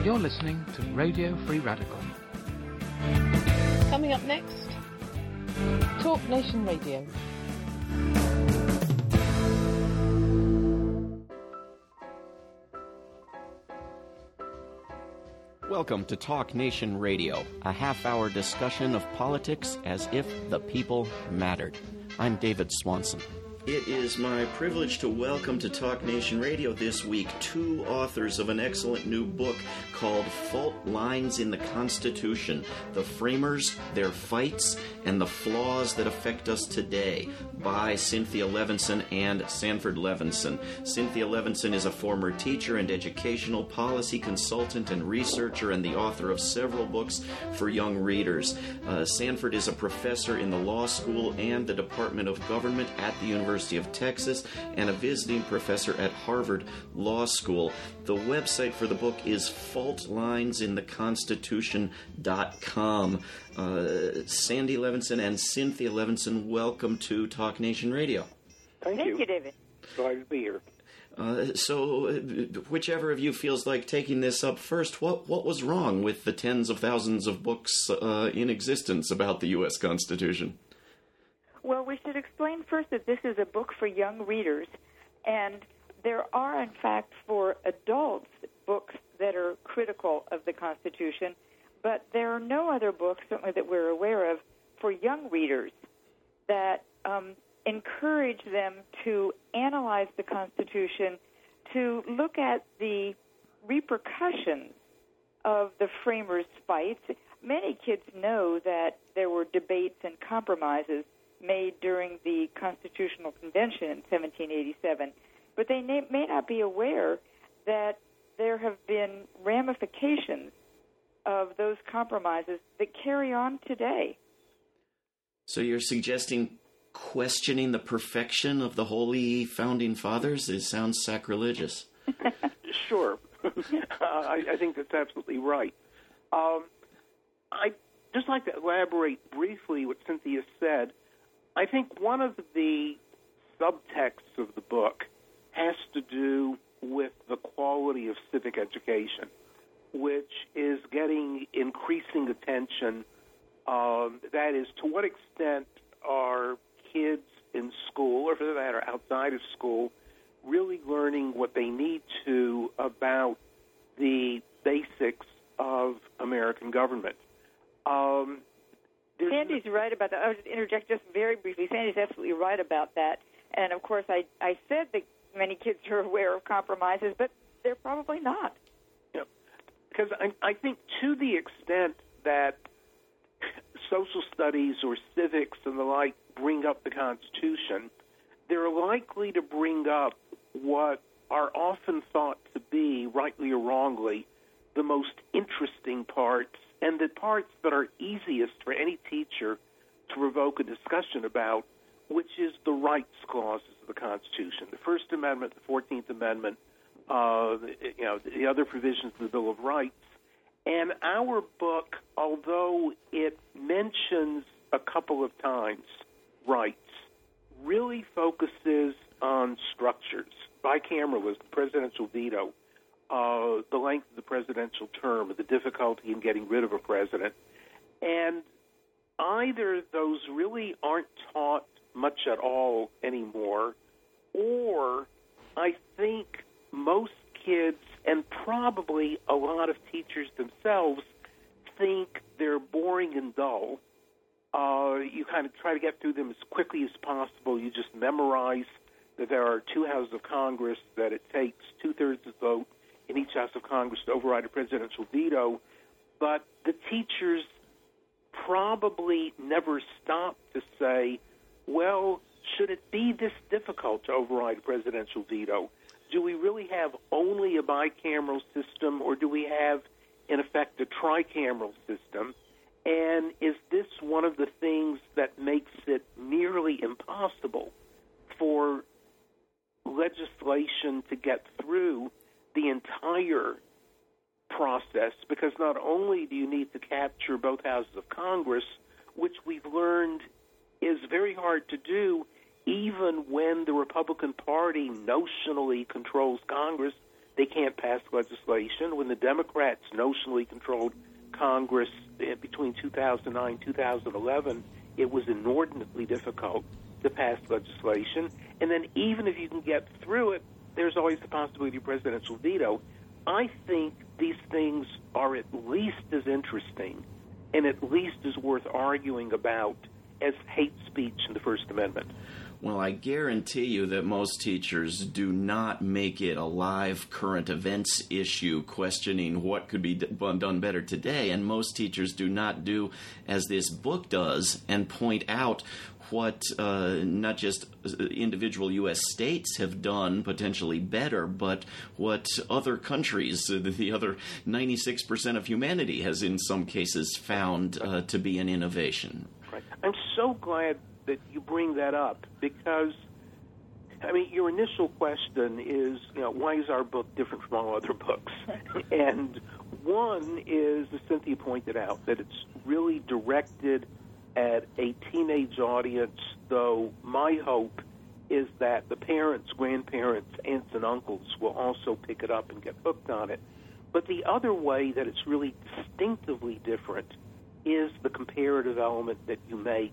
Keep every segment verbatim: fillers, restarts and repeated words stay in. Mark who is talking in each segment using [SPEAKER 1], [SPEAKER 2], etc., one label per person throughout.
[SPEAKER 1] You're listening to Radio Free Radical.
[SPEAKER 2] Coming up next, Talk Nation Radio.
[SPEAKER 3] Welcome to Talk Nation Radio, a half-hour discussion of politics as if the people mattered. I'm David Swanson. It is my privilege to welcome to Talk Nation Radio this week two authors of an excellent new book called Fault Lines in the Constitution, The Framers, Their Fights, and the Flaws That Affect Us Today, by Cynthia Levinson and Sanford Levinson. Cynthia Levinson is a former teacher and educational policy consultant and researcher and the author of several books for young readers. Uh, Sanford is a professor in the law school and the Department of Government at the University of Texas and a visiting professor at Harvard Law School. The website for the book is fault lines in the constitution dot com. Uh, Sandy Levinson and Cynthia Levinson, welcome to Talk Nation Radio.
[SPEAKER 4] Thank,
[SPEAKER 5] Thank
[SPEAKER 4] you.
[SPEAKER 5] you, David.
[SPEAKER 4] Glad to be here.
[SPEAKER 3] Uh, so, uh, whichever of you feels like taking this up first, what what was wrong with the tens of thousands of books uh, in existence about the U S Constitution?
[SPEAKER 5] Well, we should explain first that this is a book for young readers, and there are, in fact, for adults, books that are critical of the Constitution, but there are no other books, certainly that we're aware of, for young readers that um, encourage them to analyze the Constitution, to look at the repercussions of the framers' fights. Many kids know that there were debates and compromises made during the Constitutional Convention in seventeen eighty-seven, but they may, may not be aware that there have been ramifications of those compromises that carry on today.
[SPEAKER 3] So you're suggesting questioning the perfection of the holy founding fathers? It sounds sacrilegious.
[SPEAKER 4] Sure. uh, I, I think that's absolutely right. Um, I'd just like to elaborate briefly what Cynthia said. I think one of the subtexts of the book has to do with the quality of civic education, which is getting increasing attention. Um, that is, to what extent are kids in school, or for that matter outside of school, really learning what they need to about the basics of American government? Um,
[SPEAKER 5] Sandy's right about that. I would interject just very briefly. Sandy's absolutely right about that. And, of course, I, I said that many kids are aware of compromises, but they're probably not.
[SPEAKER 4] Yeah. Because I, I think to the extent that social studies or civics and the like bring up the Constitution, they're likely to bring up what are often thought to be, rightly or wrongly, the most interesting parts, and the parts that are easiest for any teacher to provoke a discussion about, which is the rights clauses of the Constitution. The First Amendment, the Fourteenth Amendment, uh, you know, the other provisions of the Bill of Rights. And our book, although it mentions a couple of times rights, really focuses on structures, bicameralism, presidential veto, uh, the length of the presidential term, the difficulty in getting rid of a president. And either those really aren't taught much at all anymore, or I think most kids, and probably a lot of teachers themselves, think they're boring and dull. Uh, you kind of try to get through them as quickly as possible. You just memorize that there are two houses of Congress, that it takes two-thirds of the vote in each house of Congress to override a presidential veto. But the teachers probably never stop to say, well, should it be this difficult to override a presidential veto? Do we really have only a bicameral system, or do we have, in effect, a tricameral system? And is this one of the things that makes it nearly impossible for legislation to get through the entire process? Because not only do you need to capture both houses of Congress, which we've learned is very hard to do, even when the Republican Party notionally controls Congress, they can't pass legislation. When the Democrats notionally controlled Congress between two thousand nine and two thousand eleven, it was inordinately difficult to pass legislation. And then even if you can get through it, there's always the possibility of presidential veto. I think these things are at least as interesting and at least as worth arguing about as hate speech in the First Amendment.
[SPEAKER 3] Well, I guarantee you that most teachers do not make it a live current events issue questioning what could be done better today, and most teachers do not do as this book does and point out what uh, not just individual U S states have done potentially better, but what other countries, uh, the other ninety-six percent of humanity has in some cases found uh, to be an innovation.
[SPEAKER 4] Right. I'm so glad that you bring that up because, I mean, your initial question is, you know, why is our book different from all other books? And one is, as Cynthia pointed out, that it's really directed at a teenage audience, though my hope is that the parents, grandparents, aunts, and uncles will also pick it up and get hooked on it. But the other way that it's really distinctively different is the comparative element that you make.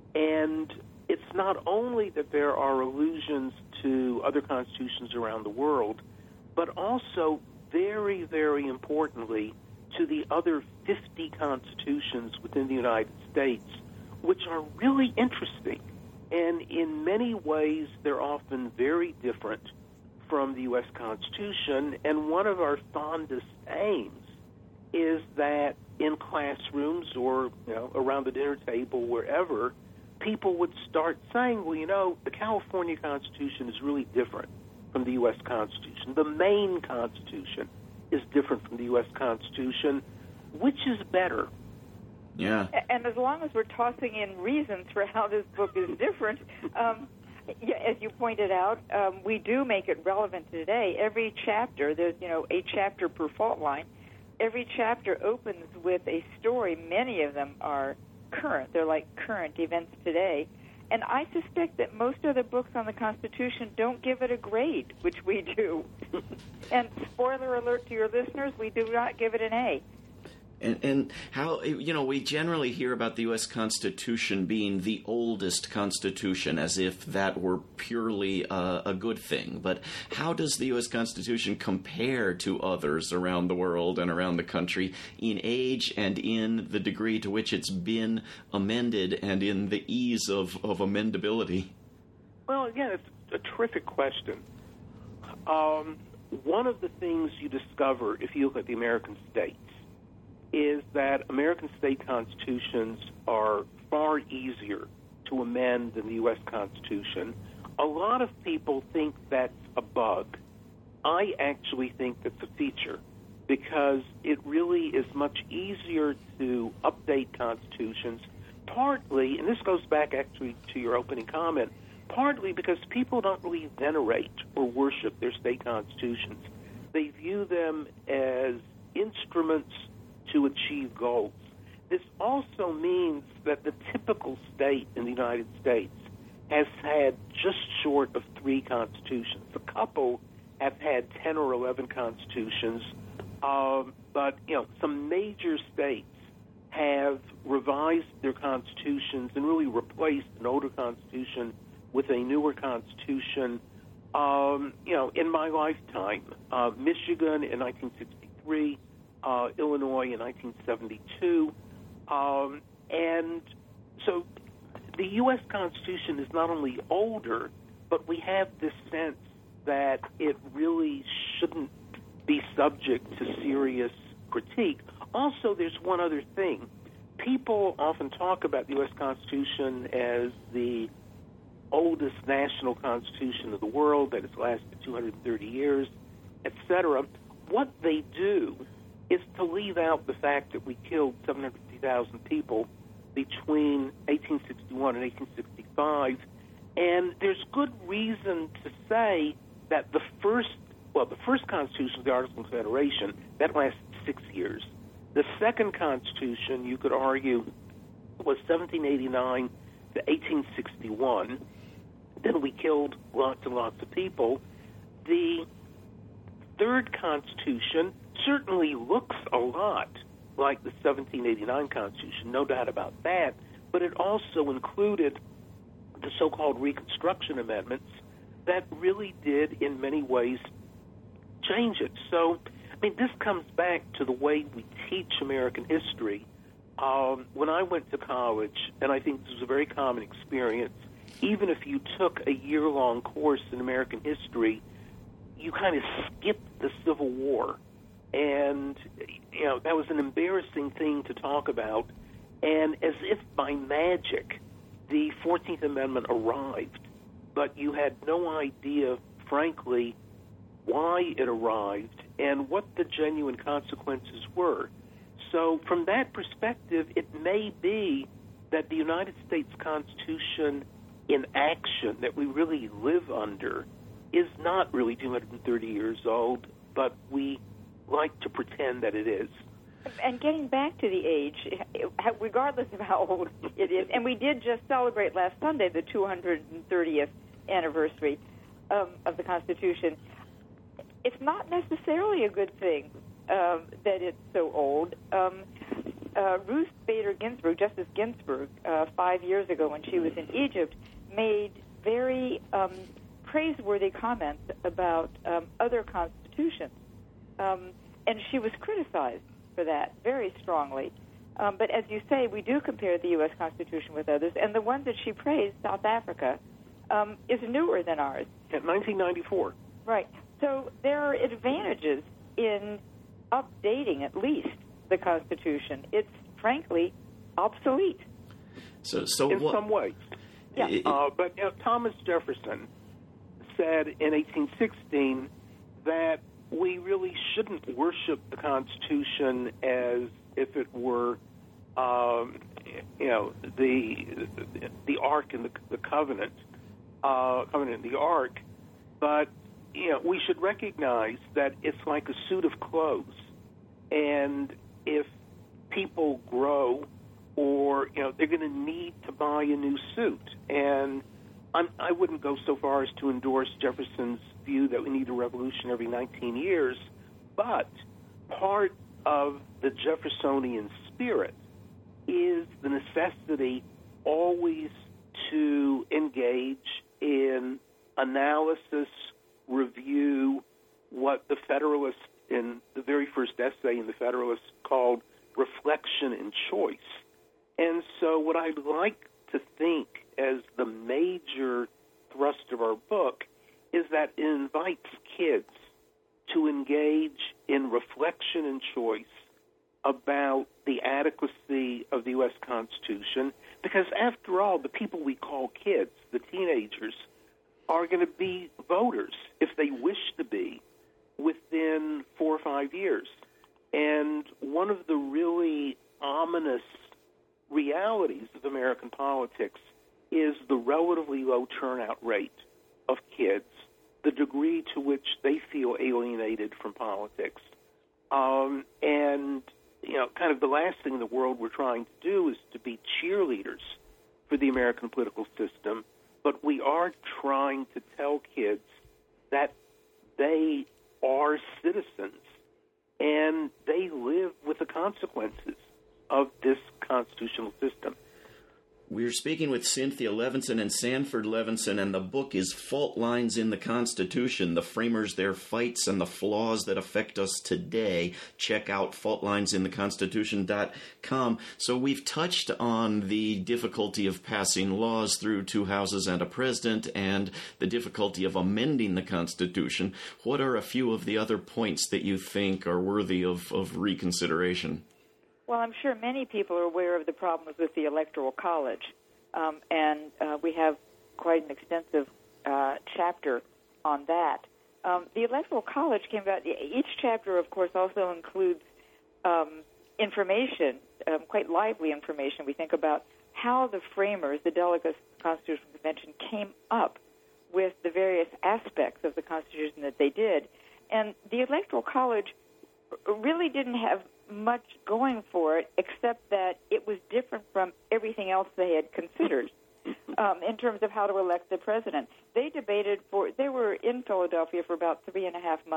[SPEAKER 4] And it's not only that there are allusions to other constitutions around the world, but also, very, very importantly, to the other fifty constitutions within the United States, which are really interesting. And in many ways, they're often very different from the U S Constitution. And one of our fondest aims is that in classrooms or, you know, around the dinner table, wherever, people would start saying, well, you know, the California Constitution is really different from the U S Constitution. The Maine Constitution is different from the U S Constitution. Which is better?
[SPEAKER 3] Yeah.
[SPEAKER 5] And as long as we're tossing in reasons for how this book is different, um, yeah, as you pointed out, um, we do make it relevant today. Every chapter, there's, you know, a chapter per fault line. Every chapter opens with a story. Many of them are current. They're like current events today. And I suspect that most other books on the Constitution don't give it a grade, which we do. And spoiler alert to your listeners, we do not give it an A.
[SPEAKER 3] And, and how, you know, we generally hear about the U S Constitution being the oldest Constitution as if that were purely uh, a good thing. But how does the U S Constitution compare to others around the world and around the country in age and in the degree to which it's been amended and in the ease of, of amendability?
[SPEAKER 4] Well, again, it's a terrific question. Um, one of the things you discover if you look at the American states is that American state constitutions are far easier to amend than the U S Constitution. A lot of people think that's a bug. I actually think that's a feature because it really is much easier to update constitutions, partly, and this goes back actually to your opening comment, partly because people don't really venerate or worship their state constitutions. They view them as instruments to achieve goals. This also means that the typical state in the United States has had just short of three constitutions. A couple have had ten or eleven constitutions, um, but you know some major states have revised their constitutions and really replaced an older constitution with a newer constitution. Um, you know, in my lifetime, uh, Michigan in nineteen sixty-three. Uh, Illinois in nineteen seventy-two. Um, and so the U S Constitution is not only older, but we have this sense that it really shouldn't be subject to serious critique. Also, there's one other thing. People often talk about the U S Constitution as the oldest national constitution of the world, that it's lasted two hundred thirty years, et cetera. What they do is to leave out the fact that we killed seven hundred fifty thousand people between eighteen sixty-one and eighteen sixty-five. And there's good reason to say that the first, well, the first Constitution, the Articles of Confederation, that lasted six years. The second Constitution, you could argue, was seventeen eighty-nine to eighteen sixty-one. Then we killed lots and lots of people. The third Constitution certainly looks a lot like the seventeen eighty-nine Constitution, no doubt about that, but it also included the so-called Reconstruction Amendments that really did, in many ways, change it. So, I mean, this comes back to the way we teach American history. Um, when I went to college, and I think this was a very common experience, even if you took a year-long course in American history, you kind of skipped the Civil War. And, you know, that was an embarrassing thing to talk about. And as if by magic, the fourteenth Amendment arrived, but you had no idea, frankly, why it arrived and what the genuine consequences were. So from that perspective, it may be that the United States Constitution in action that we really live under is not really two hundred thirty years old, but we like to pretend that it is.
[SPEAKER 5] And getting back to the age, regardless of how old it is, and we did just celebrate last Sunday the two hundred thirtieth anniversary um, of the Constitution, it's not necessarily a good thing um, that it's so old. Um, uh, Ruth Bader Ginsburg, Justice Ginsburg, uh, five years ago when she was in Egypt, made very um, praiseworthy comments about um, other constitutions. Um, and she was criticized for that very strongly. Um, but as you say, we do compare the U S Constitution with others, and the one that she praised, South Africa, um, is newer than ours.
[SPEAKER 4] At nineteen ninety-four.
[SPEAKER 5] Right. So there are advantages in updating, at least, the Constitution. It's, frankly, obsolete.
[SPEAKER 3] So, so
[SPEAKER 4] in
[SPEAKER 3] what,
[SPEAKER 4] some ways.
[SPEAKER 5] Yeah.
[SPEAKER 3] It,
[SPEAKER 4] uh, but you know, Thomas Jefferson said in eighteen sixteen that we really shouldn't worship the Constitution as if it were, um, you know, the the Ark and the, the Covenant, uh, Covenant and the Ark, but you know, we should recognize that it's like a suit of clothes, and if people grow, or you know, they're going to need to buy a new suit, and I'm, I wouldn't go so far as to endorse Jefferson's view that we need a revolution every nineteen years, but part of the Jeffersonian spirit is the necessity always to engage in analysis, review, what the Federalists, in the very first essay in the Federalists, called reflection and choice. And so what I'd like to think as the major thrust of our book is that it invites kids to engage in reflection and choice about the adequacy of the U S Constitution, because after all, the people we call kids, the teenagers, are going to be voters, if they wish to be, within four or five years. And one of the really ominous realities of American politics is the relatively low turnout rate of kids, the degree to which they feel alienated from politics. Um, and, you know, kind of the last thing in the world we're trying to do is to be cheerleaders for the American political system, but we are trying to tell kids that they are citizens and they live with the consequences of this constitutional system.
[SPEAKER 3] We're speaking with Cynthia Levinson and Sanford Levinson, and the book is Fault Lines in the Constitution, the Framers, Their Fights, and the Flaws That Affect Us Today. Check out fault lines in the constitution dot com. So we've touched on the difficulty of passing laws through two houses and a president and the difficulty of amending the Constitution. What are a few of the other points that you think are worthy of, of reconsideration?
[SPEAKER 5] Well, I'm sure many people are aware of the problems with the Electoral College, um, and uh, we have quite an extensive uh, chapter on that. Um, the Electoral College came about, each chapter, of course, also includes um, information, um, quite lively information. We think about how the framers, the delegates of the Constitutional Convention, came up with the various aspects of the Constitution that they did. And the Electoral College really didn't have much going for it, except that it was different from everything else they had considered um, in terms of how to elect the president. They debated for, they were in Philadelphia for about three and a half months.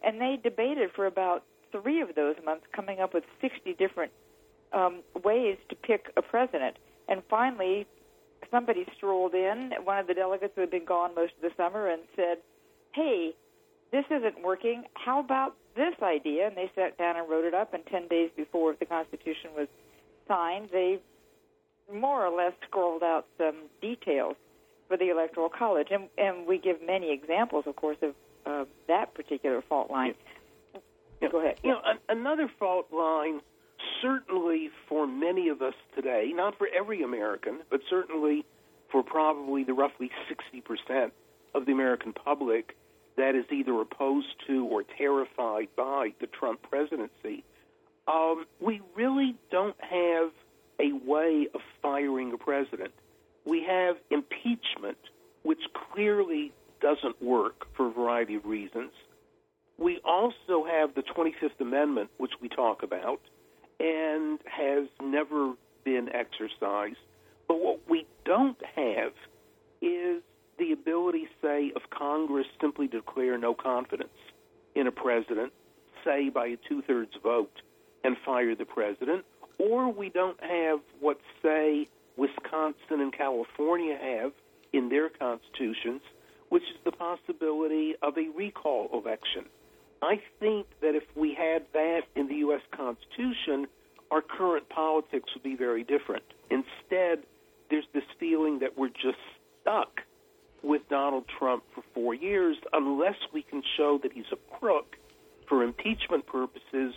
[SPEAKER 5] And they debated for about three of those months, coming up with sixty different um, ways to pick a president. And finally, somebody strolled in, one of the delegates who had been gone most of the summer, and said, hey, this isn't working. How about this idea? And they sat down and wrote it up, and ten days before the Constitution was signed, they more or less scrolled out some details for the Electoral College. And, and we give many examples, of course, of uh, that particular fault line.
[SPEAKER 4] Yeah.
[SPEAKER 5] Go ahead.
[SPEAKER 4] You know, an, another fault line, certainly for many of us today, not for every American, but certainly for probably the roughly sixty percent of the American public that is either opposed to or terrified by the Trump presidency, um, we really don't have a way of firing a president. We have impeachment, which clearly doesn't work for a variety of reasons. We also have the twenty-fifth Amendment, which we talk about, and has never been exercised. But what we don't have is the ability, say, of Congress simply to declare no confidence in a president, say by a two-thirds vote, and fire the president. Or we don't have what, say, Wisconsin and California have in their constitutions, which is the possibility of a recall election. I think that if we had that in the U S Constitution, our current politics would be very different. Instead, there's this feeling that we're just stuck with Donald Trump for four years unless we can show that he's a crook for impeachment purposes,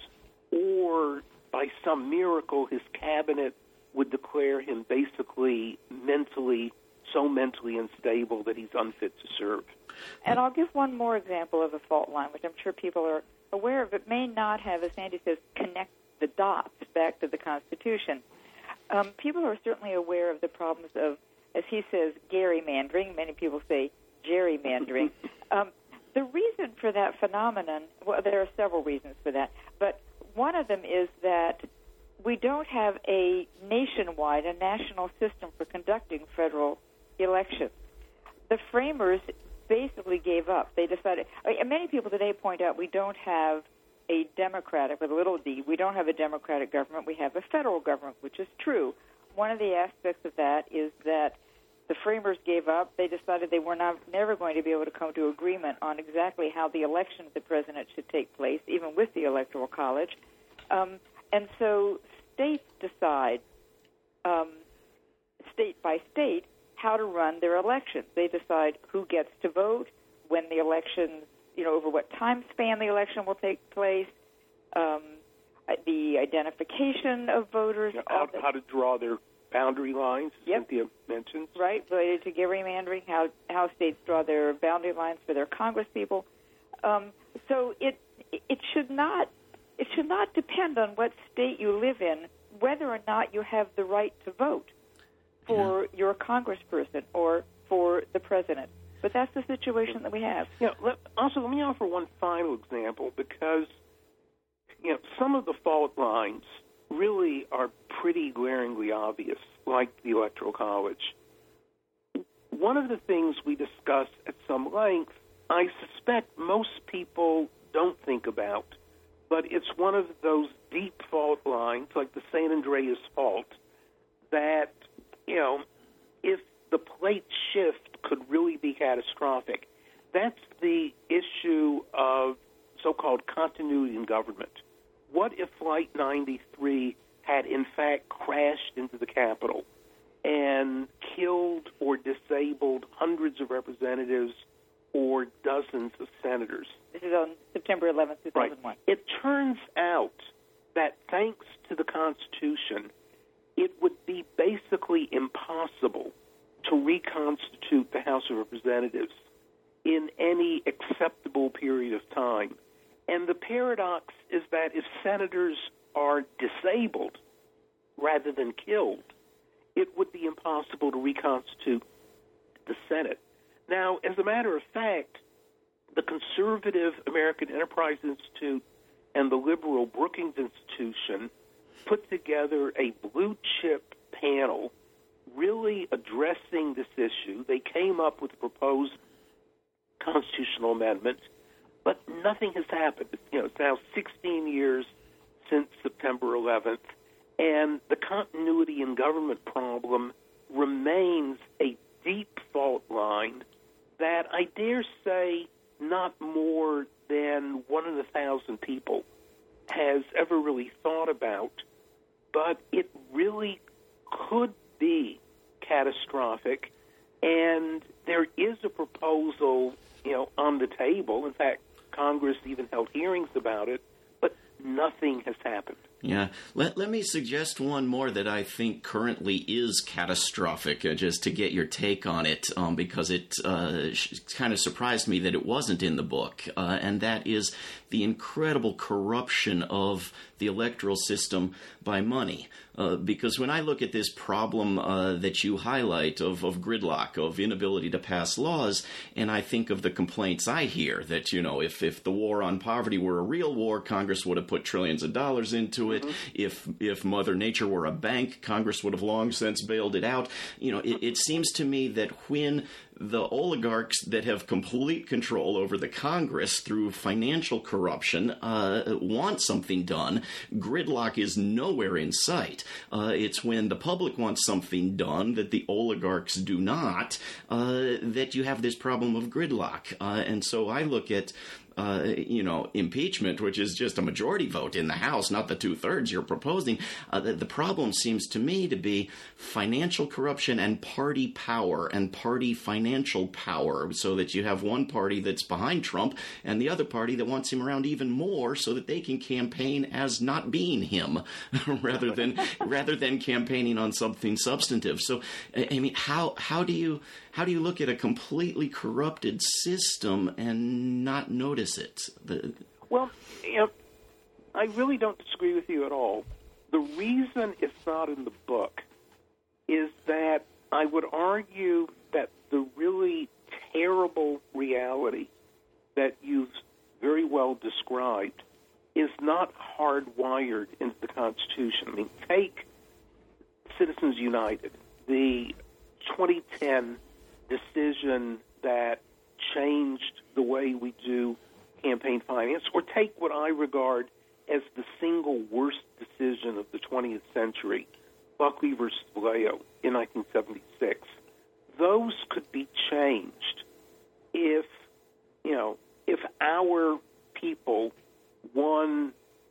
[SPEAKER 4] or by some miracle his cabinet would declare him basically mentally, so mentally unstable that he's unfit to serve.
[SPEAKER 5] And I'll give one more example of a fault line, which I'm sure people are aware of. It may not have, as Andy says, connect the dots back to the Constitution. Um, people are certainly aware of the problems of, as he says, gerrymandering. Many people say gerrymandering. um, the reason for that phenomenon, well, there are several reasons for that, but one of them is that we don't have a nationwide, a national system for conducting federal elections. The framers basically gave up. They decided, and many people today point out we don't have a democratic, with a little d, we don't have a democratic government, we have a federal government, which is true. One of the aspects of that is that the framers gave up. They decided they were not never going to be able to come to agreement on exactly how the election of the president should take place, even with the Electoral College. Um, and so states decide, um, state by state, how to run their elections. They decide who gets to vote, when the election, you know, over what time span the election will take place, um, the identification of voters.
[SPEAKER 4] You know, how, how to draw their boundary lines, as
[SPEAKER 5] yep.
[SPEAKER 4] Cynthia mentioned.
[SPEAKER 5] Right, related to gerrymandering, how, how states draw their boundary lines for their congresspeople. Um, so it it should not it should not depend on what state you live in, whether or not you have the right to vote for yeah. your congressperson or for the president. But that's the situation that we have.
[SPEAKER 4] Yeah. Let, also, let me offer one final example, because you know some of the fault lines really are pretty glaringly obvious, like the Electoral College. One of the things we discuss at some length, I suspect most people don't think about, but it's one of those deep fault lines, like the San Andreas Fault, that, you know, if the plate shift could really be catastrophic. That's the issue of so-called continuity in government. What if Flight ninety-three had, in fact, crashed into the Capitol and killed or disabled hundreds of representatives or dozens of senators?
[SPEAKER 5] This is on September eleventh, two thousand one.
[SPEAKER 4] Right. It turns out that thanks to the Constitution, it would be basically impossible to reconstitute the House of Representatives in any acceptable period of time. And the paradox is that if senators are disabled rather than killed, it would be impossible to reconstitute the Senate. Now, as a matter of fact, the conservative American Enterprise Institute and the liberal Brookings Institution put together a blue-chip panel really addressing this issue. They came up with a proposed constitutional amendment. but nothing has happened. You know, it's now sixteen years since September eleventh, and the continuity in government problem remains a deep fault line that I dare say not more than one in a thousand people has ever really thought about, but it really could be catastrophic, and there is a proposal, you know, on the table. In fact, Congress even held hearings about it, but nothing has happened.
[SPEAKER 3] Yeah. Let, let me suggest one more that I think currently is catastrophic, uh, just to get your take on it, um, because it uh, sh- kind of surprised me that it wasn't in the book, uh, and that is the incredible corruption of the electoral system by money. Uh, because when I look at this problem uh, that you highlight of, of gridlock, of inability to pass laws, and I think of the complaints I hear that, you know, if, if the war on poverty were a real war, Congress would have put trillions of dollars into it. Mm-hmm. If if Mother Nature were a bank, Congress would have long since bailed it out. You know, it, it seems to me that when the oligarchs that have complete control over the Congress through financial corruption uh, want something done, gridlock is nowhere in sight. Uh, it's when the public wants something done that the oligarchs do not, uh, that you have this problem of gridlock. Uh, and so I look at Uh, you know, impeachment, which is just a majority vote in the House, not the two-thirds you're proposing. Uh, the, the problem seems to me to be financial corruption and party power and party financial power, so that you have one party that's behind Trump and the other party that wants him around even more so that they can campaign as not being him rather than rather than campaigning on something substantive. So, I mean, how how do you how do you look at a completely corrupted system and not notice it? The...
[SPEAKER 4] Well, you know, I really don't disagree with you at all. The reason it's not in the book is that I would argue that the really terrible reality that you've very well described is not hardwired into the Constitution. I mean, take Citizens United, the twenty ten decision that changed the way we do campaign finance, or take what I regard as the single worst decision of the twentieth century, Buckley versus Valeo in nineteen seventy-six. Those could be changed if, you know, if our people won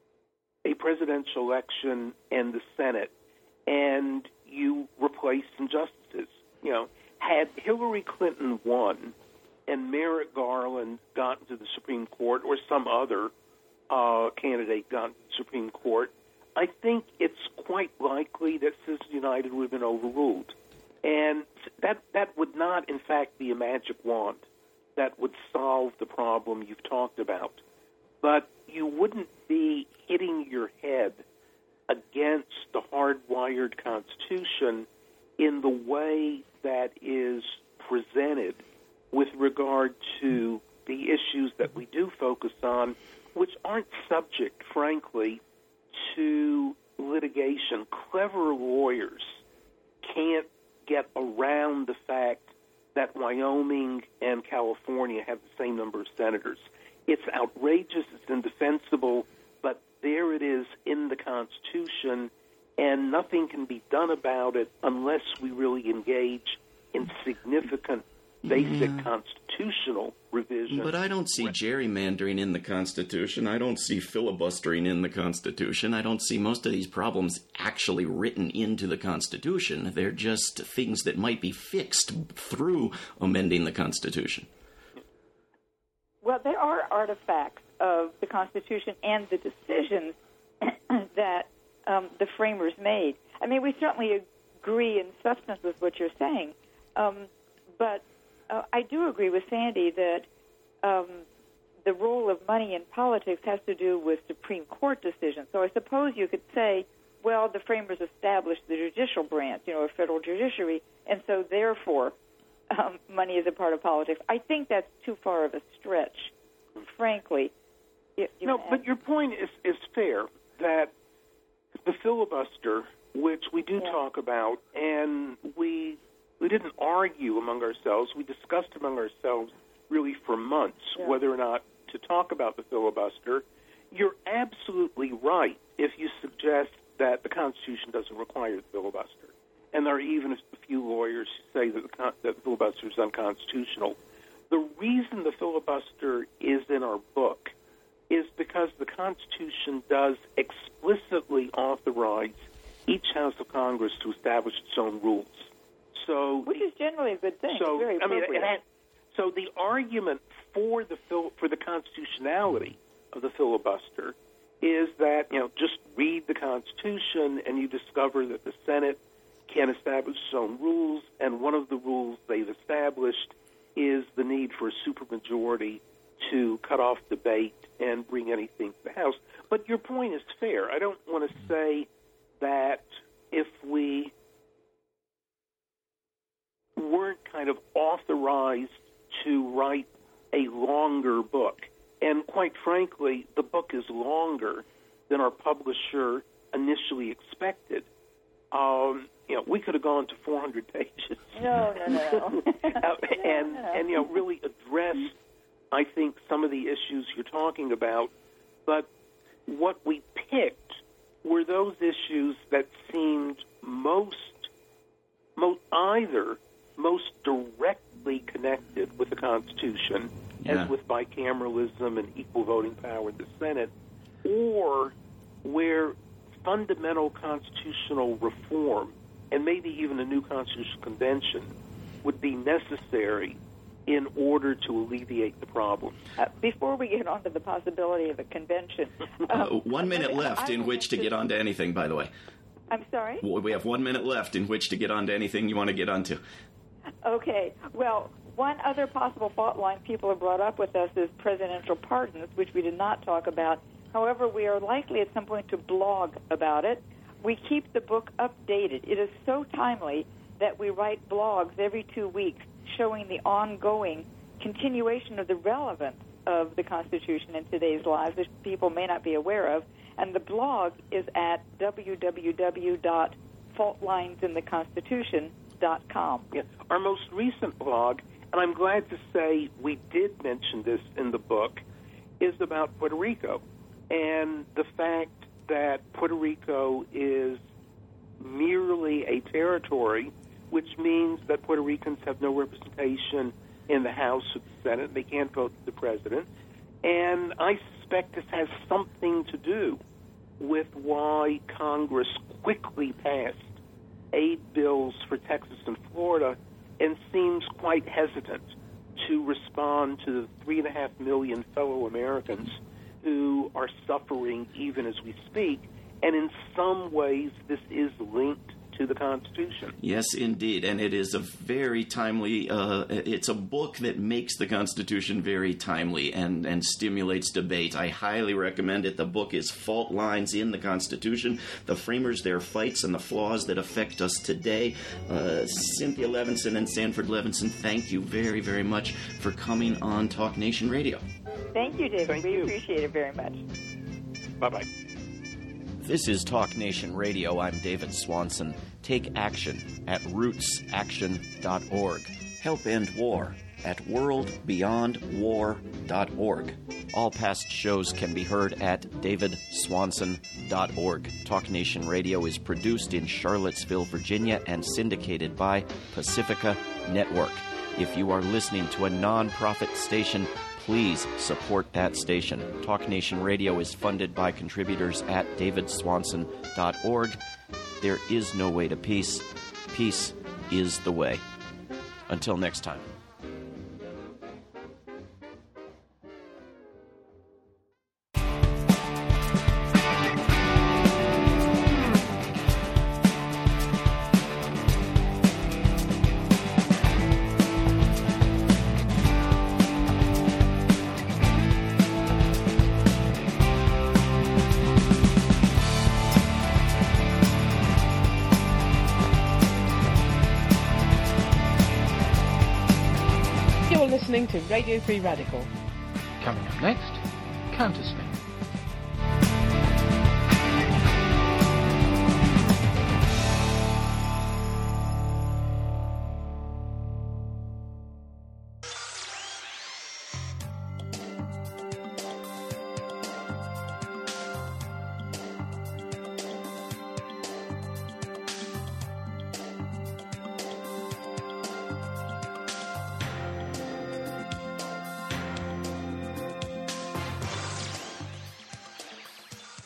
[SPEAKER 4] a presidential election and the Senate, and you replaced injustices. You know, had Hillary Clinton won and Merrick Garland got into the Supreme Court, or some other uh, candidate got into the Supreme Court, I think it's quite likely that Citizens United would have been overruled. And that that would not, in fact, be a magic wand that would solve the problem you've talked about. But you wouldn't be hitting your head against the hardwired Constitution in the way that is presented with regard to the issues that we do focus on, which aren't subject, frankly, to litigation. Clever lawyers can't get around the fact that Wyoming and California have the same number of senators. It's outrageous, it's indefensible, but there it is in the Constitution, and nothing can be done about it unless we really engage in significant basic yeah. constitutional revision.
[SPEAKER 3] But I don't see gerrymandering in the Constitution. I don't see filibustering in the Constitution. I don't see most of these problems actually written into the Constitution. They're just things that might be fixed through amending the Constitution.
[SPEAKER 5] Well, there are artifacts of the Constitution and the decisions that um, the framers made. I mean, we certainly agree in substance with what you're saying, um, but Uh, I do agree with Sandy that um, the role of money in politics has to do with Supreme Court decisions. So I suppose you could say, well, the framers established the judicial branch, you know, a federal judiciary, and so therefore um, money is a part of politics. I think that's too far of a stretch, frankly. You, you
[SPEAKER 4] no, but your point is, is fair, that the filibuster, which we do yeah. talk about, and we... We didn't argue among ourselves. We discussed among ourselves really for months yeah. whether or not to talk about the filibuster, you're absolutely right if you suggest that the Constitution doesn't require the filibuster. And there are even a few lawyers who say that the, con- that the filibuster is unconstitutional. The reason the filibuster is in our book is because the Constitution does explicitly authorize each House of Congress to establish its own rules. So,
[SPEAKER 5] which is generally a good thing.
[SPEAKER 4] So,
[SPEAKER 5] it's very appropriate.
[SPEAKER 4] I mean, it had, so the argument for the fil- for the constitutionality of the filibuster is that, you know, just read the Constitution and you discover that the Senate can establish its own rules, and one of the rules they've established is the need for a supermajority to cut off debate and bring anything to the House. But your point is fair. I don't want to say that if we weren't kind of authorized to write a longer book, and quite frankly, the book is longer than our publisher initially expected. Um, you know, we could have gone to four hundred pages.
[SPEAKER 5] No, no, no.
[SPEAKER 4] uh, and, and, you know, really address, I think, some of the issues you're talking about. But what we picked were those issues that seemed most, most either most directly connected with the Constitution,
[SPEAKER 3] yeah.
[SPEAKER 4] as with bicameralism and equal voting power in the Senate, or where fundamental constitutional reform and maybe even a new constitutional convention would be necessary in order to alleviate the problem.
[SPEAKER 5] Uh, before we get on to the possibility of a convention... Um,
[SPEAKER 3] uh, one minute
[SPEAKER 5] I mean,
[SPEAKER 3] left
[SPEAKER 5] I
[SPEAKER 3] in which to get onto anything, by the way.
[SPEAKER 5] I'm sorry?
[SPEAKER 3] We have one minute left in which to get onto anything you want to get onto.
[SPEAKER 5] Okay. Well, one other possible fault line people have brought up with us is presidential pardons, which we did not talk about. However, we are likely at some point to blog about it. We keep the book updated. It is so timely that we write blogs every two weeks showing the ongoing continuation of the relevance of the Constitution in today's lives, which people may not be aware of. And the blog is at w w w dot fault lines in the constitution dot com.
[SPEAKER 4] Yeah. Our most recent blog, and I'm glad to say we did mention this in the book, is about Puerto Rico and the fact that Puerto Rico is merely a territory, which means that Puerto Ricans have no representation in the House or the Senate. They can't vote for the president. And I suspect this has something to do with why Congress quickly passed aid bills for Texas and Florida and seems quite hesitant to respond to the three and a half million fellow Americans who are suffering even as we speak. And in some ways, this is linked to the Constitution.
[SPEAKER 3] Yes, indeed, and it is a very timely, uh, it's a book that makes the Constitution very timely and, and stimulates debate. I highly recommend it. The book is Fault Lines in the Constitution, the Framers, Their Fights, and the Flaws That Affect Us Today. Uh, Cynthia Levinson and Sanford Levinson, thank you very, very much for coming on Talk Nation Radio.
[SPEAKER 5] Thank you, David.
[SPEAKER 4] Thank
[SPEAKER 5] we
[SPEAKER 4] you.
[SPEAKER 5] appreciate it very much.
[SPEAKER 4] Bye-bye.
[SPEAKER 3] This is Talk Nation Radio. I'm David Swanson. Take action at roots action dot org. Help end war at world beyond war dot org. All past shows can be heard at david swanson dot org. Talk Nation Radio is produced in Charlottesville, Virginia, and syndicated by Pacifica Network. If you are listening to a non-profit station, please support that station. Talk Nation Radio is funded by contributors at david swanson dot org. There is no way to peace. Peace is the way. Until next time.
[SPEAKER 2] Listening to Radio Free Radical.
[SPEAKER 1] Coming up next, Counterspin.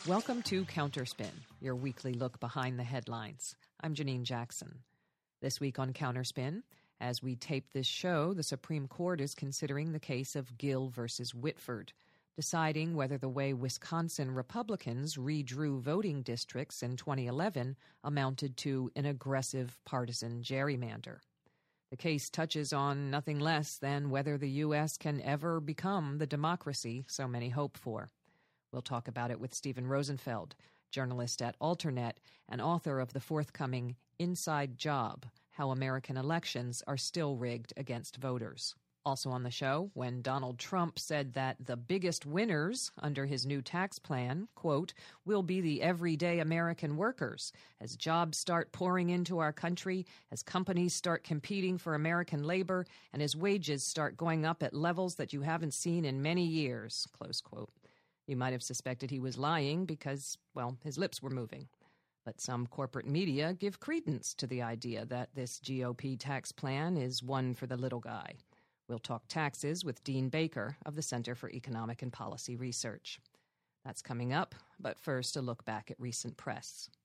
[SPEAKER 6] Welcome to Counterspin, your weekly look behind the headlines. I'm Janine Jackson. This week on Counterspin, as we tape this show, the Supreme Court is considering the case of Gill versus Whitford, deciding whether the way Wisconsin Republicans redrew voting districts in twenty eleven amounted to an aggressive partisan gerrymander. The case touches on nothing less than whether the U S can ever become the democracy so many hope for. We'll talk about it with Stephen Rosenfeld, journalist at Alternet and author of the forthcoming Inside Job: How American Elections Are Still Rigged Against Voters. Also on the show, when Donald Trump said that the biggest winners under his new tax plan, quote, will be the everyday American workers, as jobs start pouring into our country, as companies start competing for American labor, and as wages start going up at levels that you haven't seen in many years, close quote. You might have suspected he was lying because, well, his lips were moving. But some corporate media give credence to the idea that this G O P tax plan is one for the little guy. We'll talk taxes with Dean Baker of the Center for Economic and Policy Research. That's coming up, but first a look back at recent press.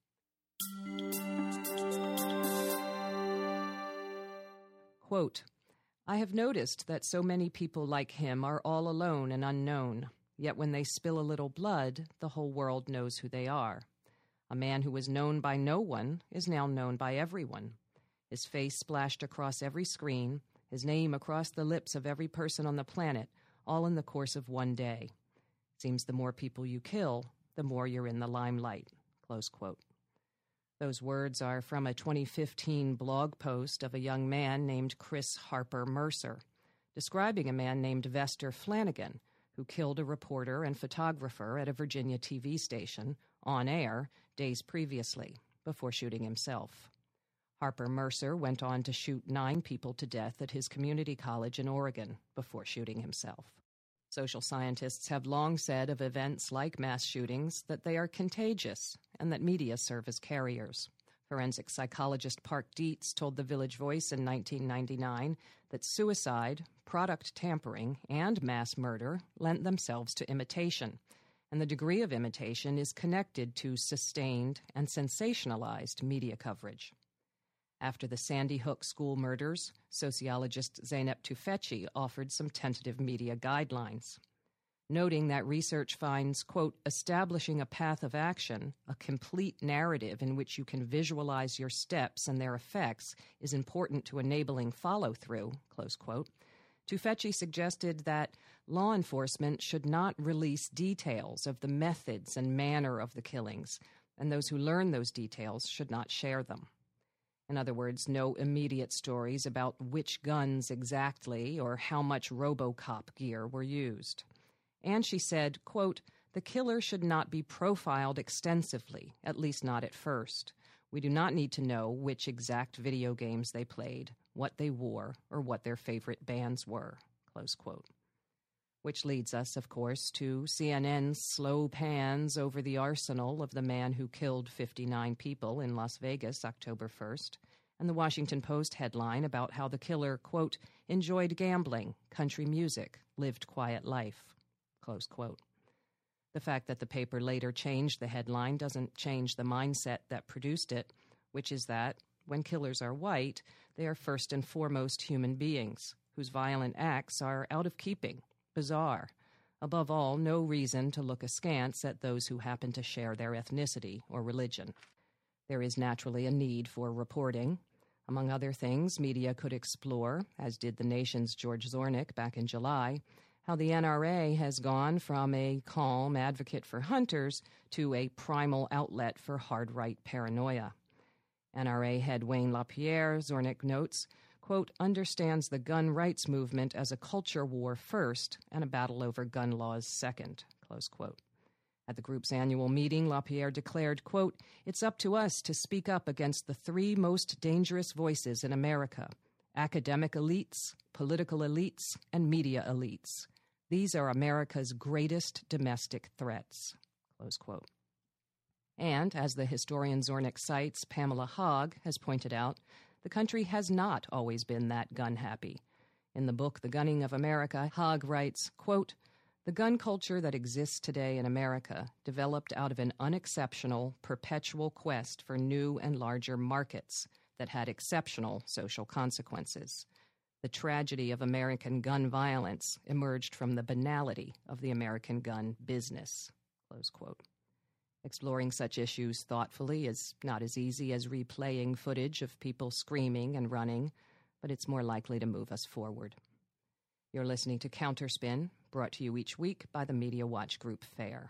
[SPEAKER 6] Quote, I have noticed that so many people like him are all alone and unknown, yet when they spill a little blood, the whole world knows who they are. A man who was known by no one is now known by everyone. His face splashed across every screen, his name across the lips of every person on the planet, all in the course of one day. Seems the more people you kill, the more you're in the limelight, close quote. Those words are from a twenty fifteen blog post of a young man named Chris Harper Mercer, describing a man named Vester Flanagan, who killed a reporter and photographer at a Virginia T V station, on air, days previously, before shooting himself. Harper Mercer went on to shoot nine people to death at his community college in Oregon before shooting himself. Social scientists have long said of events like mass shootings that they are contagious and that media serve as carriers. Forensic psychologist Park Dietz told The Village Voice in nineteen ninety-nine that suicide, product tampering, and mass murder lent themselves to imitation, and the degree of imitation is connected to sustained and sensationalized media coverage. After the Sandy Hook school murders, sociologist Zeynep Tufekci offered some tentative media guidelines, noting that research finds, quote, establishing a path of action, a complete narrative in which you can visualize your steps and their effects, is important to enabling follow-through, close quote. Tufekci suggested that law enforcement should not release details of the methods and manner of the killings, and those who learn those details should not share them. In other words, no immediate stories about which guns exactly or how much RoboCop gear were used. And she said, quote, the killer should not be profiled extensively, at least not at first. We do not need to know which exact video games they played, what they wore, or what their favorite bands were, close quote. Which leads us, of course, to C N N's slow pans over the arsenal of the man who killed fifty-nine people in Las Vegas October first, and the Washington Post headline about how the killer, quote, enjoyed gambling, country music, lived quiet life, close quote. The fact that the paper later changed the headline doesn't change the mindset that produced it, which is that, when killers are white, they are first and foremost human beings, whose violent acts are out of keeping, bizarre. Above all, no reason to look askance at those who happen to share their ethnicity or religion. There is naturally a need for reporting. Among other things, media could explore, as did The Nation's George Zornick back in July, how the N R A has gone from a calm advocate for hunters to a primal outlet for hard-right paranoia. N R A head Wayne LaPierre, Zornick notes, quote, understands the gun rights movement as a culture war first and a battle over gun laws second, close quote. At the group's annual meeting, LaPierre declared, quote, it's up to us to speak up against the three most dangerous voices in America, academic elites, political elites, and media elites. These are America's greatest domestic threats, close quote. And, as the historian Zornick cites, Pamela Hogg has pointed out, the country has not always been that gun-happy. In the book The Gunning of America, Hogg writes, quote, The gun culture that exists today in America developed out of an unexceptional, perpetual quest for new and larger markets that had exceptional social consequences. The tragedy of American gun violence emerged from the banality of the American gun business. Close quote. Exploring such issues thoughtfully is not as easy as replaying footage of people screaming and running, but it's more likely to move us forward. You're listening to Counterspin, brought to you each week by the Media Watch Group FAIR.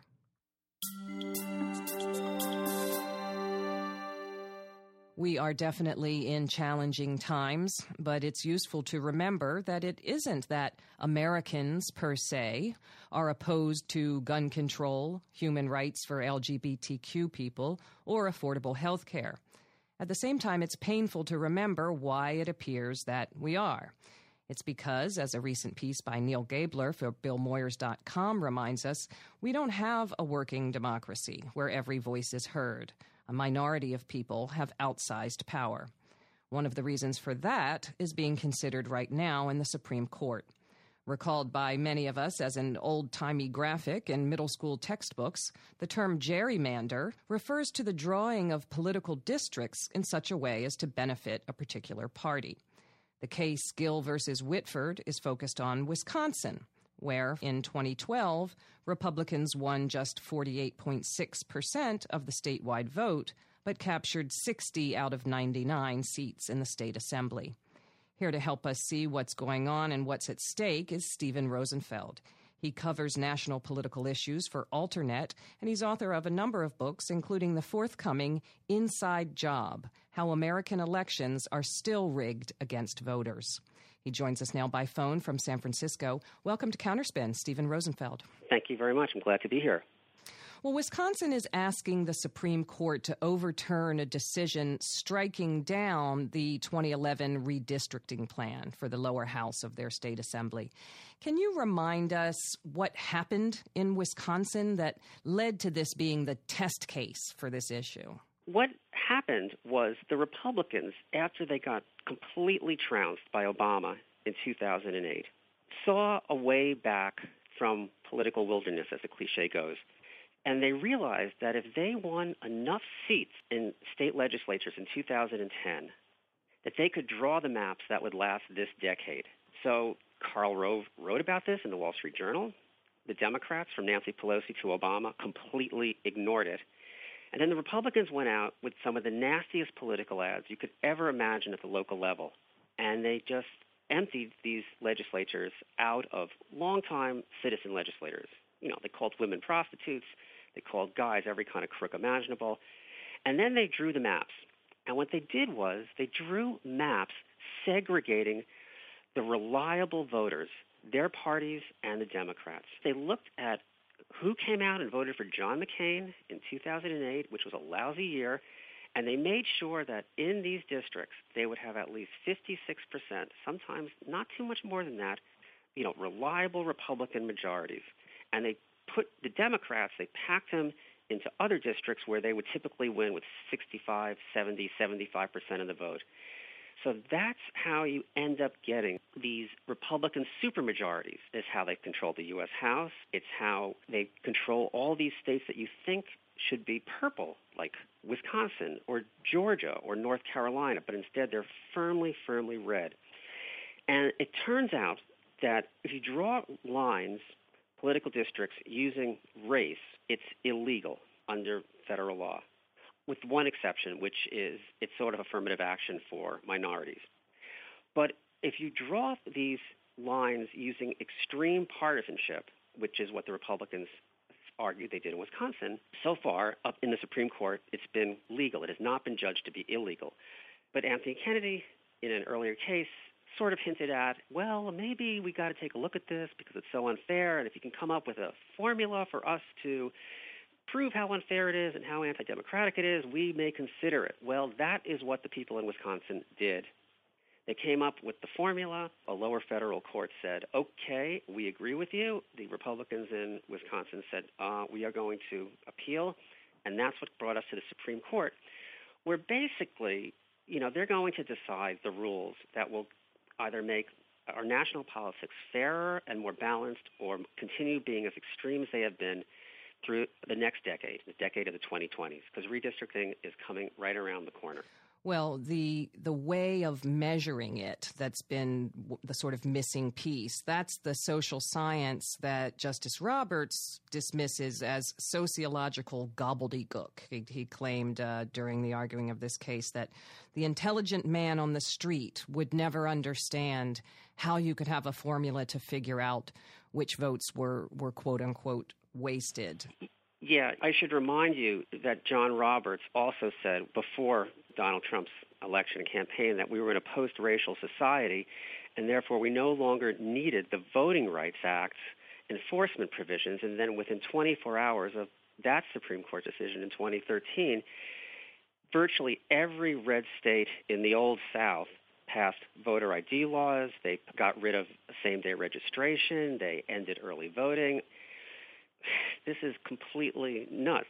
[SPEAKER 6] We are definitely in challenging times, but it's useful to remember that it isn't that Americans, per se, are opposed to gun control, human rights for L G B T Q people, or affordable health care. At the same time, it's painful to remember why it appears that we are. It's because, as a recent piece by Neil Gabler for Bill Moyers dot com reminds us, we don't have a working democracy where every voice is heard. A minority of people have outsized power. One of the reasons for that is being considered right now in the Supreme Court. Recalled by many of us as an old-timey graphic in middle school textbooks, the term gerrymander refers to the drawing of political districts in such a way as to benefit a particular party. The case Gill versus Whitford is focused on Wisconsin, where in twenty twelve, Republicans won just forty-eight point six percent of the statewide vote, but captured sixty out of ninety-nine seats in the state assembly. Here to help us see what's going on and what's at stake is Stephen Rosenfeld. He covers national political issues for Alternet, and he's author of a number of books, including the forthcoming Inside Job, How American Elections Are Still Rigged Against Voters. He joins us now by phone from San Francisco. Welcome to Counterspin, Stephen Rosenfeld.
[SPEAKER 7] Thank you very much. I'm glad to be here.
[SPEAKER 6] Well, Wisconsin is asking the Supreme Court to overturn a decision striking down the twenty eleven redistricting plan for the lower house of their state assembly. Can you remind us what happened in Wisconsin that led to this being the test case for this issue?
[SPEAKER 7] What happened was the Republicans, after they got completely trounced by Obama in two thousand eight, saw a way back from political wilderness, as the cliche goes. And they realized that if they won enough seats in state legislatures in two thousand ten, that they could draw the maps that would last this decade. So Karl Rove wrote about this in the Wall Street Journal. The Democrats, from Nancy Pelosi to Obama, completely ignored it. And then the Republicans went out with some of the nastiest political ads you could ever imagine at the local level. And they just emptied these legislatures out of longtime citizen legislators. You know, they called women prostitutes. They called guys every kind of crook imaginable. And then they drew the maps. And what they did was they drew maps segregating the reliable voters, their parties and the Democrats. They looked at who came out and voted for John McCain in two thousand eight, which was a lousy year, and they made sure that in these districts they would have at least fifty-six percent, sometimes not too much more than that, you know, reliable Republican majorities. And they put the Democrats, they packed them into other districts where they would typically win with sixty-five, seventy, seventy-five percent of the vote. So that's how you end up getting these Republican supermajorities. Is how they control the U S House. It's how they control all these states that you think should be purple, like Wisconsin or Georgia or North Carolina, but instead they're firmly, firmly red. And it turns out that if you draw lines, political districts using race, it's illegal under federal law, with one exception, which is it's sort of affirmative action for minorities. But if you draw these lines using extreme partisanship, which is what the Republicans argued they did in Wisconsin, so far up in the Supreme Court, it's been legal. It has not been judged to be illegal. But Anthony Kennedy, in an earlier case, sort of hinted at, well, maybe we got to take a look at this because it's so unfair, and if you can come up with a formula for us to prove how unfair it is and how anti-democratic it is, we may consider it. Well, that is what the people in Wisconsin did. They came up with the formula. A lower federal court said, okay, we agree with you. The Republicans in Wisconsin said, uh, we are going to appeal, and that's what brought us to the Supreme Court, where basically, you know, they're going to decide the rules that will either make are national politics fairer and more balanced, or continue being as extreme as they have been through the next decade, the decade of the twenty twenties? Because redistricting is coming right around the corner.
[SPEAKER 6] Well, the the way of measuring it that's been the sort of missing piece, that's the social science that Justice Roberts dismisses as sociological gobbledygook. He, he claimed uh, during the arguing of this case that the intelligent man on the street would never understand how you could have a formula to figure out which votes were, were quote-unquote wasted.
[SPEAKER 7] Yeah, I should remind you that John Roberts also said before Donald Trump's election and campaign that we were in a post-racial society, and therefore we no longer needed the Voting Rights Act's enforcement provisions. And then within twenty-four hours of that Supreme Court decision in twenty thirteen, virtually every red state in the Old South passed voter I D laws. They got rid of same-day registration. They ended early voting. This is completely nuts.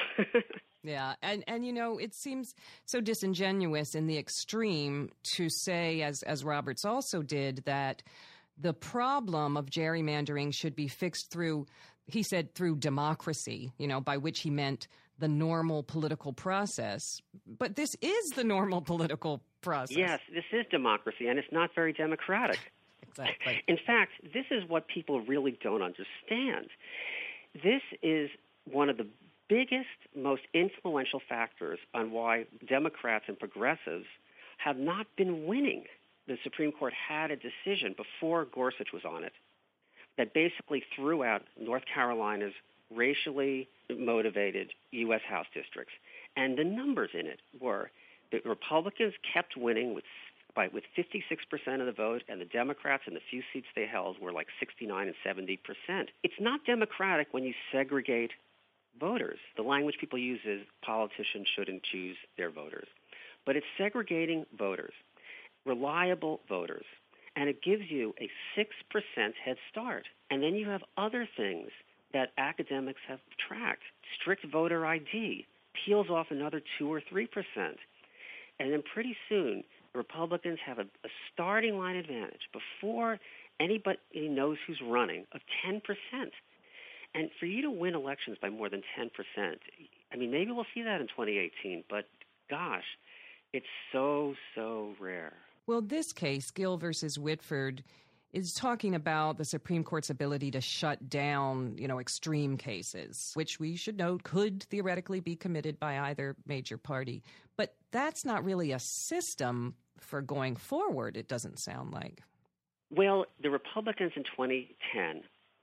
[SPEAKER 6] Yeah, and, and, you know, it seems so disingenuous in the extreme to say, as, as Roberts also did, that the problem of gerrymandering should be fixed through, he said, through democracy, you know, by which he meant the normal political process. But this is the normal political process.
[SPEAKER 7] Yes, this is democracy, and it's not very democratic.
[SPEAKER 6] Exactly.
[SPEAKER 7] In fact, this is what people really don't understand. This is one of the biggest, most influential factors on why Democrats and progressives have not been winning. The Supreme Court had a decision before Gorsuch was on it that basically threw out North Carolina's racially motivated U S House districts. And the numbers in it were that Republicans kept winning with by with fifty-six percent of the vote, and the Democrats in the few seats they held were like sixty-nine and seventy percent. It's not democratic when you segregate voters. The language people use is politicians shouldn't choose their voters. But it's segregating voters, reliable voters, and it gives you a six percent head start. And then you have other things that academics have tracked. Strict voter I D peels off another two or three percent. And then pretty soon, Republicans have a, a starting line advantage before anybody knows who's running of ten percent. And for you to win elections by more than ten percent, I mean, maybe we'll see that in twenty eighteen, but gosh, it's so, so rare.
[SPEAKER 6] Well, this case, Gill versus Whitford, is talking about the Supreme Court's ability to shut down, you know, extreme cases, which we should note could theoretically be committed by either major party. But that's not really a system for going forward, it doesn't sound like.
[SPEAKER 7] Well, the Republicans in twenty ten,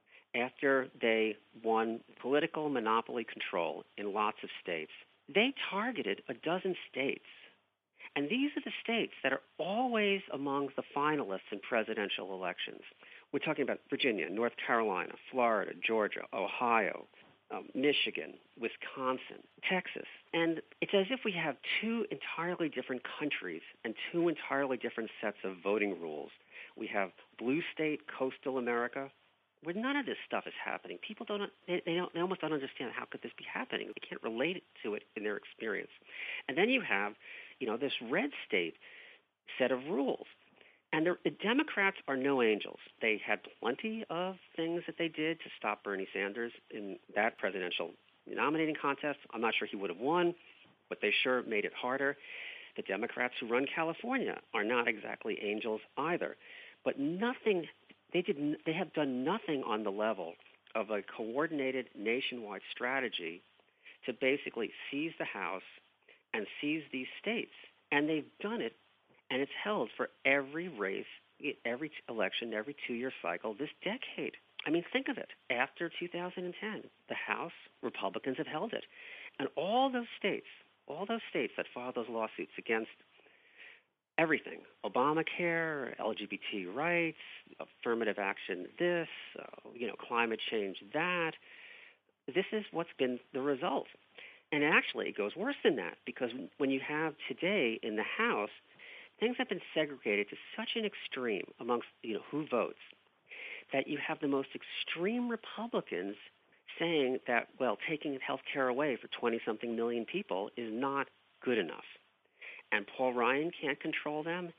[SPEAKER 7] after they won political monopoly control in lots of states, they targeted a dozen states. And these are the states that are always among the finalists in presidential elections. We're talking about Virginia, North Carolina, Florida, Georgia, Ohio, um, Michigan, Wisconsin, Texas. And it's as if we have two entirely different countries and two entirely different sets of voting rules. We have blue state, coastal America, where none of this stuff is happening. People don't, they, they don't, they almost don't understand how could this be happening. They can't relate it to it in their experience. And then you have, you know, this red state set of rules. And the Democrats are no angels. They had plenty of things that they did to stop Bernie Sanders in that presidential nominating contest. I'm not sure he would have won, but they sure made it harder. The Democrats who run California are not exactly angels either. But nothing, they did, they have done nothing on the level of a coordinated nationwide strategy to basically seize the House and seize these states. And they've done it, and it's held for every race, every election, every two-year cycle this decade. I mean, think of it. After two thousand ten, the House, Republicans have held it. And all those states, all those states that filed those lawsuits against everything, Obamacare, L G B T rights, affirmative action this, uh, you know, climate change that, this is what's been the result. And actually, it goes worse than that, because when you have today in the House, things have been segregated to such an extreme amongst, you know, who votes, that you have the most extreme Republicans saying that, well, taking health care away for twenty-something million people is not good enough. And Paul Ryan can't control them,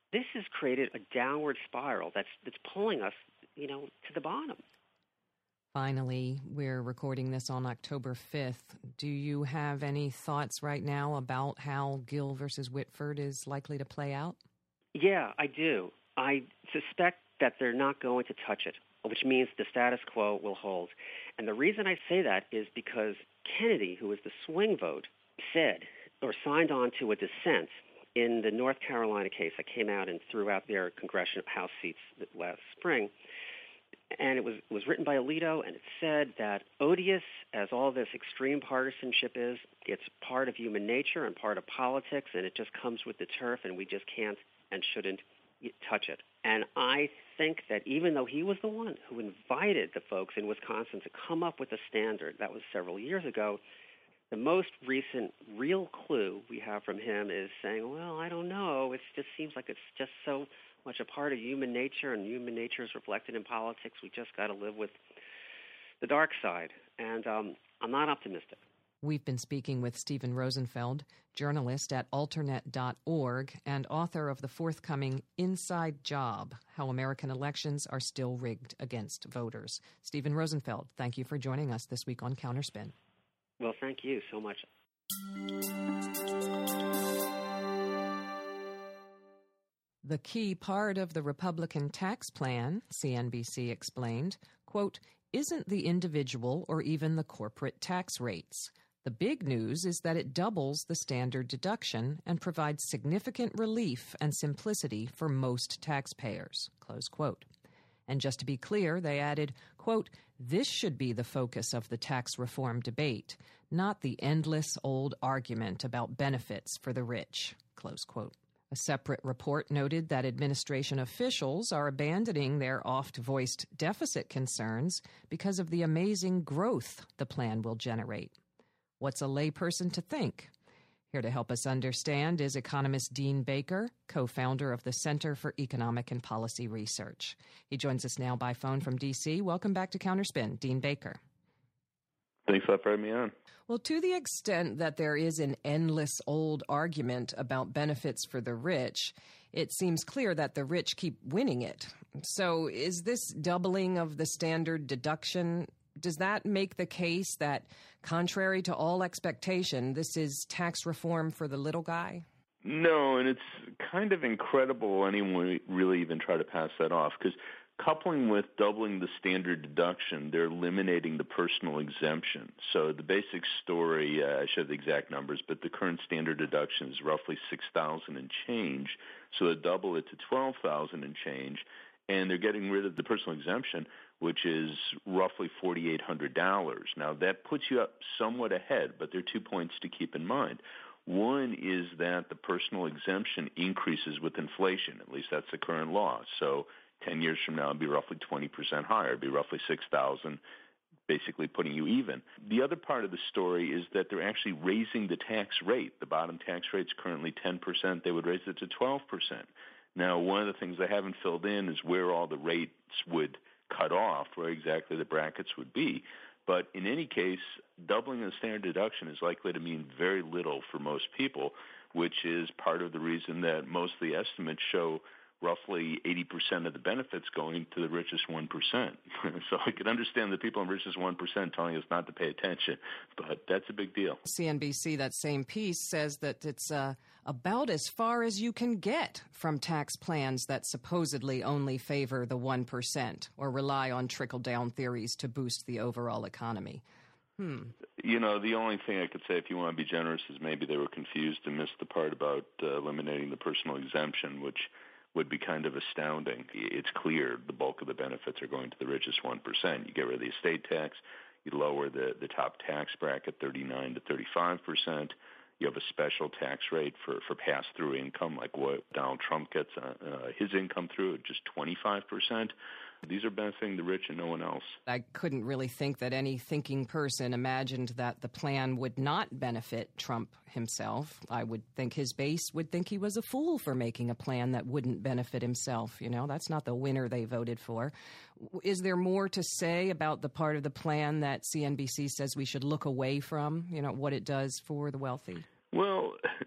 [SPEAKER 7] this has created a downward spiral that's that's pulling us, you know, to the bottom.
[SPEAKER 6] Finally, we're recording this on October fifth. Do you have any thoughts right now about how Gill versus Whitford is likely to play out?
[SPEAKER 7] Yeah, I do. I suspect that they're not going to touch it, which means the status quo will hold. And the reason I say that is because Kennedy, who was the swing vote, said or signed on to a dissent in the North Carolina case that came out and threw out their congressional House seats last spring. And it was it was written by Alito, and it said that odious as all this extreme partisanship is, it's part of human nature and part of politics, and it just comes with the turf, and we just can't and shouldn't touch it. And I think that even though he was the one who invited the folks in Wisconsin to come up with a standard, that was several years ago, the most recent real clue we have from him is saying, well, I don't know, it just seems like it's just so much a part of human nature, and human nature is reflected in politics. We just got to live with the dark side. And um, I'm not optimistic.
[SPEAKER 6] We've been speaking with Stephen Rosenfeld, journalist at alternet dot org and author of the forthcoming Inside Job, How American Elections Are Still Rigged Against Voters. Stephen Rosenfeld, thank you for joining us this week on Counterspin.
[SPEAKER 7] Well, thank you so much.
[SPEAKER 6] The key part of the Republican tax plan, C N B C explained, quote, isn't the individual or even the corporate tax rates. The big news is that it doubles the standard deduction and provides significant relief and simplicity for most taxpayers, close quote. And just to be clear, they added, quote, this should be the focus of the tax reform debate, not the endless old argument about benefits for the rich, close quote. A separate report noted that administration officials are abandoning their oft-voiced deficit concerns because of the amazing growth the plan will generate. What's a layperson to think? Here to help us understand is economist Dean Baker, co-founder of the Center for Economic and Policy Research. He joins us now by phone from D C. Welcome back to Counterspin, Dean Baker.
[SPEAKER 8] Thanks a lot for having me on.
[SPEAKER 6] Well, to the extent that there is an endless old argument about benefits for the rich, it seems clear that the rich keep winning it. So is this doubling of the standard deduction, does that make the case that, contrary to all expectation, this is tax reform for the little guy?
[SPEAKER 8] No, and it's kind of incredible anyone really even try to pass that off, because coupling with doubling the standard deduction, they're eliminating the personal exemption. So the basic story, uh, I should have the exact numbers, but the current standard deduction is roughly six thousand dollars and change. So they double it to twelve thousand dollars and change, and they're getting rid of the personal exemption, which is roughly four thousand eight hundred dollars. Now, that puts you up somewhat ahead, but there are two points to keep in mind. One is that the personal exemption increases with inflation. At least that's the current law. So ten years from now, it'd be roughly twenty percent higher. It'd be roughly six thousand, basically putting you even. The other part of the story is that they're actually raising the tax rate. The bottom tax rate's currently ten percent. They would raise it to twelve percent. Now, one of the things they haven't filled in is where all the rates would cut off, where exactly the brackets would be. But in any case, doubling the standard deduction is likely to mean very little for most people, which is part of the reason that most of the estimates show roughly eighty percent of the benefits going to the richest one percent. So I can understand the people in the richest one percent telling us not to pay attention, but that's a big deal.
[SPEAKER 6] C N B C, that same piece, says that it's uh, about as far as you can get from tax plans that supposedly only favor the one percent or rely on trickle-down theories to boost the overall economy. Hmm.
[SPEAKER 8] You know, the only thing I could say, if you want to be generous, is maybe they were confused and missed the part about uh, eliminating the personal exemption, which would be kind of astounding. It's clear the bulk of the benefits are going to the richest one percent. You get rid of the estate tax, you lower the, the top tax bracket thirty-nine to thirty-five percent. You have a special tax rate for, for pass-through income, like what Donald Trump gets uh, uh, his income through at just twenty-five percent. These are benefiting the rich and no one else.
[SPEAKER 6] I couldn't really think that any thinking person imagined that the plan would not benefit Trump himself. I would think his base would think he was a fool for making a plan that wouldn't benefit himself. You know, that's not the winner they voted for. Is there more to say about the part of the plan that C N B C says we should look away from, you know, what it does for the wealthy?
[SPEAKER 8] Well,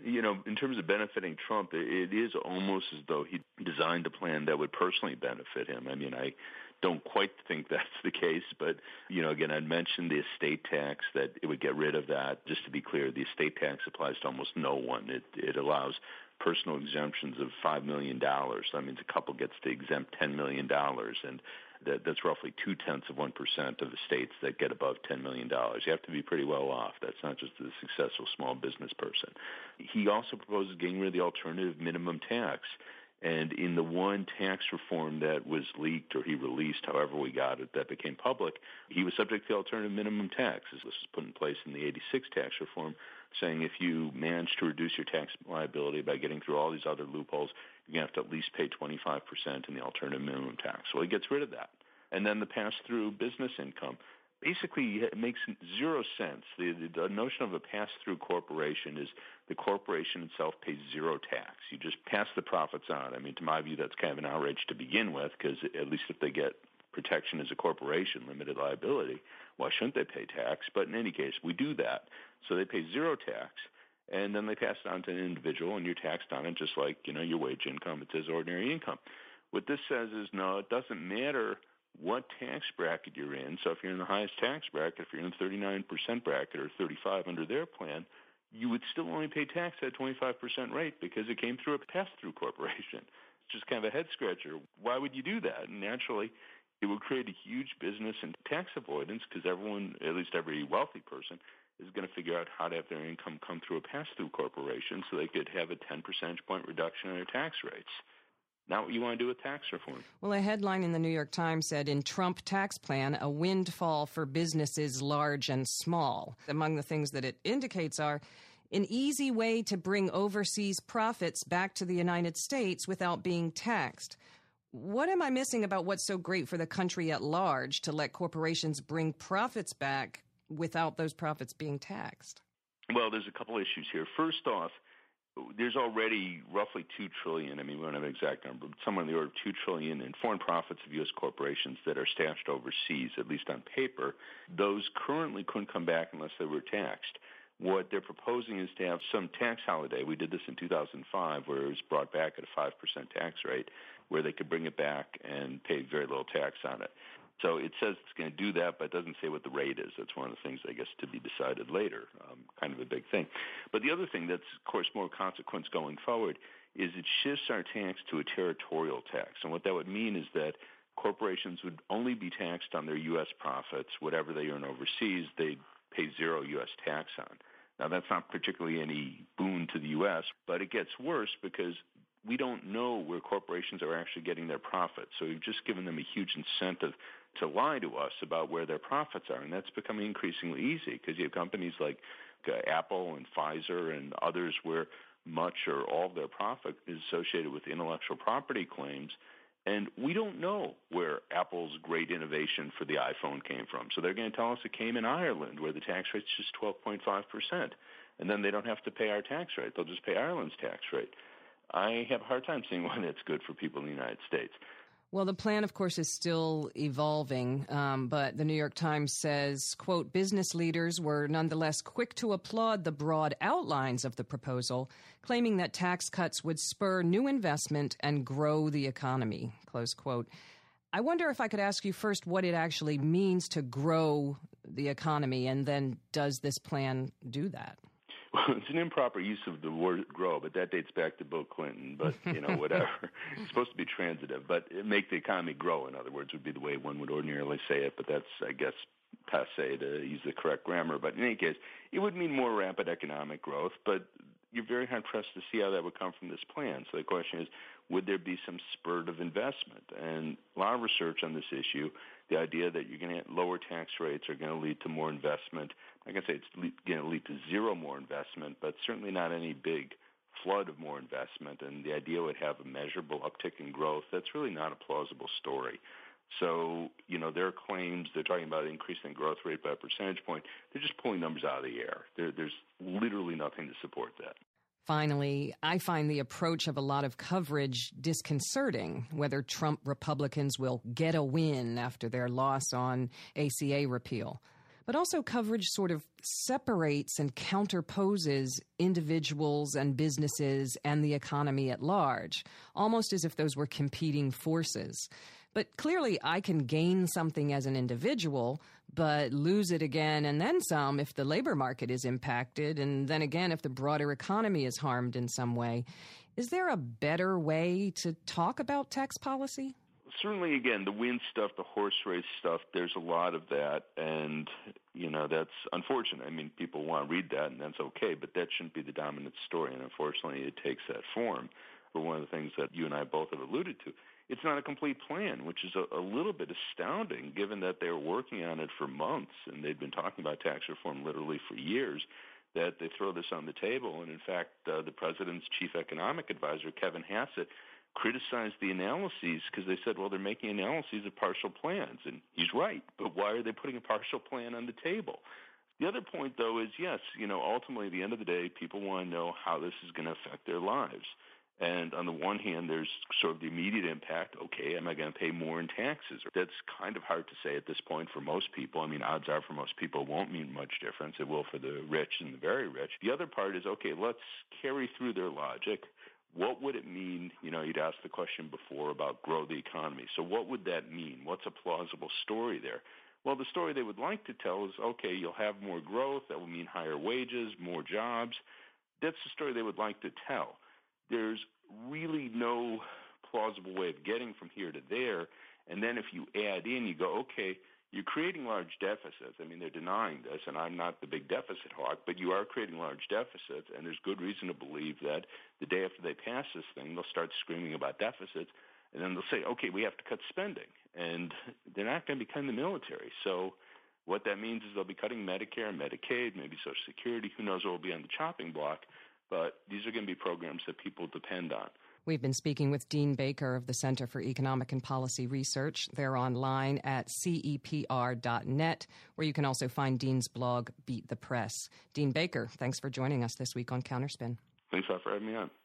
[SPEAKER 8] You know, in terms of benefiting Trump, it is almost as though he designed a plan that would personally benefit him. I mean, I don't quite think that's the case, but, you know, again, I'd mentioned the estate tax, that it would get rid of that. Just to be clear, the estate tax applies to almost no one. It, it allows personal exemptions of five million dollars. That means a couple gets to exempt ten million dollars, and that, that's roughly two-tenths of one percent of the states that get above ten million dollars. You have to be pretty well off. That's not just a successful small business person. He also proposes getting rid of the alternative minimum tax. And in the one tax reform that was leaked, or he released, however we got it, that became public, he was subject to the alternative minimum tax. This was put in place in the eighty-six tax reform, saying if you manage to reduce your tax liability by getting through all these other loopholes, you're going to have to at least pay twenty-five percent in the alternative minimum tax. Well, he gets rid of that. And then the pass-through business income. Basically, it makes zero sense. The, the, the notion of a pass-through corporation is the corporation itself pays zero tax. You just pass the profits on. I mean, to my view, that's kind of an outrage to begin with, because at least if they get protection as a corporation, limited liability, why shouldn't they pay tax? But in any case, we do that. So they pay zero tax, and then they pass it on to an individual, and you're taxed on it just like, you know, your wage income. It says ordinary income. What this says is, no, it doesn't matter what tax bracket you're in. So if you're in the highest tax bracket, if you're in the thirty-nine percent bracket or thirty-five under their plan, you would still only pay tax at a twenty-five percent rate because it came through a pass-through corporation. It's just kind of a head-scratcher. Why would you do that? And naturally, it would create a huge business and tax avoidance, because everyone, at least every wealthy person, is going to figure out how to have their income come through a pass-through corporation so they could have a ten percentage point reduction in their tax rates. Not what you want to do with tax reform.
[SPEAKER 6] Well, a headline in the New York Times said, in Trump tax plan, a windfall for businesses large and small. Among the things that it indicates are an easy way to bring overseas profits back to the United States without being taxed. What am I missing about what's so great for the country at large to let corporations bring profits back without those profits being taxed?
[SPEAKER 8] Well, there's a couple issues here. First off, there's already roughly two trillion dollars, I mean, we don't have an exact number, but somewhere in the order of two trillion dollars in foreign profits of U S corporations that are stashed overseas, at least on paper. Those currently couldn't come back unless they were taxed. What they're proposing is to have some tax holiday. We did this in two thousand five, where it was brought back at a five percent tax rate, where they could bring it back and pay very little tax on it. So it says it's going to do that, but it doesn't say what the rate is. That's one of the things, I guess, to be decided later, um, kind of a big thing. But the other thing that's, of course, more consequence going forward is it shifts our tax to a territorial tax. And what that would mean is that corporations would only be taxed on their U S profits. Whatever they earn overseas, they'd pay zero U S tax on. Now, that's not particularly any boon to the U S, but it gets worse because we don't know where corporations are actually getting their profits. So we've just given them a huge incentive to lie to us about where their profits are, and that's becoming increasingly easy because you have companies like uh, Apple and Pfizer and others where much or all of their profit is associated with intellectual property claims, and we don't know where Apple's great innovation for the iPhone came from. So they're going to tell us it came in Ireland, where the tax rate's just twelve point five percent, and then they don't have to pay our tax rate. They'll just pay Ireland's tax rate. I have a hard time seeing why that's good for people in the United States.
[SPEAKER 6] Well, the plan, of course, is still evolving, um, but the New York Times says, quote, business leaders were nonetheless quick to applaud the broad outlines of the proposal, claiming that tax cuts would spur new investment and grow the economy, close quote. I wonder if I could ask you first what it actually means to grow the economy, and then does this plan do that?
[SPEAKER 8] Well, it's an improper use of the word grow, but that dates back to Bill Clinton, but, you know, whatever. It's supposed to be transitive, but make the economy grow, in other words, would be the way one would ordinarily say it, but that's, I guess, passe to use the correct grammar. But in any case, it would mean more rapid economic growth, but you're very hard-pressed to see how that would come from this plan. So the question is, would there be some spurt of investment? And a lot of research on this issue, the idea that you're going to have lower tax rates are going to lead to more investment. Like I say, it's going to lead to zero more investment, but certainly not any big flood of more investment. And the idea would have a measurable uptick in growth. That's really not a plausible story. So, you know, their claims, they're talking about increasing growth rate by a percentage point. They're just pulling numbers out of the air. There, there's literally nothing to support that.
[SPEAKER 6] Finally, I find the approach of a lot of coverage disconcerting, whether Trump Republicans will get a win after their loss on A C A repeal. But also coverage sort of separates and counterposes individuals and businesses and the economy at large, almost as if those were competing forces. But clearly I can gain something as an individual, but lose it again and then some if the labor market is impacted, and then again if the broader economy is harmed in some way. Is there a better way to talk about tax policy?
[SPEAKER 8] Certainly, again, the wind stuff, the horse race stuff, there's a lot of that, and, you know, that's unfortunate. I mean, people want to read that, and that's okay, but that shouldn't be the dominant story, and unfortunately it takes that form. But one of the things that you and I both have alluded to, it's not a complete plan, which is a, a little bit astounding, given that they were working on it for months, and they'd been talking about tax reform literally for years, that they throw this on the table. And, in fact, uh, the president's chief economic advisor, Kevin Hassett, criticized the analyses because they said, well, they're making analyses of partial plans. And he's right, but why are they putting a partial plan on the table? The other point, though, is, yes, you know, ultimately at the end of the day, people want to know how this is going to affect their lives. And on the one hand, there's sort of the immediate impact. Okay, am I going to pay more in taxes? That's kind of hard to say at this point for most people. I mean, odds are for most people it won't mean much difference. It will for the rich and the very rich. The other part is, okay, let's carry through their logic. What would it mean? You know, you'd asked the question before about grow the economy. So what would that mean? What's a plausible story there? Well, the story they would like to tell is, okay, you'll have more growth. That will mean higher wages, more jobs. That's the story they would like to tell. There's really no plausible way of getting from here to there. And then if you add in, you go, okay, you're creating large deficits. I mean, they're denying this, and I'm not the big deficit hawk, but you are creating large deficits, and there's good reason to believe that the day after they pass this thing, they'll start screaming about deficits, and then they'll say, okay, we have to cut spending. And they're not going to be cutting the military. So what that means is they'll be cutting Medicare and Medicaid, maybe Social Security. Who knows what will be on the chopping block, but these are going to be programs that people depend on.
[SPEAKER 6] We've been speaking with Dean Baker of the Center for Economic and Policy Research. They're online at C E P R dot net, where you can also find Dean's blog, Beat the Press. Dean Baker, thanks for joining us this week on Counterspin.
[SPEAKER 8] Thanks a lot for having me on.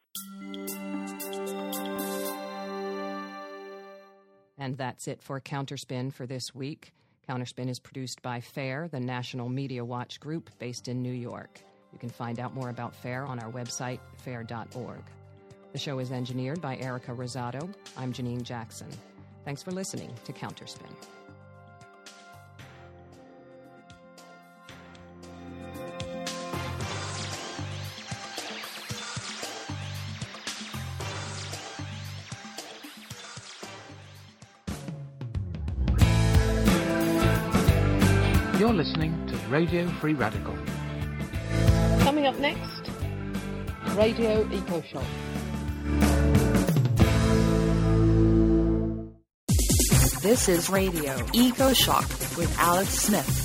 [SPEAKER 6] And that's it for Counterspin for this week. Counterspin is produced by FAIR, the National Media Watch group based in New York. You can find out more about FAIR on our website, fair dot org. The show is engineered by Erica Rosado. I'm Janine Jackson. Thanks for listening to Counterspin.
[SPEAKER 1] You're listening to Radio Free Radical.
[SPEAKER 2] Coming up next, Radio EcoShock.
[SPEAKER 9] This is Radio EcoShock with Alex Smith.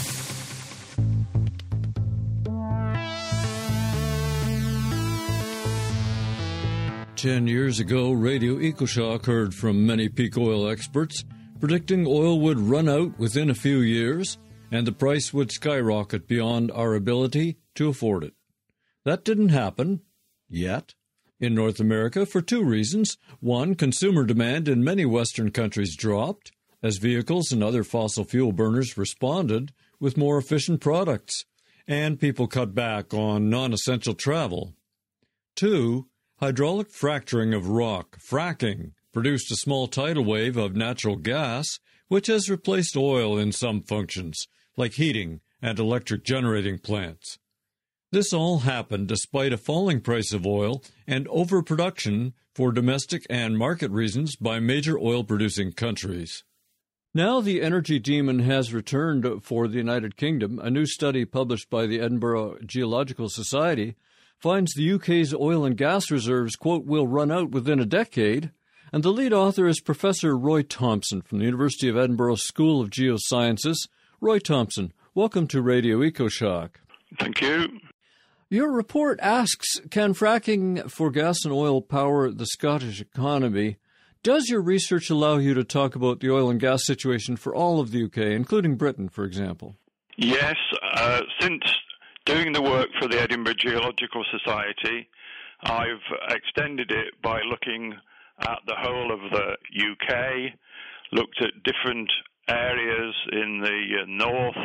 [SPEAKER 10] Ten years ago, Radio EcoShock heard from many peak oil experts predicting oil would run out within a few years and the price would skyrocket beyond our ability to afford it. That didn't happen, yet, in North America for two reasons. One, consumer demand in many Western countries dropped as vehicles and other fossil fuel burners responded with more efficient products, and people cut back on non-essential travel. Two, hydraulic fracturing of rock, fracking, produced a small tidal wave of natural gas, which has replaced oil in some functions, like heating and electric generating plants. This all happened despite a falling price of oil and overproduction for domestic and market reasons by major oil-producing countries. Now the energy demon has returned for the United Kingdom. A new study published by the Edinburgh Geological Society finds the U K's oil and gas reserves, quote, will run out within a decade. And the lead author is Professor Roy Thompson from the University of Edinburgh School of Geosciences. Roy Thompson, welcome to Radio EcoShock.
[SPEAKER 11] Thank you.
[SPEAKER 10] Your report asks, can fracking for gas and oil power the Scottish economy? Does your research allow you to talk about the oil and gas situation for all of the U K, including Britain, for example?
[SPEAKER 11] Yes. Uh, since doing the work for the Edinburgh Geological Society, I've extended it by looking at the whole of the U K, looked at different areas in the uh, north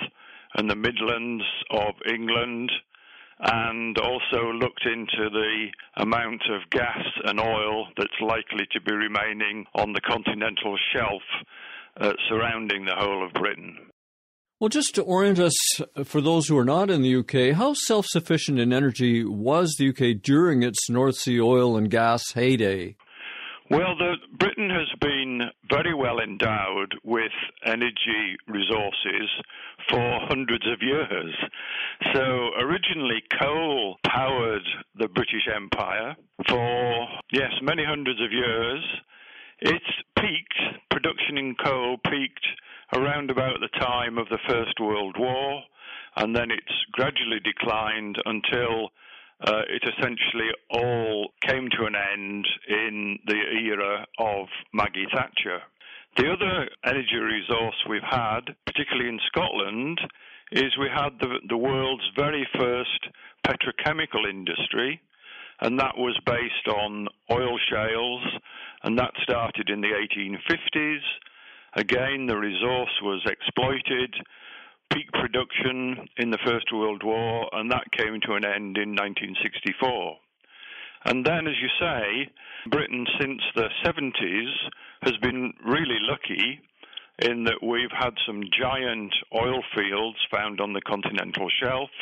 [SPEAKER 11] and the Midlands of England, and also looked into the amount of gas and oil that's likely to be remaining on the continental shelf uh, surrounding the whole of Britain.
[SPEAKER 10] Well, just to orient us, for those who are not in the U K, how self-sufficient in energy was the U K during its North Sea oil and gas heyday?
[SPEAKER 11] Well, the, Britain has been very well endowed with energy resources for hundreds of years. So originally coal powered the British Empire for, yes, many hundreds of years. It's peaked, production in coal peaked around about the time of the First World War, and then it's gradually declined until uh, it essentially all came to an end in the era of Maggie Thatcher. The other energy resource we've had, particularly in Scotland, is we had the, the world's very first petrochemical industry, and that was based on oil shales, and that started in the eighteen fifties. Again, the resource was exploited, peak production in the First World War, and that came to an end in nineteen sixty-four. And then, as you say, Britain since the seventies has been really lucky in that we've had some giant oil fields found on the continental shelf,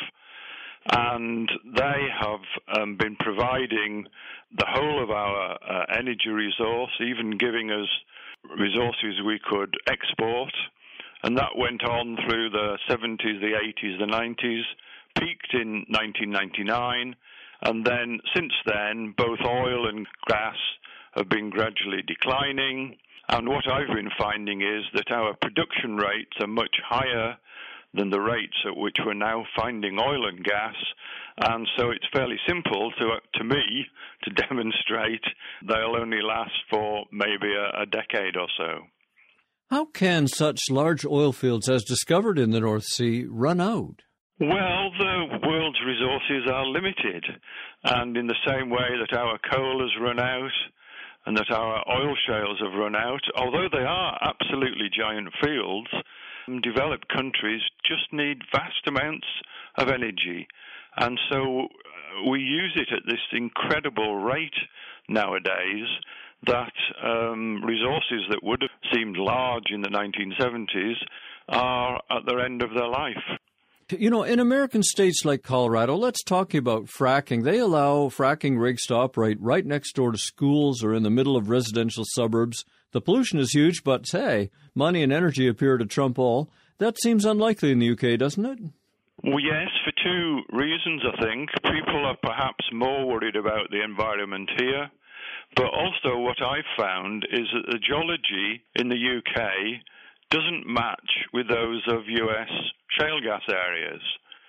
[SPEAKER 11] and they have um, been providing the whole of our uh, energy resource, even giving us resources we could export, and that went on through the seventies, the eighties, the nineties, peaked in nineteen ninety-nine, and then since then both oil and gas have been gradually declining, and what I've been finding is that our production rates are much higher than the rates at which we're now finding oil and gas, and so it's fairly simple to to me to demonstrate they'll only last for maybe a, a decade or so.
[SPEAKER 10] How can such large oil fields as discovered in the North Sea run out?
[SPEAKER 11] Well, the world's resources are limited, and in the same way that our coal has run out and that our oil shales have run out, although they are absolutely giant fields, developed countries just need vast amounts of energy, and so we use it at this incredible rate nowadays that um, resources that would have seemed large in the nineteen seventies are at the end of their life.
[SPEAKER 10] You know, in American states like Colorado, let's talk about fracking. They allow fracking rigs to operate right next door to schools or in the middle of residential suburbs. The pollution is huge, but hey, money and energy appear to trump all. That seems unlikely in the U K, doesn't it?
[SPEAKER 11] Well, yes, for two reasons, I think. People are perhaps more worried about the environment here, but also what I've found is that the geology in the U K doesn't match with those of U S shale gas areas.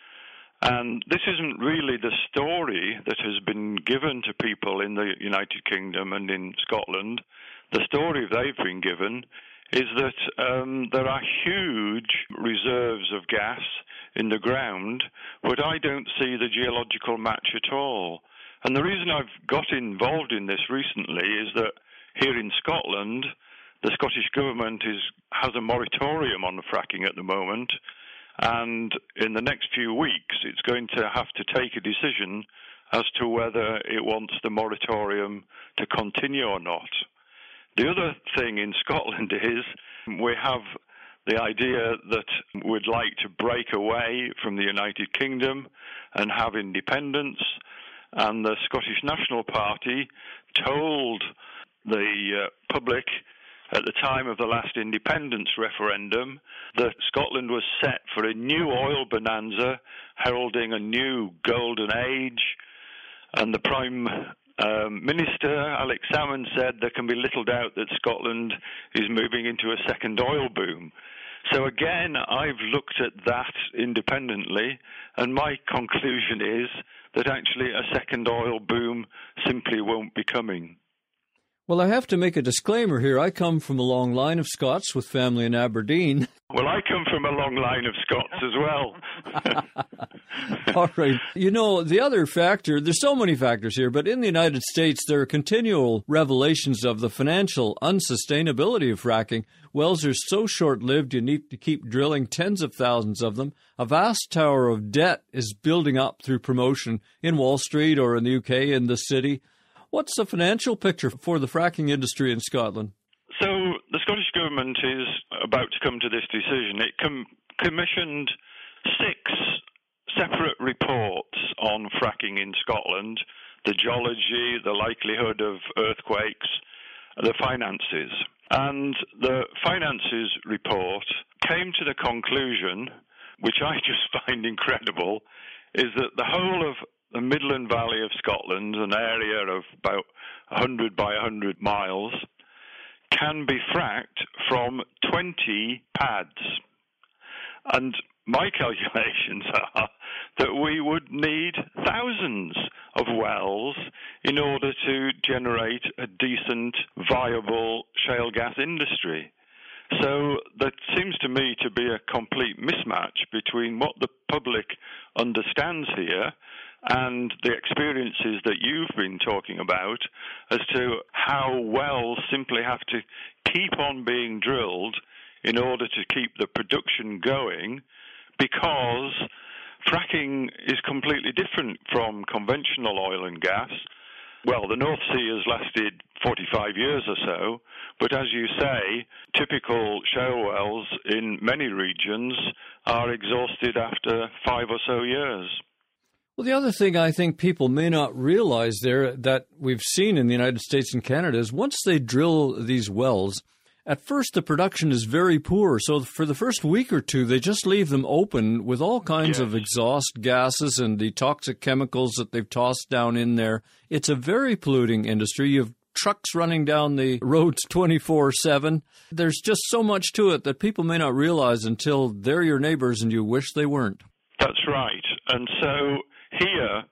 [SPEAKER 11] And this isn't really the story that has been given to people in the United Kingdom and in Scotland. The story they've been given is that um, there are huge reserves of gas in the ground, but I don't see the geological match at all. And the reason I've got involved in this recently is that here in Scotland, the Scottish Government is has a moratorium on fracking at the moment, and in the next few weeks it's going to have to take a decision as to whether it wants the moratorium to continue or not. The other thing in Scotland is we have the idea that we'd like to break away from the United Kingdom and have independence, and the Scottish National Party told the uh, public at the time of the last independence referendum that Scotland was set for a new oil bonanza, heralding a new golden age, and the Prime um, Minister, Alex Salmond, said there can be little doubt that Scotland is moving into a second oil boom. So again, I've looked at that independently, and my conclusion is that actually a second oil boom simply won't be coming.
[SPEAKER 10] Well, I have to make a disclaimer here. I come from a long line of Scots with family in Aberdeen.
[SPEAKER 11] Well, I come from a long line of Scots as well.
[SPEAKER 10] All right. You know, the other factor, there's so many factors here, but in the United States, there are continual revelations of the financial unsustainability of fracking. Wells are so short-lived, you need to keep drilling tens of thousands of them. A vast tower of debt is building up through promotion in Wall Street or in the U K, in the city. What's the financial picture for the fracking industry in Scotland?
[SPEAKER 11] So the Scottish Government is about to come to this decision. It com- commissioned six separate reports on fracking in Scotland, the geology, the likelihood of earthquakes, the finances. And the finances report came to the conclusion, which I just find incredible, is that the whole of the Midland Valley of Scotland, an area of about one hundred by one hundred miles, can be fracked from twenty pads. And my calculations are that we would need thousands of wells in order to generate a decent, viable shale gas industry. So there seems to me to be a complete mismatch between what the public understands here and the experiences that you've been talking about as to how wells simply have to keep on being drilled in order to keep the production going, because fracking is completely different from conventional oil and gas. Well, the North Sea has lasted forty-five years or so, but as you say, typical shale wells in many regions are exhausted after five or so years.
[SPEAKER 10] Well, the other thing I think people may not realize there that we've seen in the United States and Canada is once they drill these wells, at first the production is very poor. So for the first week or two, they just leave them open with all kinds yes. of exhaust gases and the toxic chemicals that they've tossed down in there. It's a very polluting industry. You have trucks running down the roads twenty-four seven. There's just so much to it that people may not realize until they're your neighbors and you wish they weren't.
[SPEAKER 11] That's right. And so here,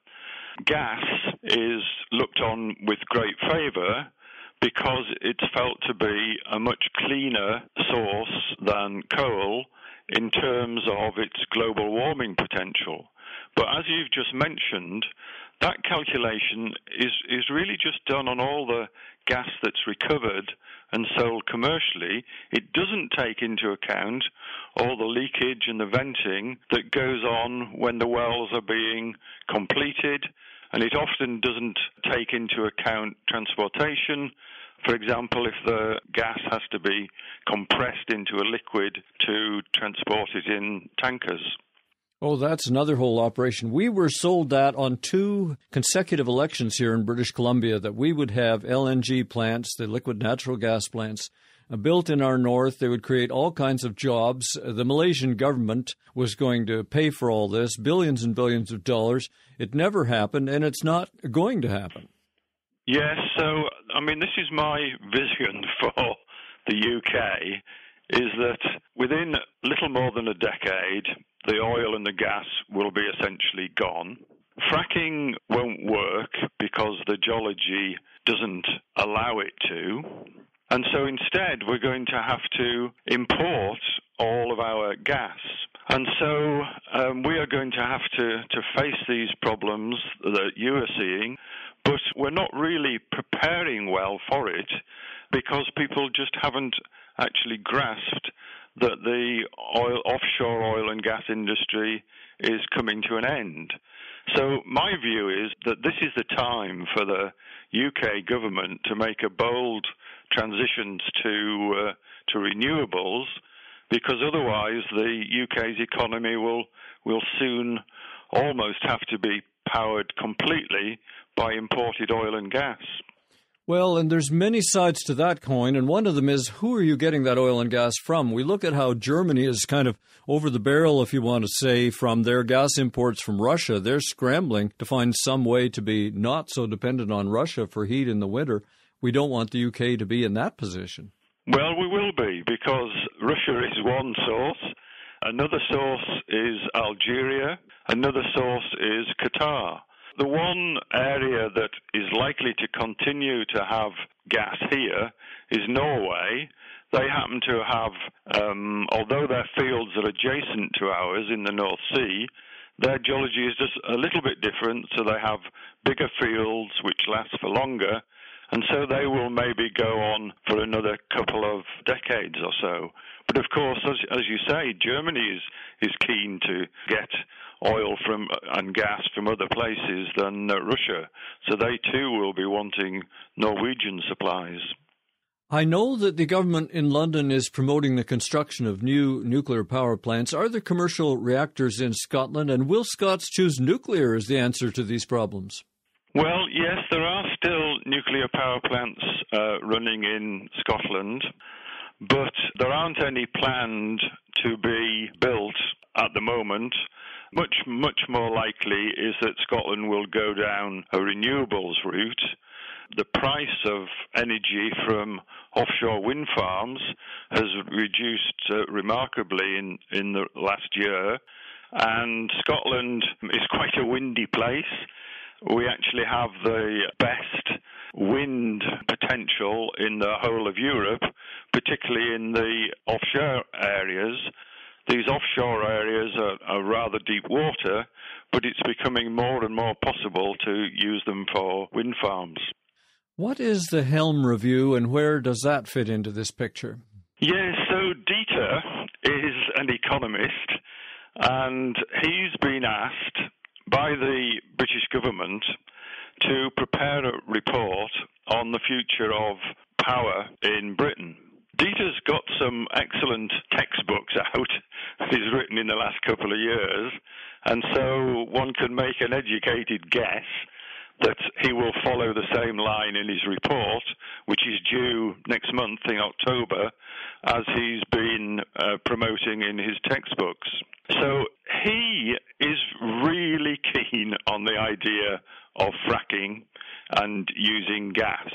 [SPEAKER 11] gas is looked on with great favour because it's felt to be a much cleaner source than coal in terms of its global warming potential. But as you've just mentioned, that calculation is, is really just done on all the gas that's recovered and sold commercially. It doesn't take into account all the leakage and the venting that goes on when the wells are being completed, and it often doesn't take into account transportation. For example, if the gas has to be compressed into a liquid to transport it in tankers.
[SPEAKER 10] Oh, that's another whole operation. We were sold that on two consecutive elections here in British Columbia, that we would have L N G plants, the liquid natural gas plants, uh, built in our north. They would create all kinds of jobs. Uh, the Malaysian government was going to pay for all this, billions and billions of dollars. It never happened, and it's not going to happen.
[SPEAKER 11] Yes, so, I mean, this is my vision for the U K, is that within little more than a decade, the oil and the gas will be essentially gone. Fracking won't work because the geology doesn't allow it to. And so instead, we're going to have to import all of our gas. And so um, we are going to have to, to face these problems that you are seeing, but we're not really preparing well for it because people just haven't actually grasped that the oil, offshore oil and gas industry is coming to an end. So my view is that this is the time for the U K government to make a bold transition to uh, to renewables, because otherwise the U K's economy will will soon almost have to be powered completely by imported oil and gas.
[SPEAKER 10] Well, and there's many sides to that coin, and one of them is, who are you getting that oil and gas from? We look at how Germany is kind of over the barrel, if you want to say, from their gas imports from Russia. They're scrambling to find some way to be not so dependent on Russia for heat in the winter. We don't want the U K to be in that position.
[SPEAKER 11] Well, we will be, because Russia is one source. Another source is Algeria. Another source is Qatar. the one area that is likely to continue to have gas here is Norway. They happen to have, um, although their fields are adjacent to ours in the North Sea, their geology is just a little bit different, so they have bigger fields which last for longer, and so they will maybe go on for another couple of decades or so. But of course, as, as you say, Germany is, is keen to get oil from and gas from other places than uh, Russia, so they too will be wanting Norwegian supplies.
[SPEAKER 10] I know that the government in London is promoting the construction of new nuclear power plants. Are there commercial reactors in Scotland, and will Scots choose nuclear as the answer to these problems?
[SPEAKER 11] Well, yes, there are still nuclear power plants uh, running in Scotland, but there aren't any planned to be built at the moment. Much, much more likely is that Scotland will go down a renewables route. The price of energy from offshore wind farms has reduced uh, remarkably in, in the last year, and Scotland is quite a windy place. We actually have the best wind potential in the whole of Europe, particularly in the offshore areas. These offshore areas are, are rather deep water, but it's becoming more and more possible to use them for wind farms.
[SPEAKER 10] What is the Helm Review, and where does that fit into this picture?
[SPEAKER 11] Yes, so Dieter is an economist, and he's been asked by the British government to prepare a report on the future of power in Britain. Dieter's got some excellent textbooks out that he's written in the last couple of years, and so one can make an educated guess that he will follow the same line in his report, which is due next month in October, as he's been uh, promoting in his textbooks. So he is really keen on the idea of fracking and using gas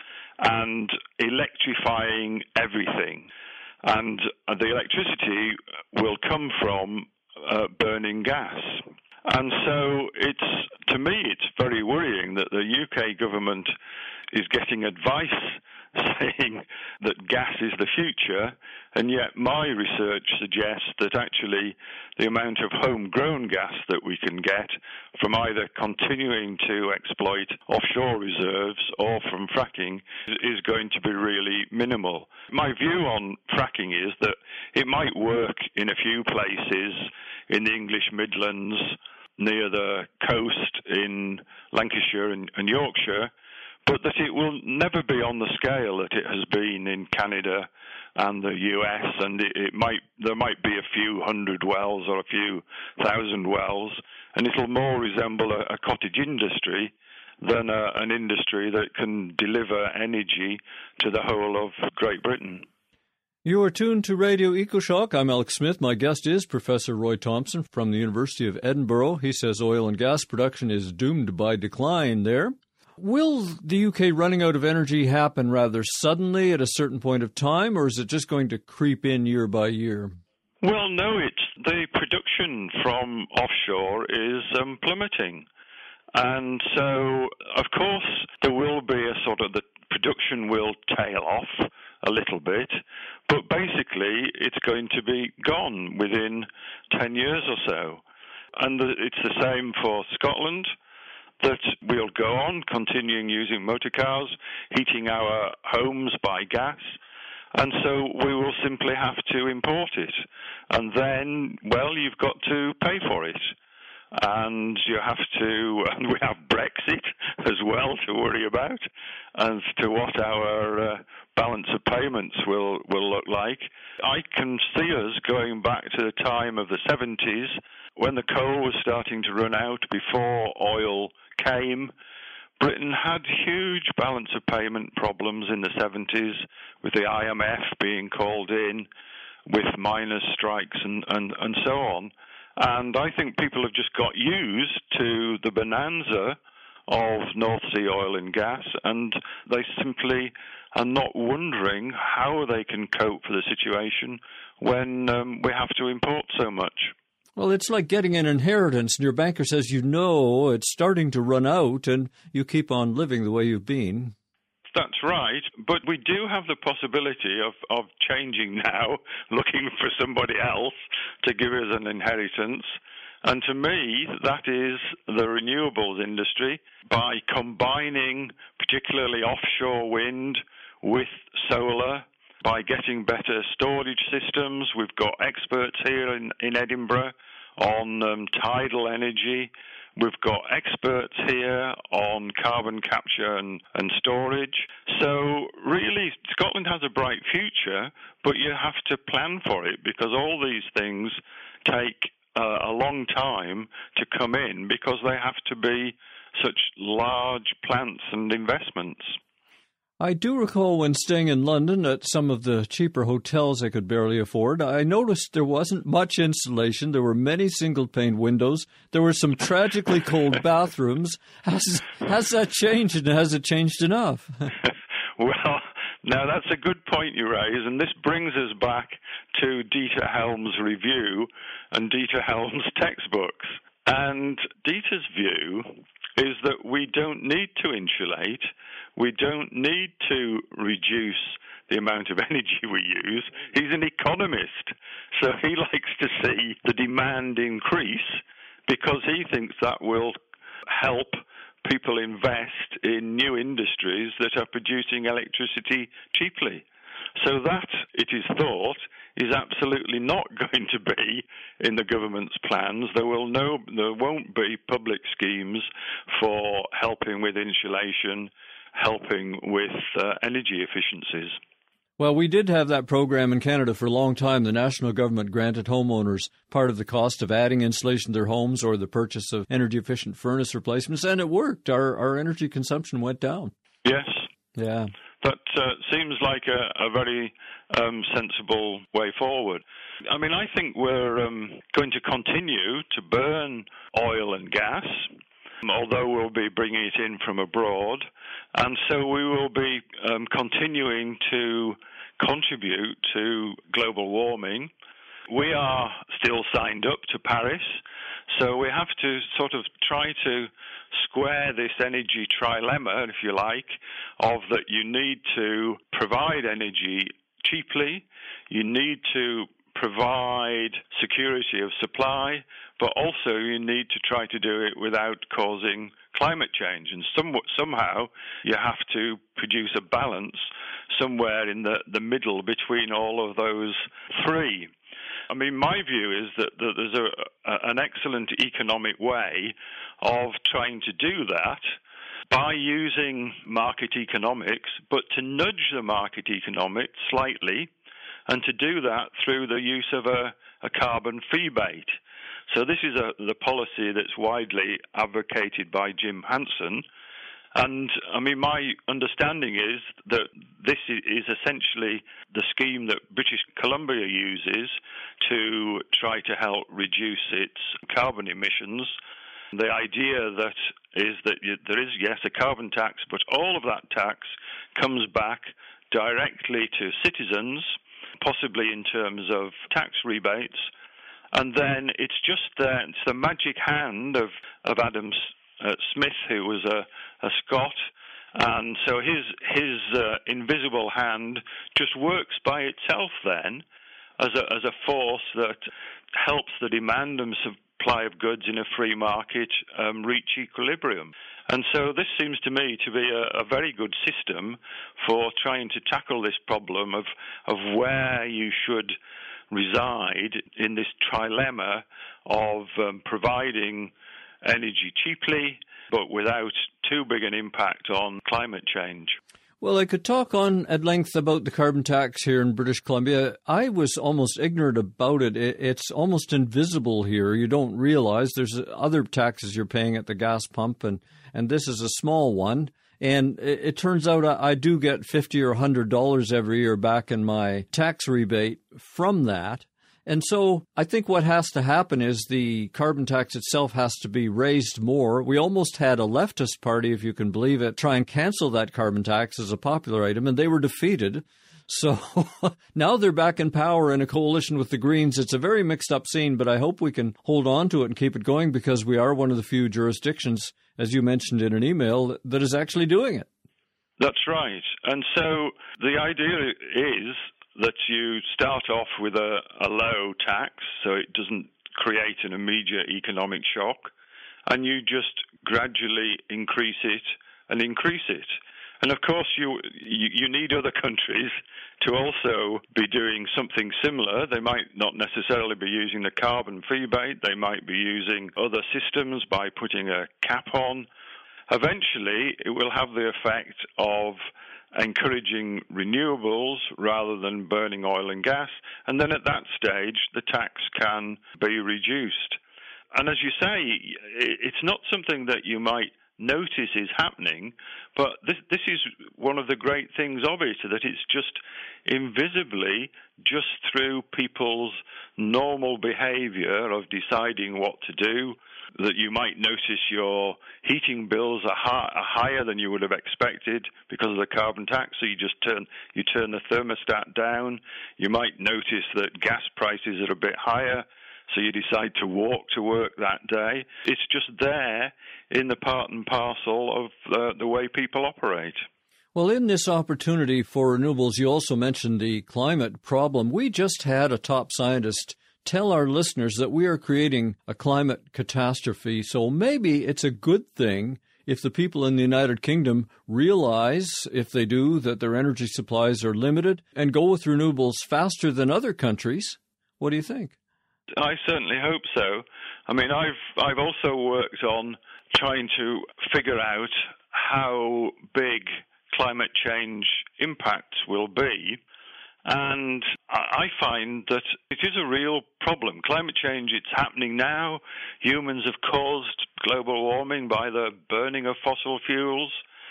[SPEAKER 11] and electrifying everything. And the electricity will come from uh, burning gas. And so it's, to me, it's very worrying that the U K government is getting advice saying that gas is the future, and yet my research suggests that actually the amount of homegrown gas that we can get from either continuing to exploit offshore reserves or from fracking is going to be really minimal. My view on fracking is that it might work in a few places in the English Midlands, near the coast in Lancashire and, and Yorkshire, but that it will never be on the scale that it has been in Canada and the U S, and it, it might there might be a few hundred wells or a few thousand wells, and it'll more resemble a, a cottage industry than a, an industry that can deliver energy to the whole of Great Britain.
[SPEAKER 10] You are tuned to Radio EcoShock. I'm Alex Smith. My guest is Professor Roy Thompson from the University of Edinburgh. He says oil and gas production is doomed by decline there. Will the U K running out of energy happen rather suddenly at a certain point of time, or is it just going to creep in year by year?
[SPEAKER 11] Well, no, it's the production from offshore is um, plummeting. And so, of course, there will be a sort of, the production will tail off a little bit, but basically it's going to be gone within ten years or so. And the, it's the same for Scotland, that we'll go on continuing using motor cars, heating our homes by gas, and so we will simply have to import it. And then, well, you've got to pay for it. And you have to, and we have Brexit as well to worry about as to what our uh, balance of payments will, will look like. I can see us going back to the time of the seventies when the coal was starting to run out before oil came. Britain had huge balance of payment problems in the seventies, with the I M F being called in, with miners' strikes and, and, and so on. And I think people have just got used to the bonanza of North Sea oil and gas, and they simply are not wondering how they can cope for the situation when um, we have to import so much.
[SPEAKER 10] Well, it's like getting an inheritance, and your banker says you know it's starting to run out, and you keep on living the way you've been.
[SPEAKER 11] That's right, but we do have the possibility of, of changing now, looking for somebody else to give us an inheritance. And to me, that is the renewables industry, by combining particularly offshore wind with solar, by getting better storage systems. We've got experts here in, in Edinburgh on um, tidal energy. We've got experts here on carbon capture and, and storage. So really, Scotland has a bright future, but you have to plan for it, because all these things take uh, a long time to come in, because they have to be such large plants and investments.
[SPEAKER 10] I do recall when staying in London at some of the cheaper hotels I could barely afford, I noticed there wasn't much insulation. There were many single-pane windows. There were some tragically cold bathrooms. Has, has that changed, and has it changed enough?
[SPEAKER 11] Well, now that's a good point you raise, and this brings us back to Dieter Helm's review and Dieter Helm's textbooks. And Dieter's view is that we don't need to insulate. We don't need to reduce the amount of energy we use. He's an economist, so he likes to see the demand increase, because he thinks that will help people invest in new industries that are producing electricity cheaply. So that, it is thought, is absolutely not going to be in the government's plans. There will no, there won't be public schemes for helping with insulation, helping with uh, energy efficiencies.
[SPEAKER 10] Well, we did have that program in Canada for a long time. The national government granted homeowners part of the cost of adding insulation to their homes or the purchase of energy-efficient furnace replacements, and it worked. Our, our energy consumption went down.
[SPEAKER 11] Yes.
[SPEAKER 10] Yeah.
[SPEAKER 11] That uh, seems like a, a very um, sensible way forward. I mean, I think we're um, going to continue to burn oil and gas, although we'll be bringing it in from abroad. And so we will be um, continuing to contribute to global warming. We are still signed up to Paris, so we have to sort of try to square this energy trilemma, if you like, of that you need to provide energy cheaply, you need to provide security of supply, but also you need to try to do it without causing climate change. And some, somehow you have to produce a balance somewhere in the, the middle between all of those three. I mean, my view is that, that there's a, a, an excellent economic way of trying to do that by using market economics, but to nudge the market economics slightly, and to do that through the use of a, a carbon rebate. So this is a, the policy that's widely advocated by Jim Hansen. And, I mean, my understanding is that this is essentially the scheme that British Columbia uses to try to help reduce its carbon emissions. The idea that is that there is, yes, a carbon tax, but all of that tax comes back directly to citizens, possibly in terms of tax rebates. And then it's just the, it's the magic hand of, of Adam uh, Smith, who was a, a Scot. And so his, his uh, invisible hand just works by itself then as a, as a force that helps the demand and supply of goods in a free market um, reach equilibrium. And so this seems to me to be a, a very good system for trying to tackle this problem of, of where you should reside in this trilemma of um, providing energy cheaply, but without too big an impact on climate change.
[SPEAKER 10] Well, I could talk on at length about the carbon tax here in British Columbia. I was almost ignorant about it. It's almost invisible here. You don't realize there's other taxes you're paying at the gas pump, and, and this is a small one. And it, it turns out I, I do get fifty dollars or one hundred dollars every year back in my tax rebate from that. And so I think what has to happen is the carbon tax itself has to be raised more. We almost had a leftist party, if you can believe it, try and cancel that carbon tax as a popular item, and they were defeated. So now they're back in power in a coalition with the Greens. It's a very mixed up scene, but I hope we can hold on to it and keep it going because we are one of the few jurisdictions, as you mentioned in an email, that is actually doing it.
[SPEAKER 11] That's right. And so the idea is that you start off with a, a low tax so it doesn't create an immediate economic shock, and you just gradually increase it and increase it. And of course, you, you you need other countries to also be doing something similar. They might not necessarily be using the carbon rebate. They might be using other systems by putting a cap on. Eventually, it will have the effect of encouraging renewables rather than burning oil and gas. And then at that stage, the tax can be reduced. And as you say, it's not something that you might notice is happening, but this this is one of the great things of it, that it's just invisibly, just through people's normal behavior of deciding what to do, that you might notice your heating bills are, high, are higher than you would have expected because of the carbon tax, so you just turn you turn the thermostat down. You might notice that gas prices are a bit higher, so you decide to walk to work that day. It's just there in the part and parcel of uh, the way people operate.
[SPEAKER 10] Well, in this opportunity for renewables, you also mentioned the climate problem. We just had a top scientist tell our listeners that we are creating a climate catastrophe. So maybe it's a good thing if the people in the United Kingdom realize, if they do, that their energy supplies are limited and go with renewables faster than other countries. What do you think?
[SPEAKER 11] I certainly hope so. I mean, I've I've also worked on trying to figure out how big climate change impacts will be, and I find that it is a real problem. Climate change, it's happening now. Humans have caused global warming by the burning of fossil fuels.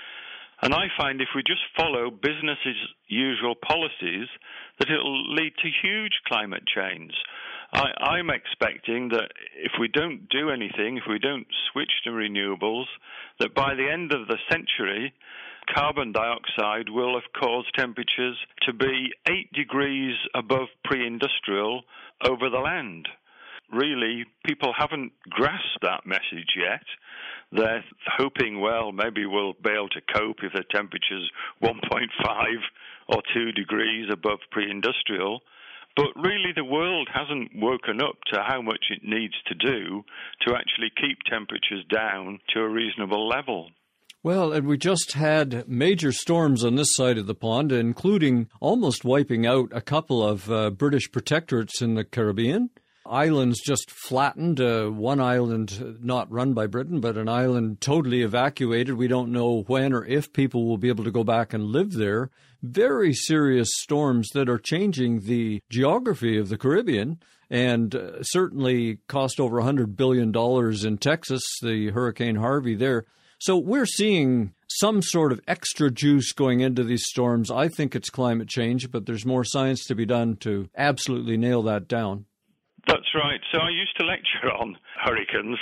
[SPEAKER 11] And I find if we just follow business as usual policies, that it will lead to huge climate change. I, I'm expecting that if we don't do anything, if we don't switch to renewables, that by the end of the century, carbon dioxide will have caused temperatures to be eight degrees above pre-industrial over the land. Really, people haven't grasped that message yet. They're hoping, well, maybe we'll be able to cope if the temperature's one point five or two degrees above pre-industrial. But really, the world hasn't woken up to how much it needs to do to actually keep temperatures down to a reasonable level.
[SPEAKER 10] Well, and we just had major storms on this side of the pond, including almost wiping out a couple of uh, British protectorates in the Caribbean. Islands just flattened, uh, one island not run by Britain, but an island totally evacuated. We don't know when or if people will be able to go back and live there. Very serious storms that are changing the geography of the Caribbean and uh, certainly cost over one hundred billion dollars in Texas, the Hurricane Harvey there. So we're seeing some sort of extra juice going into these storms. I think it's climate change, but there's more science to be done to absolutely nail that down.
[SPEAKER 11] That's right. So I used to lecture on hurricanes,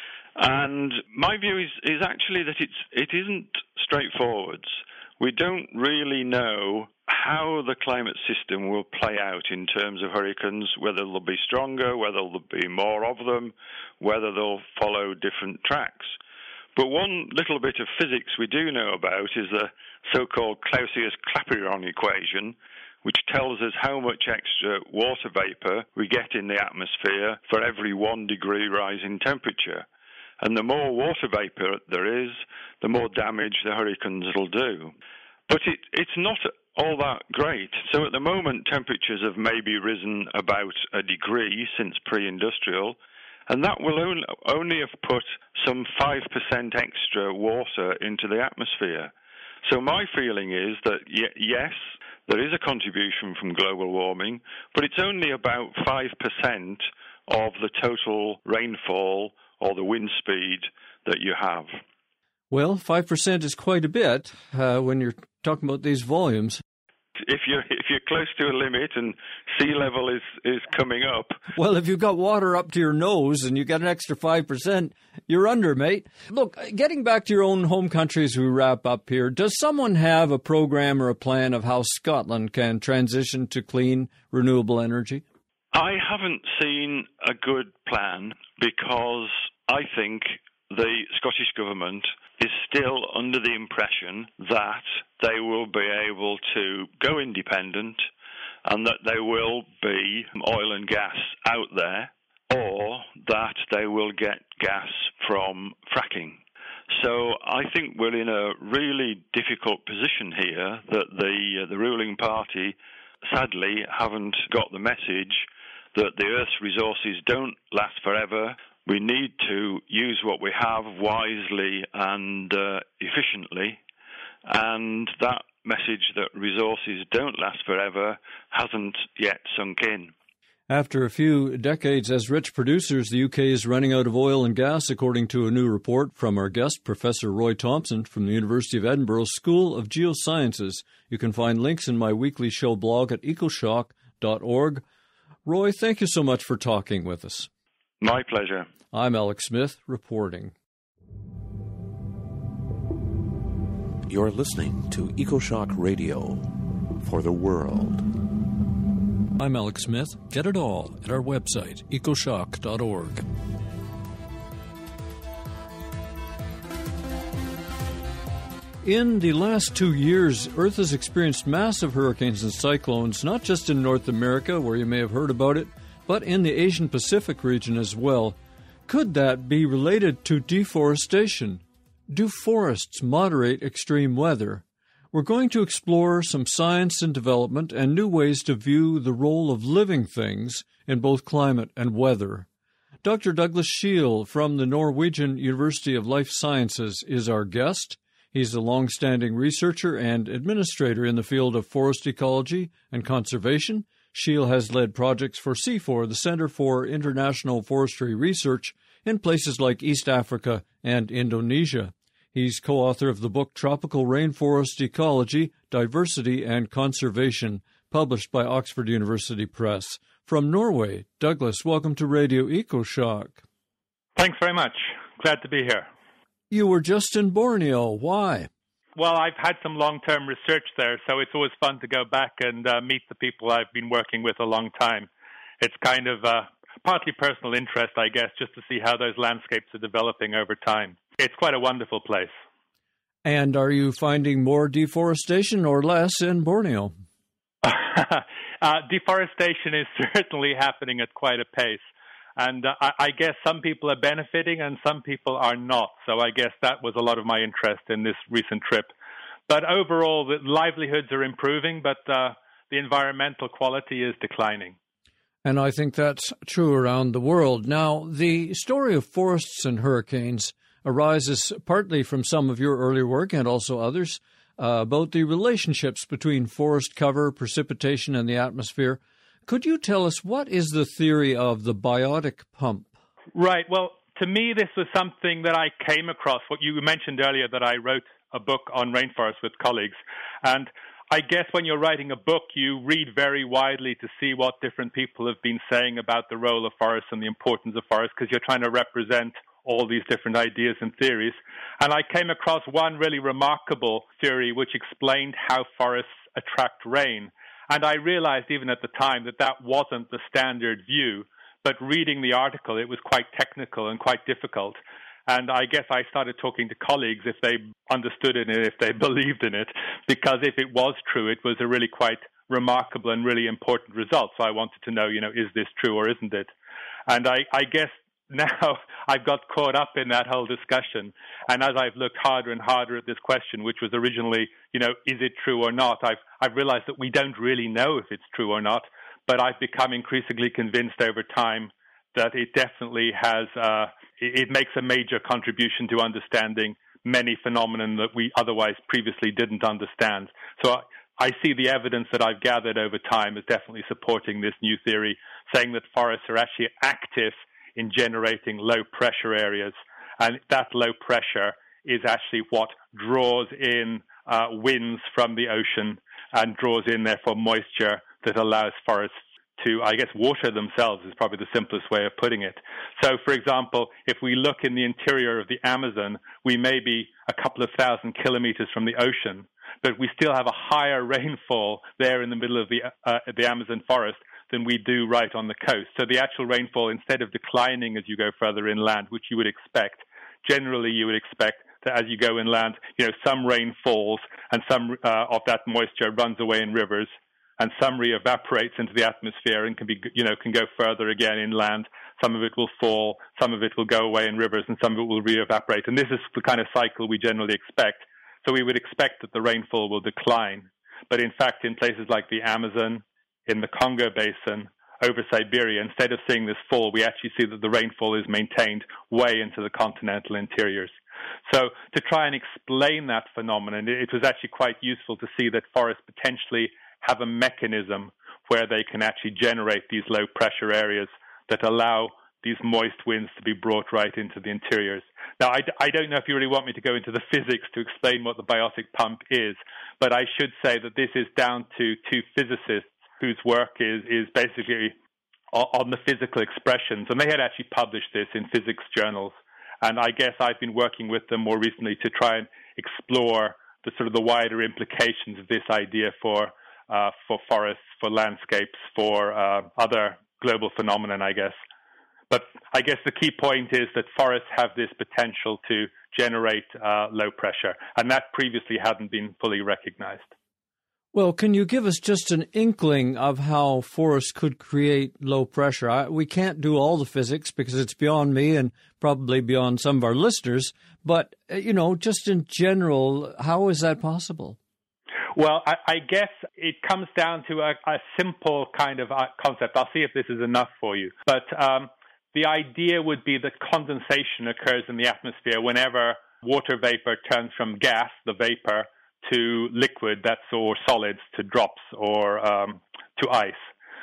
[SPEAKER 11] and my view is, is actually that it's it isn't straightforward. We don't really know how the climate system will play out in terms of hurricanes, whether they'll be stronger, whether there'll be more of them, whether they'll follow different tracks. But one little bit of physics we do know about is the so-called Clausius-Clapeyron equation, which tells us how much extra water vapor we get in the atmosphere for every one degree rise in temperature. And the more water vapor there is, the more damage the hurricanes will do. But it, it's not all that great. So at the moment, temperatures have maybe risen about a degree since pre-industrial, and that will only, only have put some five percent extra water into the atmosphere. So my feeling is that, y- yes, there is a contribution from global warming, but it's only about five percent of the total rainfall or the wind speed that you have.
[SPEAKER 10] Well, five percent is quite a bit uh, when you're talking about these volumes.
[SPEAKER 11] if you're if you're close to a limit and sea level is, is coming up.
[SPEAKER 10] Well, if you've got water up to your nose and you got an extra five percent, you're under, mate. Look, getting back to your own home country as we wrap up here, does someone have a program or a plan of how Scotland can transition to clean, renewable energy?
[SPEAKER 11] I haven't seen a good plan because I think the Scottish Government is still under the impression that they will be able to go independent and that there will be oil and gas out there, or that they will get gas from fracking. So I think we're in a really difficult position here that the uh, the ruling party sadly haven't got the message that the Earth's resources don't last forever. We need to use what we have wisely and uh, efficiently, and that message that resources don't last forever hasn't yet sunk in.
[SPEAKER 10] After a few decades as rich producers, the U K is running out of oil and gas, according to a new report from our guest, Professor Roy Thompson from the University of Edinburgh School of Geosciences. You can find links in my weekly show blog at ecoshock dot org. Roy, thank you so much for talking with us.
[SPEAKER 11] My pleasure.
[SPEAKER 10] I'm Alex Smith, reporting.
[SPEAKER 12] You're listening to EcoShock Radio for the world.
[SPEAKER 10] I'm Alex Smith. Get it all at our website, ecoshock dot org. In the last two years, Earth has experienced massive hurricanes and cyclones, not just in North America, where you may have heard about it, but in the Asian-Pacific region as well. Could that be related to deforestation? Do forests moderate extreme weather? We're going to explore some science and development and new ways to view the role of living things in both climate and weather. Doctor Douglas Scheel from the Norwegian University of Life Sciences is our guest. He's a long-standing researcher and administrator in the field of forest ecology and conservation. Scheel has led projects for C F O R, the Center for International Forestry Research, in places like East Africa and Indonesia. He's co-author of the book Tropical Rainforest Ecology, Diversity and Conservation, published by Oxford University Press. From Norway, Douglas, welcome to Radio EcoShock.
[SPEAKER 13] Thanks very much. Glad to be here.
[SPEAKER 10] You were just in Borneo. Why?
[SPEAKER 13] Well, I've had some long-term research there, so it's always fun to go back and uh, meet the people I've been working with a long time. It's kind of uh, partly personal interest, I guess, just to see how those landscapes are developing over time. It's quite a wonderful place.
[SPEAKER 10] And are you finding more deforestation or less in Borneo?
[SPEAKER 13] uh, deforestation is certainly happening at quite a pace. And uh, I, I guess some people are benefiting and some people are not. So I guess that was a lot of my interest in this recent trip. But overall, the livelihoods are improving, but uh, the environmental quality is declining.
[SPEAKER 10] And I think that's true around the world. Now, the story of forests and hurricanes arises partly from some of your earlier work and also others uh, about the relationships between forest cover, precipitation, and the atmosphere. Could you tell us what is the theory of the biotic pump?
[SPEAKER 13] Right. Well, to me, this was something that I came across. What you mentioned earlier, that I wrote a book on rainforests with colleagues. And I guess when you're writing a book, you read very widely to see what different people have been saying about the role of forests and the importance of forests, because you're trying to represent all these different ideas and theories. And I came across one really remarkable theory which explained how forests attract rain. And I realized even at the time that that wasn't the standard view, but reading the article, it was quite technical and quite difficult. And I guess I started talking to colleagues if they understood it and if they believed in it, because if it was true, it was a really quite remarkable and really important result. So I wanted to know, you know, is this true or isn't it? And I, I guess now I've got caught up in that whole discussion. And as I've looked harder and harder at this question, which was originally, you know, is it true or not, I've, I've realized that we don't really know if it's true or not, but I've become increasingly convinced over time that it definitely has, uh, it, it makes a major contribution to understanding many phenomena that we otherwise previously didn't understand. So I, I see the evidence that I've gathered over time as definitely supporting this new theory, saying that forests are actually active in generating low-pressure areas. And that low pressure is actually what draws in uh, winds from the ocean and draws in, therefore, moisture that allows forests to, I guess, water themselves is probably the simplest way of putting it. So, for example, if we look in the interior of the Amazon, we may be a couple of thousand kilometers from the ocean, but we still have a higher rainfall there in the middle of the uh, the Amazon forest than we do right on the coast. So the actual rainfall, instead of declining as you go further inland, which you would expect, generally you would expect that as you go inland, you know, some rain falls and some uh, of that moisture runs away in rivers, and some re-evaporates into the atmosphere and can be, you know, can go further again inland. Some of it will fall, some of it will go away in rivers, and some of it will re-evaporate. And this is the kind of cycle we generally expect. So we would expect that the rainfall will decline. But in fact, in places like the Amazon, in the Congo Basin, over Siberia, instead of seeing this fall, we actually see that the rainfall is maintained way into the continental interiors. So to try and explain that phenomenon, it was actually quite useful to see that forests potentially have a mechanism where they can actually generate these low-pressure areas that allow these moist winds to be brought right into the interiors. Now, I, I don't know if you really want me to go into the physics to explain what the biotic pump is, but I should say that this is down to two physicists whose work is, is basically on the physical expressions, and they had actually published this in physics journals. And I guess I've been working with them more recently to try and explore the sort of the wider implications of this idea for uh, for forests, for landscapes, for uh, other global phenomenon, I guess. But I guess the key point is that forests have this potential to generate uh, low pressure, and that previously hadn't been fully recognized.
[SPEAKER 10] Well, can you give us just an inkling of how forests could create low pressure? I, we can't do all the physics because it's beyond me and probably beyond some of our listeners, but, you know, just in general, how is that possible?
[SPEAKER 13] Well, I, I guess it comes down to a, a simple kind of concept. I'll see if this is enough for you. But um, the idea would be that condensation occurs in the atmosphere whenever water vapor turns from gas, the vapor, to liquid, that's or solids, to drops or um, to ice.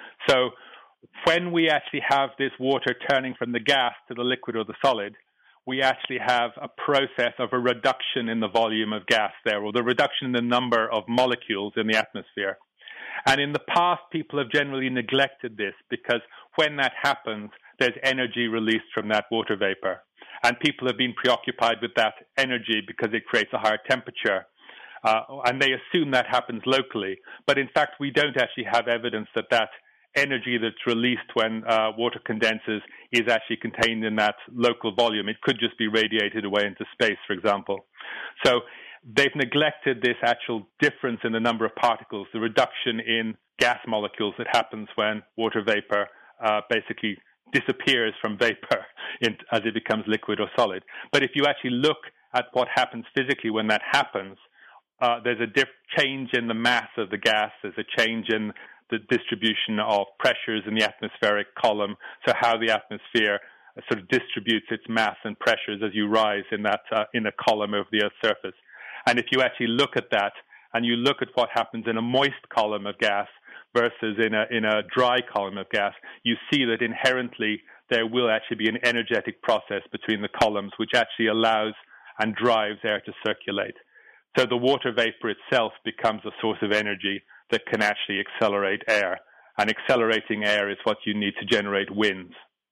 [SPEAKER 13] So when we actually have this water turning from the gas to the liquid or the solid, we actually have a process of a reduction in the volume of gas there, or the reduction in the number of molecules in the atmosphere. And in the past, people have generally neglected this because when that happens, there's energy released from that water vapor. And people have been preoccupied with that energy because it creates a higher temperature. Uh, and they assume that happens locally. But in fact, we don't actually have evidence that that energy that's released when uh, water condenses is actually contained in that local volume. It could just be radiated away into space, for example. So they've neglected this actual difference in the number of particles, the reduction in gas molecules that happens when water vapor uh, basically disappears from vapor in, as it becomes liquid or solid. But if you actually look at what happens physically when that happens, uh, there's a diff- change in the mass of the gas, there's a change in the distribution of pressures in the atmospheric column, so how the atmosphere sort of distributes its mass and pressures as you rise in that uh, in a column over the Earth's surface. And if you actually look at that, and you look at what happens in a moist column of gas versus in a in a dry column of gas, you see that inherently there will actually be an energetic process between the columns, which actually allows and drives air to circulate. So the water vapor itself becomes a source of energy that can actually accelerate air. And accelerating air is what you need to generate winds.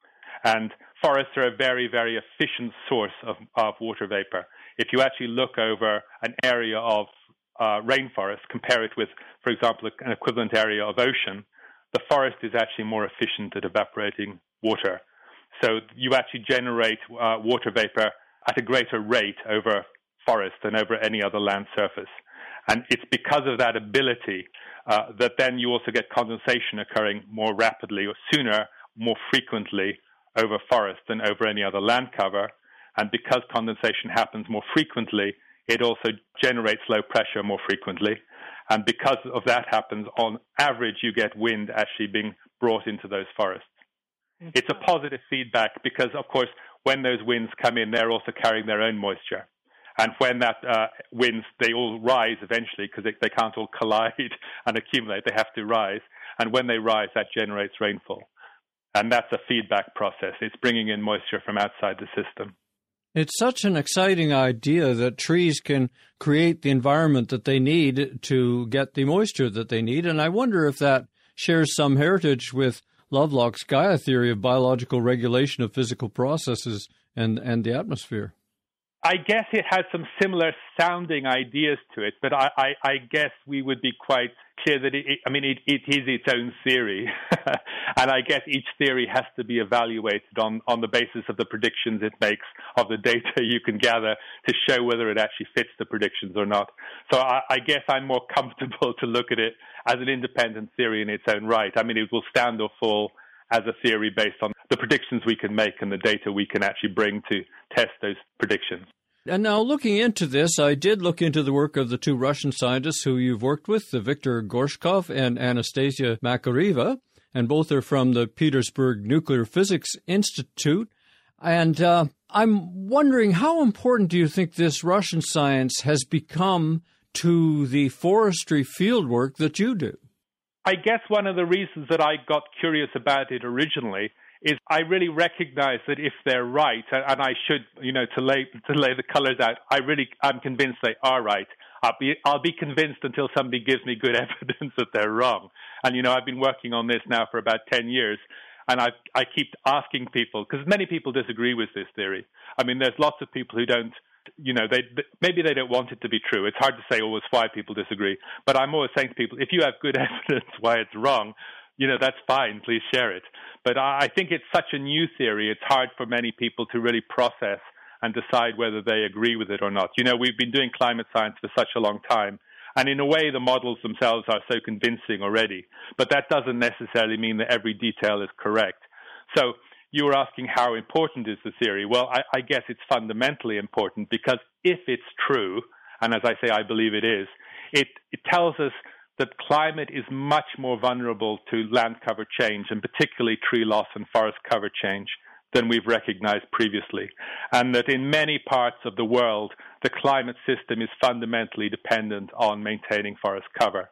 [SPEAKER 13] And forests are a very, very efficient source of, of water vapor. If you actually look over an area of uh, rainforest, compare it with, for example, an equivalent area of ocean, the forest is actually more efficient at evaporating water. So you actually generate uh, water vapor at a greater rate over forest than over any other land surface. And it's because of that ability uh, that then you also get condensation occurring more rapidly or sooner, more frequently over forest than over any other land cover. And because condensation happens more frequently, it also generates low pressure more frequently. And because of that happens, on average, you get wind actually being brought into those forests. Mm-hmm. It's a positive feedback because, of course, when those winds come in, they're also carrying their own moisture. And when that uh, winds, they all rise eventually because they, they can't all collide and accumulate. They have to rise. And when they rise, that generates rainfall. And that's a feedback process. It's bringing in moisture from outside the system.
[SPEAKER 10] It's such an exciting idea that trees can create the environment that they need to get the moisture that they need. And I wonder if that shares some heritage with Lovelock's Gaia theory of biological regulation of physical processes and, and the atmosphere.
[SPEAKER 13] I guess it has some similar sounding ideas to it, but I, I, I guess we would be quite clear that it, I mean, it, it is its own theory. And I guess each theory has to be evaluated on, on the basis of the predictions it makes, of the data you can gather to show whether it actually fits the predictions or not. So I, I guess I'm more comfortable to look at it as an independent theory in its own right. I mean, it will stand or fall as a theory based on the predictions we can make and the data we can actually bring to test those predictions.
[SPEAKER 10] And now, looking into this, I did look into the work of the two Russian scientists who you've worked with, Viktor Gorshkov and Anastasia Makariva, and both are from the Petersburg Nuclear Physics Institute. And uh, I'm wondering, how important do you think this Russian science has become to the forestry fieldwork that you do?
[SPEAKER 13] I guess one of the reasons that I got curious about it originally is I really recognize that if they're right, and I should, you know, to lay to lay the colors out, I really, I'm convinced they are right. I'll be, I'll be convinced until somebody gives me good evidence that they're wrong. And, you know, I've been working on this now for about ten years, and I, I keep asking people, because many people disagree with this theory. I mean, there's lots of people who don't, you know, they maybe they don't want it to be true. It's hard to say always why people disagree. But I'm always saying to people, if you have good evidence why it's wrong, you know, that's fine. Please share it. But I think it's such a new theory. It's hard for many people to really process and decide whether they agree with it or not. You know, we've been doing climate science for such a long time. And in a way, the models themselves are so convincing already. But that doesn't necessarily mean that every detail is correct. So you were asking how important is the theory? Well, I, I guess it's fundamentally important because if it's true, and as I say, I believe it is, it, it tells us that climate is much more vulnerable to land cover change, and particularly tree loss and forest cover change, than we've recognized previously. And that in many parts of the world, the climate system is fundamentally dependent on maintaining forest cover.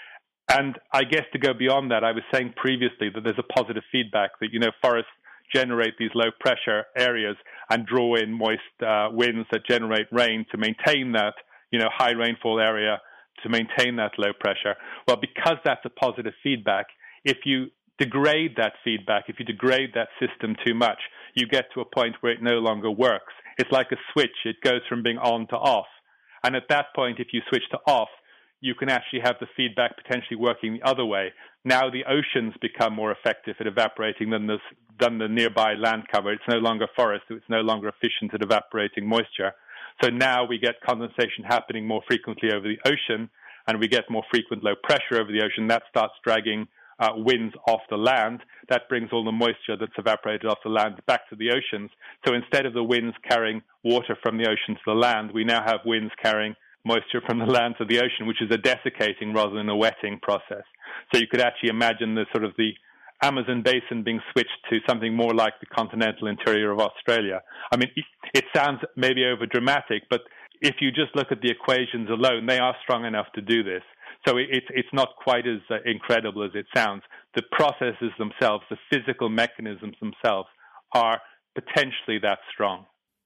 [SPEAKER 13] And I guess to go beyond that, I was saying previously that there's a positive feedback that, you know, forests generate these low pressure areas and draw in moist uh, winds that generate rain to maintain that, you know, high rainfall area, to maintain that low pressure. Well, because that's a positive feedback, if you degrade that feedback, if you degrade that system too much, you get to a point where it no longer works. It's like a switch. It goes from being on to off. And at that point, if you switch to off, you can actually have the feedback potentially working the other way. Now the oceans become more effective at evaporating than the, than the nearby land cover. It's no longer forest, so it's no longer efficient at evaporating moisture. So now we get condensation happening more frequently over the ocean, and we get more frequent low pressure over the ocean. That starts dragging uh, winds off the land. That brings all the moisture that's evaporated off the land back to the oceans. So instead of the winds carrying water from the ocean to the land, we now have winds carrying moisture from the land to the ocean, which is a desiccating rather than a wetting process. So you could actually imagine the sort of the Amazon basin being switched to something more like the continental interior of Australia. I mean, it sounds maybe over dramatic, but if you just look at the equations alone, they are strong enough to do this. So it's it's not quite as uh, incredible as it sounds. The processes themselves, the physical mechanisms themselves, are potentially that strong.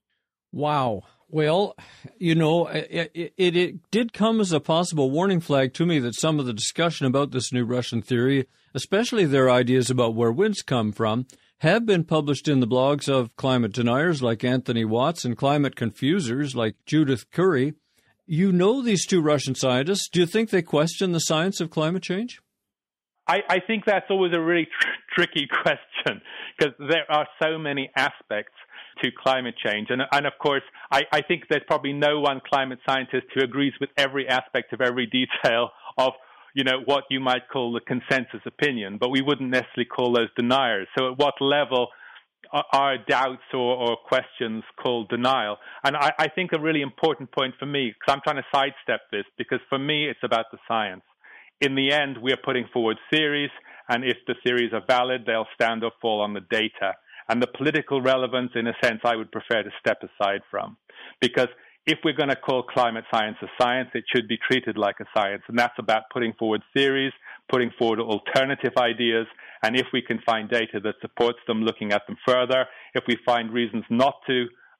[SPEAKER 10] Wow. Well, you know, it, it, it did come as a possible warning flag to me that some of the discussion about this new Russian theory, especially their ideas about where winds come from, have been published in the blogs of climate deniers like Anthony Watts and climate confusers like Judith Curry. You know these two Russian scientists. Do you think they question the science of climate change?
[SPEAKER 13] I, I think that's always a really tr- tricky question because there are so many aspects to climate change. And, and of course, I, I think there's probably no one climate scientist who agrees with every aspect of every detail of, you know, what you might call the consensus opinion, but we wouldn't necessarily call those deniers. So at what level are, are doubts or, or questions called denial? And I, I think a really important point for me, because I'm trying to sidestep this, because for me it's about the science. In the end, we are putting forward theories, and if the theories are valid, they'll stand or fall on the data. And the political relevance, in a sense, I would prefer to step aside from. Because if we're going to call climate science a science, it should be treated like a science. And that's about putting forward theories, putting forward alternative ideas. And if we can find data that supports them, looking at them further. If we find reasons not to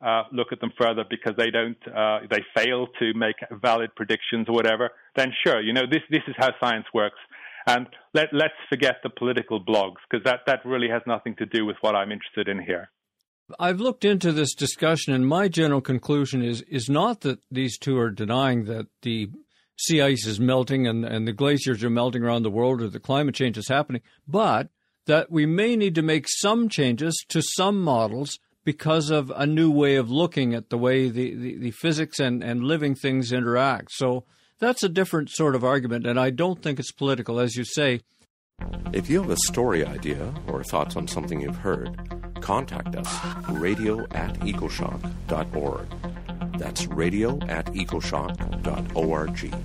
[SPEAKER 13] uh, look at them further because they don't, uh, they fail to make valid predictions or whatever, then sure, you know, this this is how science works. And let, let's forget the political blogs, because that, that really has nothing to do with what I'm interested in here.
[SPEAKER 10] I've looked into this discussion, and my general conclusion is is not that these two are denying that the sea ice is melting and, and the glaciers are melting around the world or the climate change is happening, but that we may need to make some changes to some models because of a new way of looking at the way the, the, the physics and, and living things interact. So that's a different sort of argument, and I don't think it's political, as you say.
[SPEAKER 12] If you have a story idea or thoughts on something you've heard, contact us, radio at ecoshock dot org. That's radio at ecoshock dot org.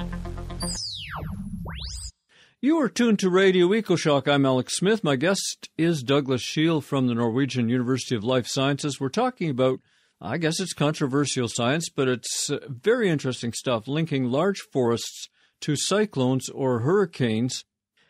[SPEAKER 10] You are tuned to Radio EcoShock. I'm Alex Smith. My guest is Douglas Scheel from the Norwegian University of Life Sciences. We're talking about, I guess it's controversial science, but it's uh, very interesting stuff, linking large forests to cyclones or hurricanes.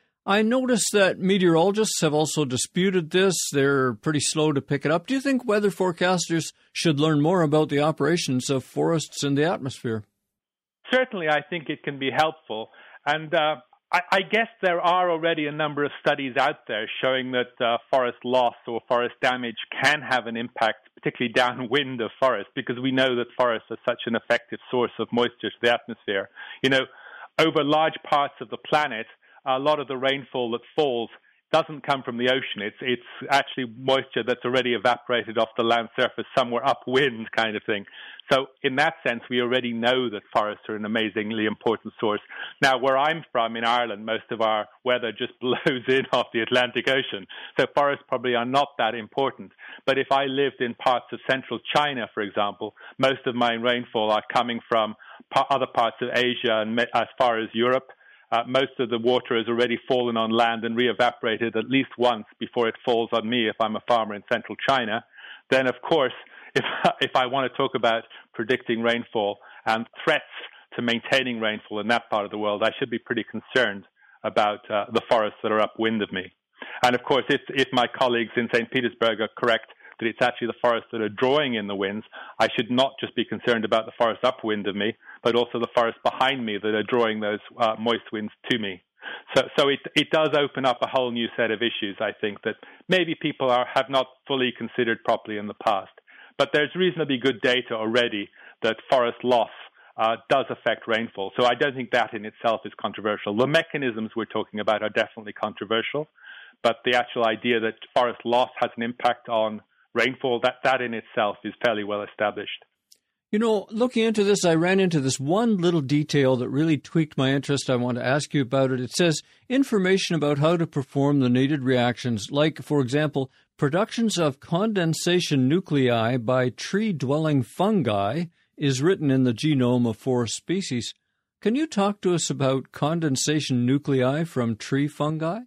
[SPEAKER 10] I noticed that meteorologists have also disputed this. They're pretty slow to pick it up. Do you think weather forecasters should learn more about the operations of forests in the atmosphere?
[SPEAKER 13] Certainly, I think it can be helpful. And uh, I, I guess there are already a number of studies out there showing that uh, forest loss or forest damage can have an impact, particularly downwind of forests, because we know that forests are such an effective source of moisture to the atmosphere. You know, over large parts of the planet, a lot of the rainfall that falls doesn't come from the ocean. It's it's actually moisture that's already evaporated off the land surface somewhere upwind kind of thing. So in that sense, we already know that forests are an amazingly important source. Now, where I'm from in Ireland, most of our weather just blows in off the Atlantic Ocean. So forests probably are not that important. But if I lived in parts of central China, for example, most of my rainfall are coming from other parts of Asia and as far as Europe. Uh, most of the water has already fallen on land and re-evaporated at least once before it falls on me if I'm a farmer in central China. Then, of course, if, if I want to talk about predicting rainfall and threats to maintaining rainfall in that part of the world, I should be pretty concerned about uh, the forests that are upwind of me. And, of course, if, if my colleagues in Saint Petersburg are correct that it's actually the forests that are drawing in the winds, I should not just be concerned about the forest upwind of me, but also the forests behind me that are drawing those uh, moist winds to me. So, so it, it does open up a whole new set of issues, I think, that maybe people are, have not fully considered properly in the past. But there's reasonably good data already that forest loss uh, does affect rainfall. So I don't think that in itself is controversial. The mechanisms we're talking about are definitely controversial, but the actual idea that forest loss has an impact on rainfall, that, that in itself is fairly well established.
[SPEAKER 10] You know, looking into this, I ran into this one little detail that really tweaked my interest. I want to ask you about it. It says information about how to perform the needed reactions, like, for example, productions of condensation nuclei by tree-dwelling fungi is written in the genome of forest species. Can you talk to us about condensation nuclei from tree fungi?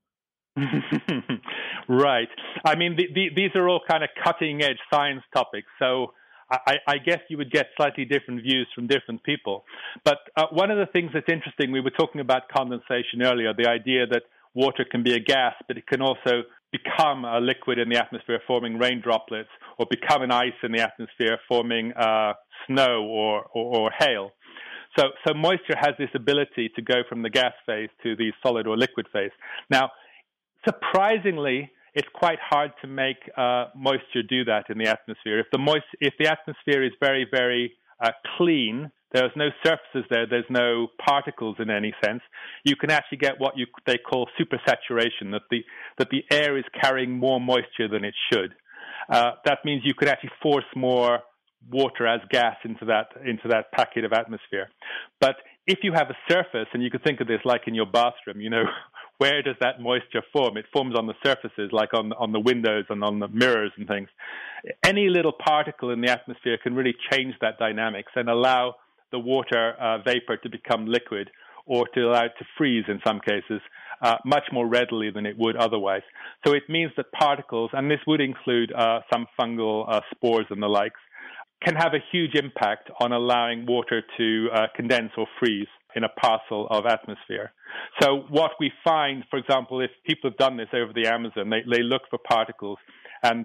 [SPEAKER 13] Right. I mean, the, the, these are all kind of cutting-edge science topics, so I, I guess you would get slightly different views from different people. But uh, one of the things that's interesting, we were talking about condensation earlier, the idea that water can be a gas, but it can also become a liquid in the atmosphere forming rain droplets, or become an ice in the atmosphere forming uh, snow or, or, or hail. So, so moisture has this ability to go from the gas phase to the solid or liquid phase. Now, surprisingly, it's quite hard to make uh, moisture do that in the atmosphere. If the moist, if the atmosphere is very, very uh, clean, there's no surfaces there, there's no particles in any sense, you can actually get what you, they call supersaturation, that the, that the air is carrying more moisture than it should. Uh, that means you could actually force more water as gas into that, into that packet of atmosphere. But if you have a surface, and you could think of this like in your bathroom, you know, where does that moisture form? It forms on the surfaces, like on, on the windows and on the mirrors and things. Any little particle in the atmosphere can really change that dynamics and allow the water uh, vapor to become liquid, or to allow it to freeze in some cases, uh, much more readily than it would otherwise. So it means that particles, and this would include uh, some fungal uh, spores and the likes, can have a huge impact on allowing water to uh, condense or freeze in a parcel of atmosphere. So what we find, for example, if people have done this over the Amazon, they, they look for particles, and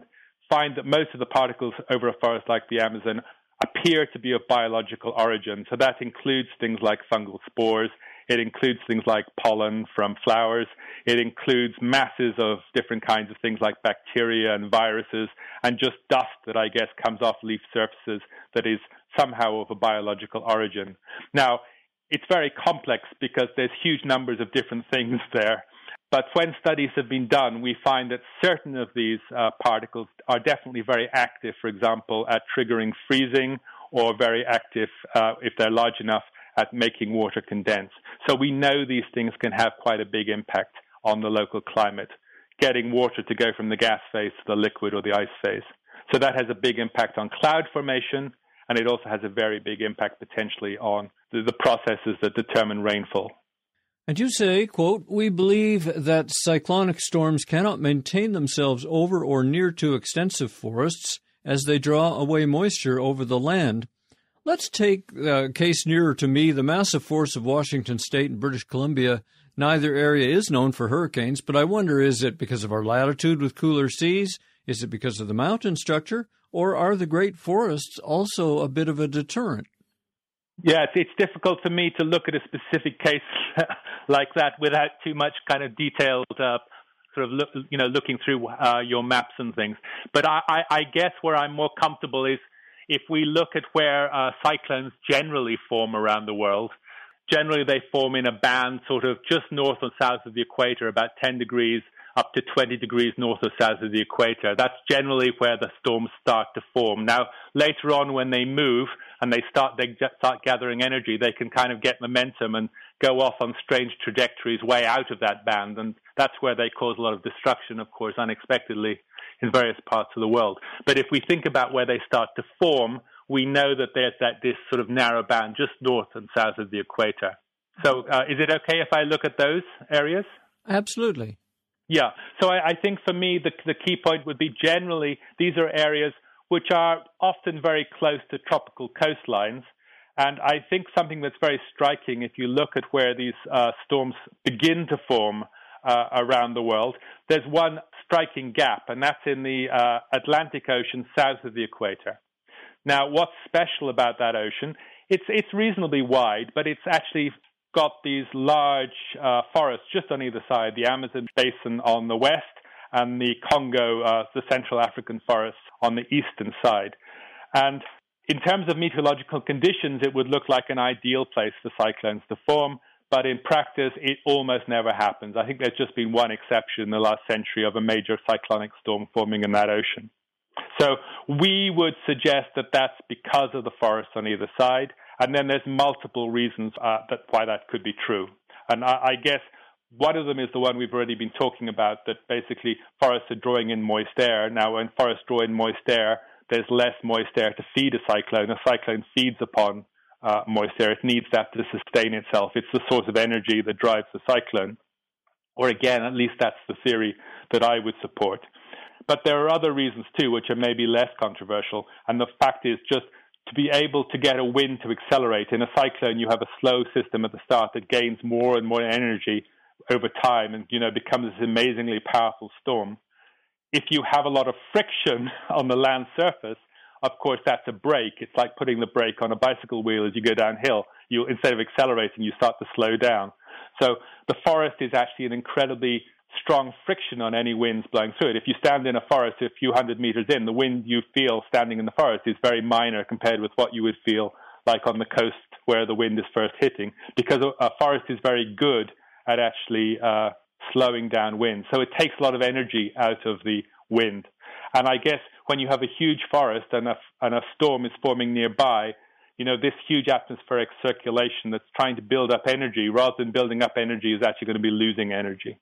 [SPEAKER 13] find that most of the particles over a forest like the Amazon appear to be of biological origin. So that includes things like fungal spores. It includes things like pollen from flowers. It includes masses of different kinds of things like bacteria and viruses, and just dust that I guess comes off leaf surfaces that is somehow of a biological origin. Now, it's very complex because there's huge numbers of different things there. But when studies have been done, we find that certain of these uh, particles are definitely very active, for example, at triggering freezing, or very active, uh, if they're large enough, at making water condense. So we know these things can have quite a big impact on the local climate, getting water to go from the gas phase to the liquid or the ice phase. So that has a big impact on cloud formation, and it also has a very big impact potentially on the, the processes that determine rainfall.
[SPEAKER 10] And you say, quote, "We believe that cyclonic storms cannot maintain themselves over or near to extensive forests as they draw away moisture over the land. Let's take a case nearer to me, the massive forests of Washington State and British Columbia. Neither area is known for hurricanes, but I wonder, is it because of our latitude with cooler seas? Is it because of the mountain structure? Or are the great forests also a bit of a deterrent?"
[SPEAKER 13] Yeah, it's, it's difficult for me to look at a specific case like that without too much kind of detailed uh, sort of, look, you know, looking through uh, your maps and things. But I, I, I guess where I'm more comfortable is if we look at where uh, cyclones generally form around the world. Generally, they form in a band sort of just north or south of the equator, about ten degrees up to twenty degrees north or south of the equator. That's generally where the storms start to form. Now, later on when they move and they start they start gathering energy, they can kind of get momentum and go off on strange trajectories way out of that band. And that's where they cause a lot of destruction, of course, unexpectedly in various parts of the world. But if we think about where they start to form, we know that there's that this sort of narrow band just north and south of the equator. So uh, is it okay if I look at those areas?
[SPEAKER 10] Absolutely.
[SPEAKER 13] Yeah. So I, I think for me, the, the key point would be generally these are areas which are often very close to tropical coastlines. And I think something that's very striking, if you look at where these uh, storms begin to form uh, around the world, there's one striking gap, and that's in the uh, Atlantic Ocean south of the equator. Now, what's special about that ocean? It's it's reasonably wide, but it's actually got these large uh, forests just on either side, the Amazon basin on the west and the Congo, uh, the Central African forests on the eastern side. And in terms of meteorological conditions, it would look like an ideal place for cyclones to form, but in practice, it almost never happens. I think there's just been one exception in the last century of a major cyclonic storm forming in that ocean. So we would suggest that that's because of the forests on either side. And then there's multiple reasons uh, that why that could be true. And I, I guess one of them is the one we've already been talking about, that basically forests are drawing in moist air. Now, when forests draw in moist air, there's less moist air to feed a cyclone. A cyclone feeds upon uh, moist air. It needs that to sustain itself. It's the source of energy that drives the cyclone. Or again, at least that's the theory that I would support. But there are other reasons too, which are maybe less controversial. And the fact is just to be able to get a wind to accelerate. In a cyclone, you have a slow system at the start that gains more and more energy over time and, you know, becomes this amazingly powerful storm. If you have a lot of friction on the land surface, of course, that's a brake. It's like putting the brake on a bicycle wheel as you go downhill. You, instead of accelerating, you start to slow down. So the forest is actually an incredibly strong friction on any winds blowing through it. If you stand in a forest a few hundred meters in, the wind you feel standing in the forest is very minor compared with what you would feel like on the coast where the wind is first hitting, because a forest is very good at actually uh, slowing down wind. So it takes a lot of energy out of the wind. And I guess when you have a huge forest and a, and a storm is forming nearby, you know, this huge atmospheric circulation that's trying to build up energy rather than building up energy is actually going to be losing energy.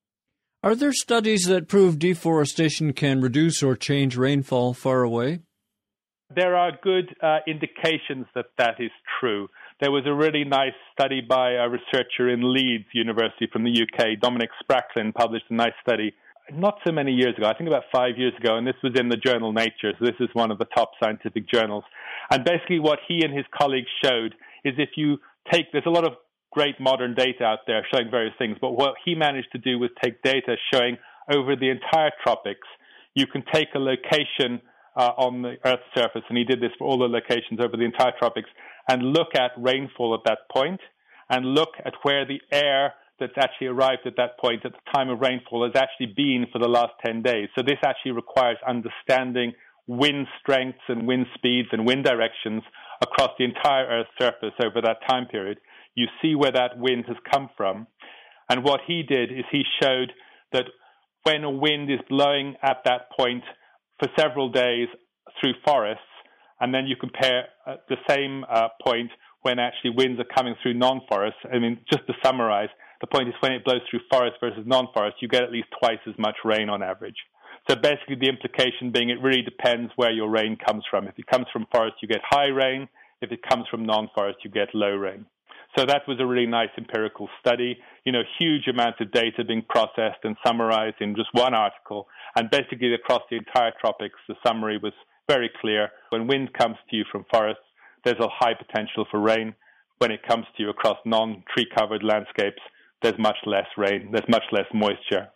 [SPEAKER 10] Are there studies that prove deforestation can reduce or change rainfall far away?
[SPEAKER 13] There are good uh, indications that that is true. There was a really nice study by a researcher in Leeds University from the U K, Dominic Spracklin, published a nice study not so many years ago, I think about five years ago, and this was in the journal Nature, so this is one of the top scientific journals. And basically what he and his colleagues showed is if you take, there's a lot of great modern data out there showing various things, but what he managed to do was take data showing over the entire tropics, you can take a location uh, on the Earth's surface, and he did this for all the locations over the entire tropics, and look at rainfall at that point, and look at where the air that's actually arrived at that point at the time of rainfall has actually been for the last ten days. So this actually requires understanding wind strengths and wind speeds and wind directions across the entire Earth's surface over that time period. You see where that wind has come from. And what he did is he showed that when a wind is blowing at that point for several days through forests, and then you compare uh, the same uh, point when actually winds are coming through non-forests. I mean, just to summarize, the point is when it blows through forest versus non-forest, you get at least twice as much rain on average. So basically the implication being it really depends where your rain comes from. If it comes from forest, you get high rain. If it comes from non-forest, you get low rain. So that was a really nice empirical study. You know, huge amounts of data being processed and summarized in just one article. And basically across the entire tropics, the summary was very clear. When wind comes to you from forests, there's a high potential for rain. When it comes to you across non-tree covered landscapes, there's much less rain, there's much less moisture.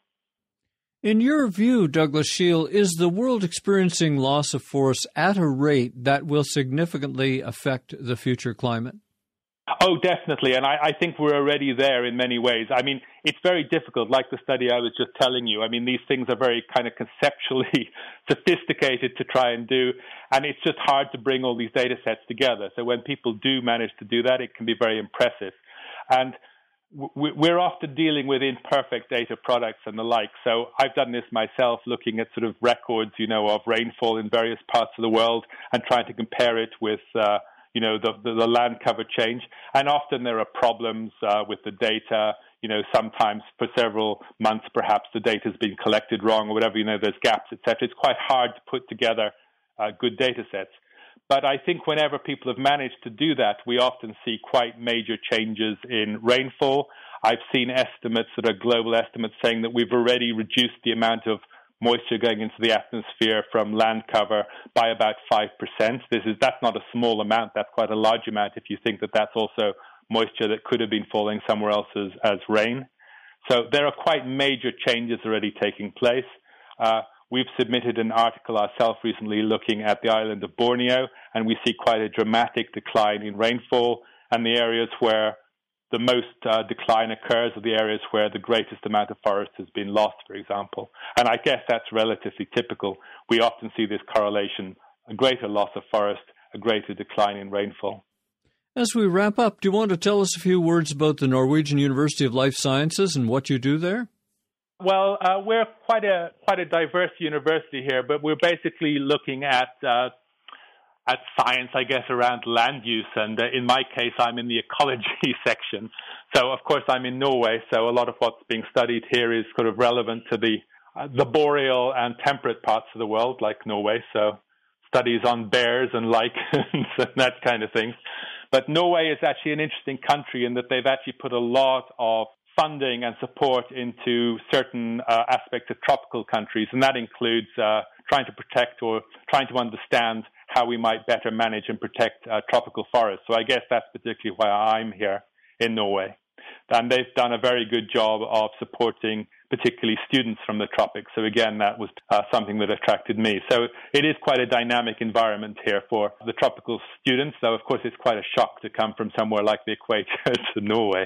[SPEAKER 10] In your view, Douglas Scheel, is the world experiencing loss of forests at a rate that will significantly affect the future climate?
[SPEAKER 13] Oh, definitely. And I, I think we're already there in many ways. I mean, it's very difficult, like the study I was just telling you. I mean, these things are very kind of conceptually sophisticated to try and do, and it's just hard to bring all these data sets together. So when people do manage to do that, it can be very impressive. And we're often dealing with imperfect data products and the like. So I've done this myself, looking at sort of records, you know, of rainfall in various parts of the world and trying to compare it with, uh, you know, the, the, the land cover change. And often there are problems uh, with the data. You know, sometimes for several months, perhaps the data's been collected wrong or whatever, you know, there's gaps, et cetera. It's quite hard to put together uh, good data sets. But I think whenever people have managed to do that, we often see quite major changes in rainfall. I've seen estimates that are global estimates saying that we've already reduced the amount of moisture going into the atmosphere from land cover by about five percent. This is, that's not a small amount. That's quite a large amount if you think that that's also moisture that could have been falling somewhere else as, as rain. So there are quite major changes already taking place. Uh, We've submitted an article ourselves recently looking at the island of Borneo, and we see quite a dramatic decline in rainfall, and the areas where the most uh, decline occurs are the areas where the greatest amount of forest has been lost, for example. And I guess that's relatively typical. We often see this correlation, a greater loss of forest, a greater decline in rainfall.
[SPEAKER 10] As we wrap up, do you want to tell us a few words about the Norwegian University of Life Sciences and what you do there?
[SPEAKER 13] Well, uh, we're quite a quite a diverse university here, but we're basically looking at uh, at science, I guess, around land use. And uh, in my case, I'm in the ecology section. So, of course, I'm in Norway. So a lot of what's being studied here is sort of relevant to the uh, the boreal and temperate parts of the world, like Norway. So studies on bears and lichens and that kind of thing. But Norway is actually an interesting country in that they've actually put a lot of funding and support into certain uh, aspects of tropical countries, and that includes uh, trying to protect or trying to understand how we might better manage and protect uh, tropical forests. So I guess that's particularly why I'm here in Norway. And they've done a very good job of supporting particularly students from the tropics. So again, that was uh, something that attracted me. So it is quite a dynamic environment here for the tropical students, though of course it's quite a shock to come from somewhere like the equator to Norway.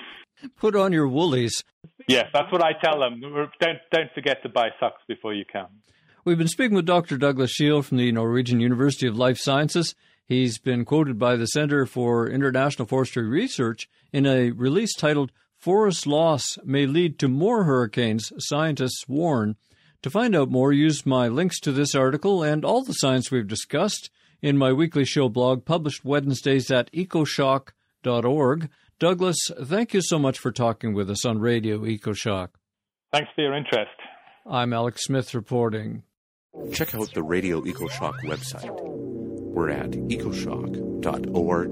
[SPEAKER 10] Put on your woolies.
[SPEAKER 13] Yes, that's what I tell them. Don't don't forget to buy socks before you come.
[SPEAKER 10] We've been speaking with Doctor Douglas Scheel from the Norwegian University of Life Sciences. He's been quoted by the Center for International Forestry Research in a release titled "Forest Loss May Lead to More Hurricanes, Scientists Warn." To find out more, use my links to this article and all the science we've discussed in my weekly show blog published Wednesdays at ecoshock dot org. Douglas, thank you so much for talking with us on Radio EcoShock.
[SPEAKER 13] Thanks for your interest.
[SPEAKER 10] I'm Alex Smith reporting.
[SPEAKER 12] Check out the Radio EcoShock website. We're at ecoshock dot org.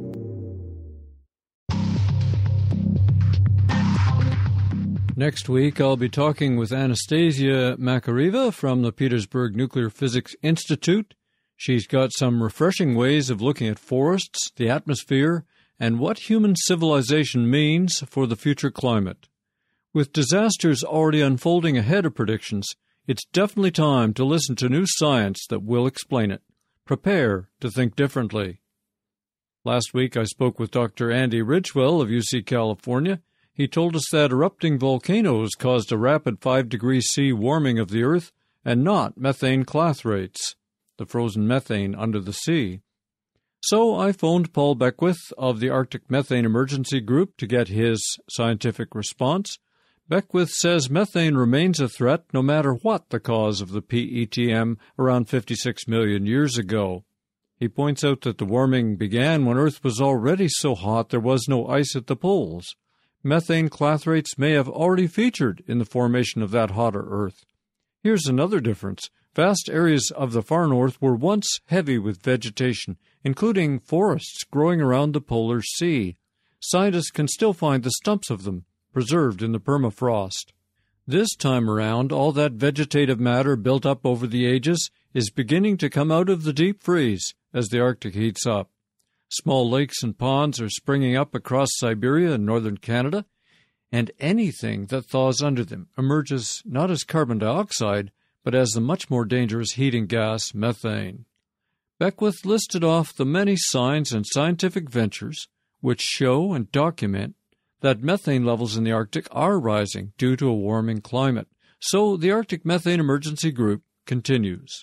[SPEAKER 10] Next week, I'll be talking with Anastasia Makariva from the Petersburg Nuclear Physics Institute. She's got some refreshing ways of looking at forests, the atmosphere, and what human civilization means for the future climate. With disasters already unfolding ahead of predictions, It's definitely time to listen to new science that will explain it. Prepare to think differently. Last week I spoke with Doctor Andy Ridgewell of U C California. He told us that erupting volcanoes caused a rapid five degrees C warming of the Earth and not methane clathrates, the frozen methane under the sea. So I phoned Paul Beckwith of the Arctic Methane Emergency Group to get his scientific response. Beckwith says methane remains a threat no matter what the cause of the P E T M around fifty-six million years ago. He points out that the warming began when Earth was already so hot there was no ice at the poles. Methane clathrates may have already featured in the formation of that hotter Earth. Here's another difference. Vast areas of the far north were once heavy with vegetation, including forests growing around the polar sea. Scientists can still find the stumps of them, preserved in the permafrost. This time around, all that vegetative matter built up over the ages is beginning to come out of the deep freeze as the Arctic heats up. Small lakes and ponds are springing up across Siberia and northern Canada, and anything that thaws under them emerges not as carbon dioxide, but as the much more dangerous heating gas methane. Beckwith listed off the many signs and scientific ventures which show and document that methane levels in the Arctic are rising due to a warming climate. So the Arctic Methane Emergency Group continues.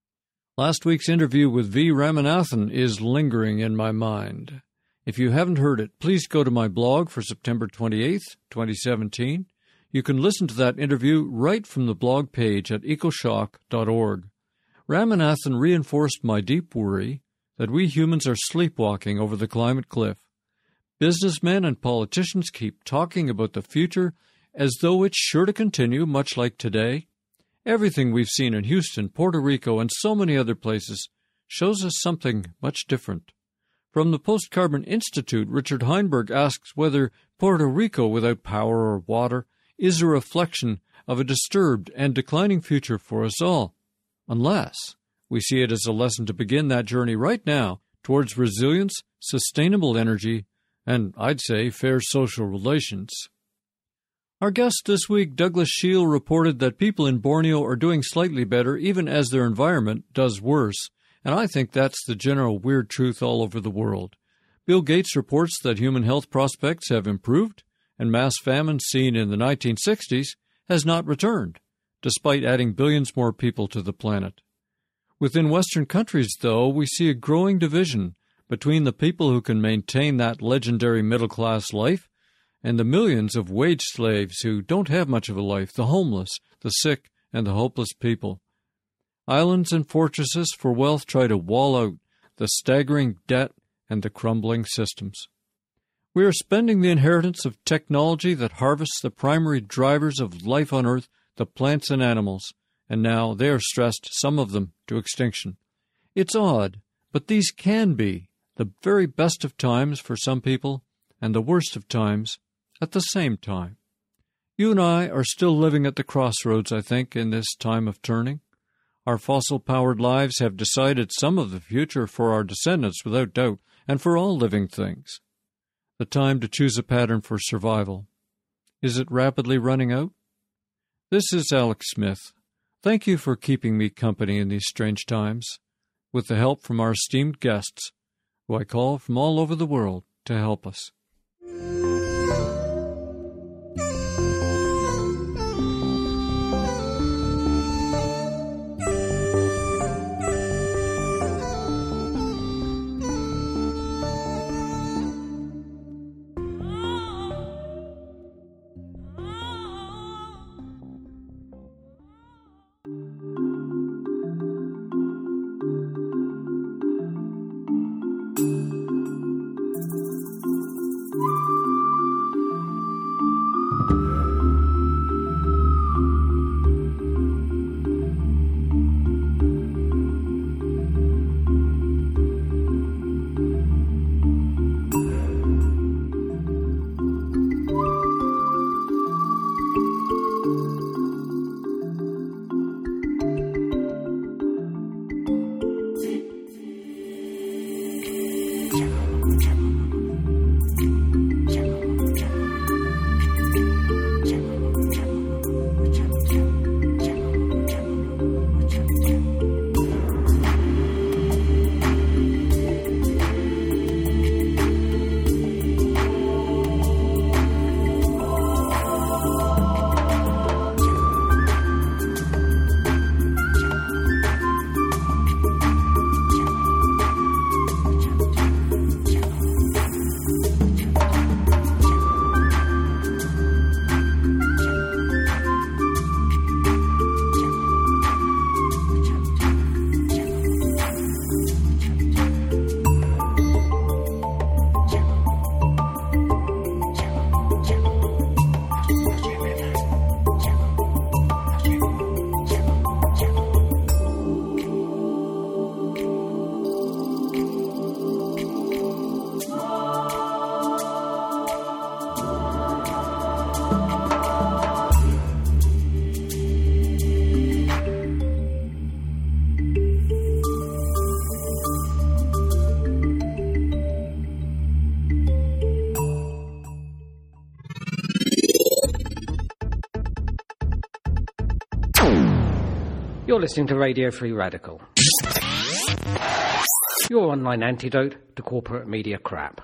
[SPEAKER 10] Last week's interview with V. Ramanathan is lingering in my mind. If you haven't heard it, please go to my blog for September twenty-eighth, twenty seventeen. You can listen to that interview right from the blog page at ecoshock dot org. Ramanathan reinforced my deep worry that we humans are sleepwalking over the climate cliff. Businessmen and politicians keep talking about the future as though it's sure to continue, much like today. Everything we've seen in Houston, Puerto Rico, and so many other places shows us something much different. From the Post-Carbon Institute, Richard Heinberg asks whether Puerto Rico without power or water is a reflection of a disturbed and declining future for us all, unless we see it as a lesson to begin that journey right now towards resilience, sustainable energy, and, I'd say, fair social relations. Our guest this week, Douglas Scheel, reported that people in Borneo are doing slightly better even as their environment does worse, and I think that's the general weird truth all over the world. Bill Gates reports that human health prospects have improved, and mass famine seen in the nineteen sixties has not returned, despite adding billions more people to the planet. Within Western countries, though, we see a growing division between the people who can maintain that legendary middle-class life and the millions of wage slaves who don't have much of a life, the homeless, the sick, and the hopeless people. Islands and fortresses for wealth try to wall out the staggering debt and the crumbling systems. We are spending the inheritance of technology that harvests the primary drivers of life on Earth, the plants and animals, and now they are stressed, some of them, to extinction. It's odd, but these can be the very best of times for some people and the worst of times at the same time. You and I are still living at the crossroads, I think, in this time of turning. Our fossil-powered lives have decided some of the future for our descendants, without doubt, and for all living things. The time to choose a pattern for survival. Is it rapidly running out? This is Alex Smith. Thank you for keeping me company in these strange times, with the help from our esteemed guests, who I call from all over the world to help us.
[SPEAKER 1] You're listening to Radio Free Radical, your online antidote to corporate media crap.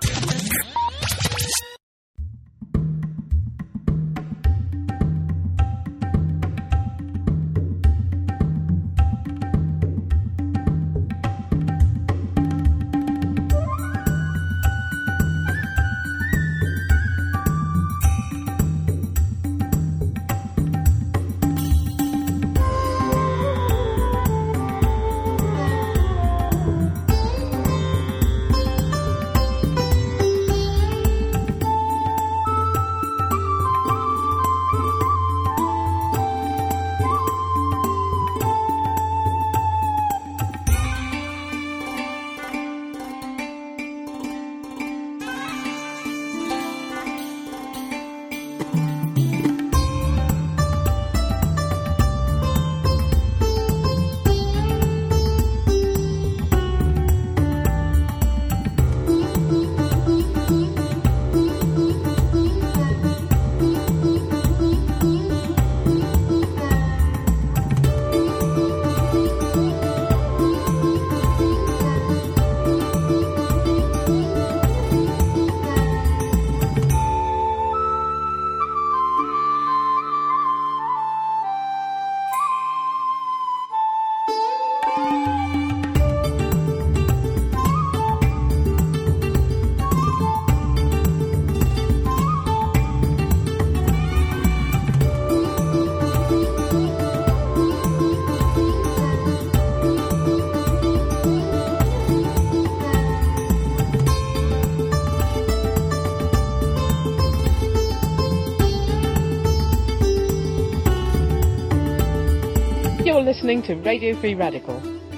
[SPEAKER 2] You're listening to Radio Free Radical.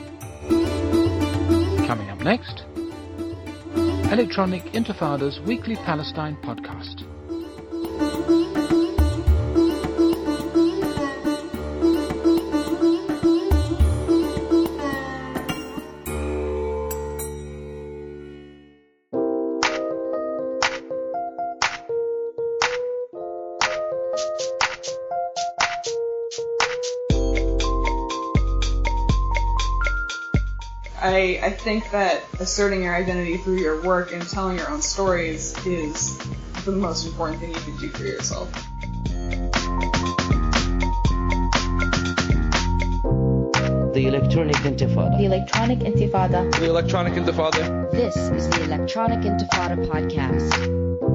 [SPEAKER 1] Coming up next, Electronic Intifada's weekly Palestine podcast.
[SPEAKER 14] I, I think that asserting your identity through your work and telling your own stories is the most important thing you can do for yourself.
[SPEAKER 15] The Electronic Intifada.
[SPEAKER 16] The Electronic Intifada.
[SPEAKER 17] The Electronic Intifada.
[SPEAKER 9] This is the Electronic Intifada podcast.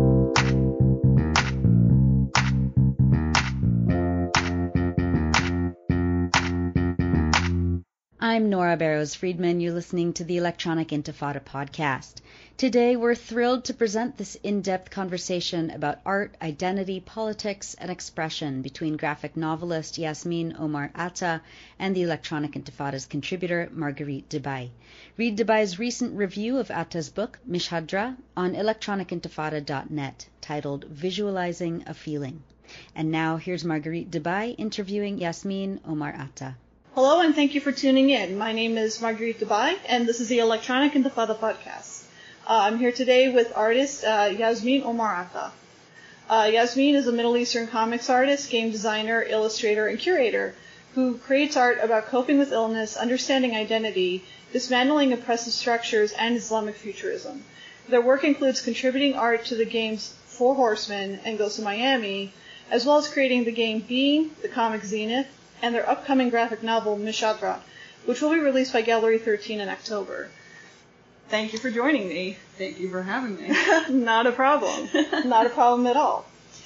[SPEAKER 9] I'm Nora Barrows-Friedman. You're listening to the Electronic Intifada podcast. Today, we're thrilled to present this in-depth conversation about art, identity, politics, and expression between graphic novelist Yasmin Omar Atta and the Electronic Intifada's contributor Marguerite Debye. Read Debye's recent review of Atta's book, Mishadra, on electronic intifada dot net, titled Visualizing a Feeling. And now, here's Marguerite Debye interviewing Yasmin Omar Atta.
[SPEAKER 18] Hello, and thank you for tuning in. My name is Marguerite Debye, and this is the Electronic Intifada podcast. Uh, I'm here today with artist uh, Yasmin Omar Atta. Uh, Yasmin is a Middle Eastern comics artist, game designer, illustrator, and curator who creates art about coping with illness, understanding identity, dismantling oppressive structures, and Islamic futurism. Their work includes contributing art to the games Four Horsemen and Ghosts of Miami, as well as creating the game Being, the comic Zenith, and their upcoming graphic novel, Mishadra, which will be released by Gallery thirteen in October. Thank you for joining me.
[SPEAKER 14] Thank you for having me.
[SPEAKER 18] Not a problem. Not a problem at all.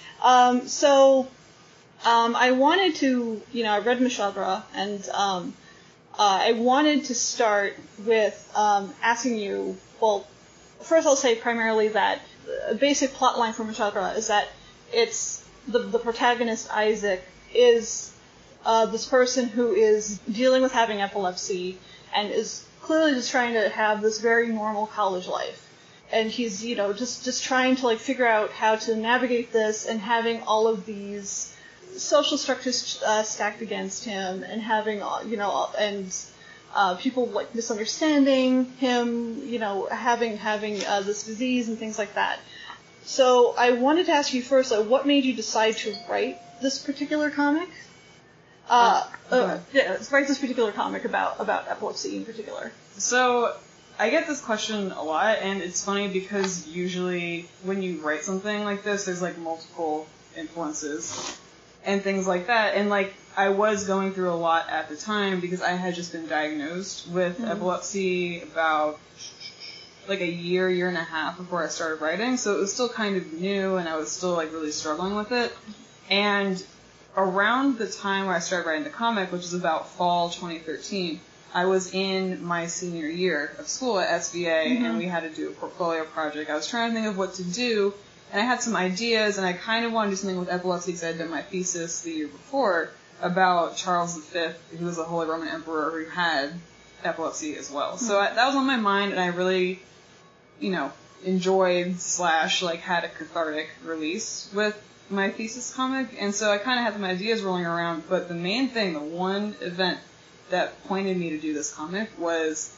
[SPEAKER 18] Um, so, um, I wanted to, you know, I read Mishadra, and um, uh, I wanted to start with um, asking you, well, first I'll say primarily that a basic plot line for Mishadra is that it's the, the protagonist, Isaac, is Uh, this person who is dealing with having epilepsy and is clearly just trying to have this very normal college life. And he's, you know, just, just trying to, like, figure out how to navigate this and having all of these social structures uh, stacked against him and having, you know, and uh, people, like, misunderstanding him, you know, having, having uh, this disease and things like that. So I wanted to ask you first, like, what made you decide to write this particular comic? Uh, uh, yeah, writes this particular comic about, about epilepsy in particular.
[SPEAKER 16] So, I get this question a lot, and it's funny because usually when you write something like this, there's like multiple influences and things like that. And like, I was going through a lot at the time because I had just been diagnosed with mm-hmm. epilepsy about like a year, year and a half before I started writing. So it was still kind of new, and I was still like really struggling with it. And around the time where I started writing the comic, which is about fall twenty thirteen, I was in my senior year of school at S V A, mm-hmm. and we had to do a portfolio project. I was trying to think of what to do, and I had some ideas, and I kind of wanted to do something with epilepsy because I had done my thesis the year before about Charles the Fifth, who was a Holy Roman Emperor who had epilepsy as well. Mm-hmm. So I, that was on my mind, and I really, you know, enjoyed slash like had a cathartic release with my thesis comic, and so I kind of had some ideas rolling around, but the main thing, the one event that pointed me to do this comic was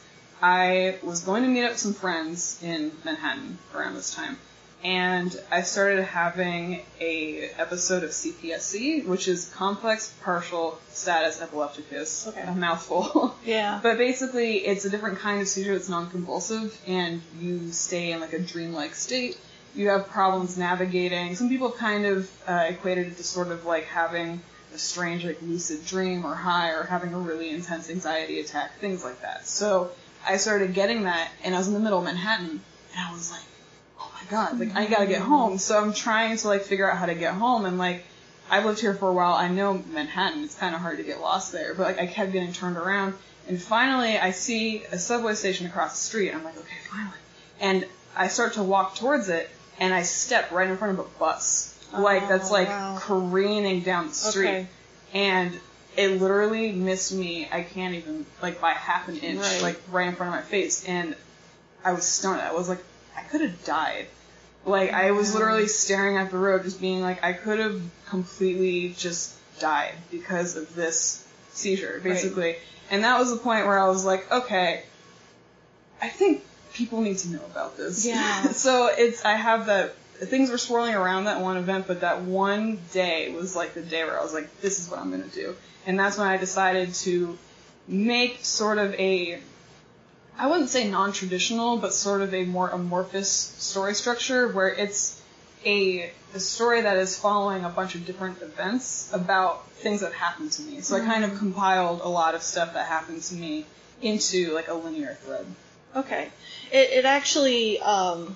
[SPEAKER 16] I was going to meet up with some friends in Manhattan around this time, and I started having a episode of C P S C, which is Complex Partial Status Epilepticus, okay. a mouthful.
[SPEAKER 18] Yeah.
[SPEAKER 16] But basically, it's a different kind of seizure that's non-convulsive, and you stay in like a dreamlike state. You have problems navigating. Some people have kind of uh, equated it to sort of like having a strange like lucid dream or high, or having a really intense anxiety attack, things like that. So I started getting that, and I was in the middle of Manhattan, and I was like, oh my god, like I gotta get home. So I'm trying to like figure out how to get home, and like I've lived here for a while. I know Manhattan. It's kind of hard to get lost there, but like I kept getting turned around, and finally I see a subway station across the street. I'm like, okay, finally, and I start to walk towards it, and I step right in front of a bus. Like, oh, that's like wow. careening down the street. Okay. And it literally missed me, I can't even, like by half an inch, right. like right in front of my face. And I was stunned. I was like, I could have died. Like, I was literally staring at the road, just being like, I could have completely just died because of this seizure, basically. Right. And that was the point where I was like, okay, I think people need to know about this.
[SPEAKER 18] Yeah.
[SPEAKER 16] So it's, I have that, things were swirling around that one event, but that one day was like the day where I was like, this is what I'm going to do. And that's when I decided to make sort of a, I wouldn't say non-traditional, but sort of a more amorphous story structure where it's a, a story that is following a bunch of different events about things that happened to me. So mm-hmm. I kind of compiled a lot of stuff that happened to me into like a linear thread.
[SPEAKER 18] Okay. It, it actually, um,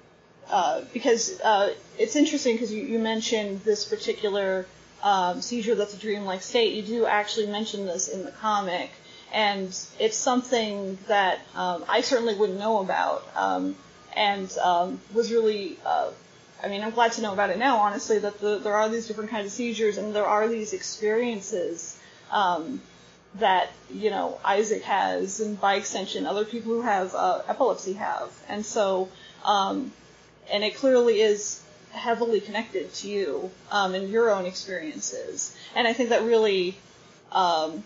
[SPEAKER 18] Uh, because uh, it's interesting because you, you mentioned this particular um, seizure that's a dreamlike state. You do actually mention this in the comic, and it's something that um, I certainly wouldn't know about, um, and um, was really, uh, I mean, I'm glad to know about it now, honestly, that the, there are these different kinds of seizures, and there are these experiences um, that, you know, Isaac has, and by extension, other people who have uh, epilepsy have. And so, um, and it clearly is heavily connected to you um, and your own experiences. And I think that really um,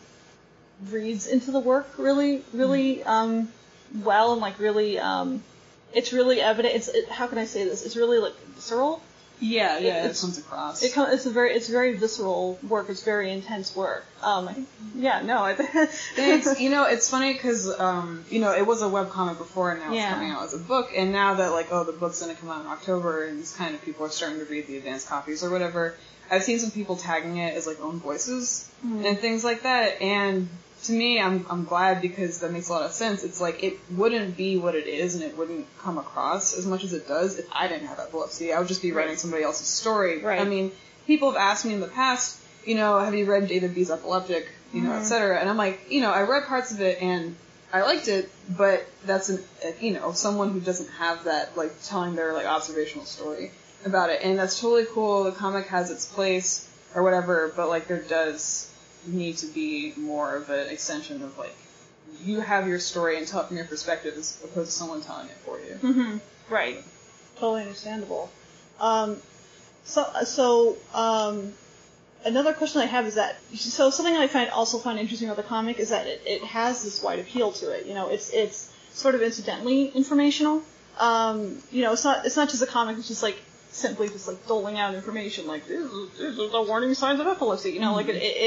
[SPEAKER 18] reads into the work really, really um, well, and like really, um, it's really evident. It's it, how can I say this? It's really like visceral.
[SPEAKER 16] Yeah, yeah,
[SPEAKER 18] it,
[SPEAKER 16] it comes across.
[SPEAKER 18] It comes, it's a very, it's very visceral work. It's very intense work. Um, I think, yeah, no, I
[SPEAKER 16] Thanks. You know, it's funny because, um, you know, it was a webcomic before, and now
[SPEAKER 18] yeah.
[SPEAKER 16] it's coming out as a book, and now that, like, oh, the book's gonna come out in October, and it's kind of people are starting to read the advanced copies or whatever, I've seen some people tagging it as, like, own voices, mm-hmm. and things like that, and to me, I'm I'm glad because that makes a lot of sense. It's like, it wouldn't be what it is, and it wouldn't come across as much as it does if I didn't have epilepsy. I would just be writing somebody else's story.
[SPEAKER 18] Right.
[SPEAKER 16] I mean, people have asked me in the past, you know, have you read David B's Epileptic, you know, mm-hmm. et cetera, and I'm like, you know, I read parts of it, and I liked it, but that's, an, you know, someone who doesn't have that, like, telling their, like, observational story about it, and that's totally cool. The comic has its place, or whatever, but, like, there does need to be more of an extension of, like, you have your story and tell it from your perspective as opposed to someone telling it for you.
[SPEAKER 18] Mm-hmm. Right. Totally understandable. Um, so, so, um, another question I have is that, so something I find also find interesting about the comic is that it, it has this wide appeal to it. You know, it's, it's sort of incidentally informational. Um, you know, it's not, it's not just a comic, it's just like, simply just like doling out information, like, this is, this is the warning signs of epilepsy. You know, mm-hmm. like, it, it,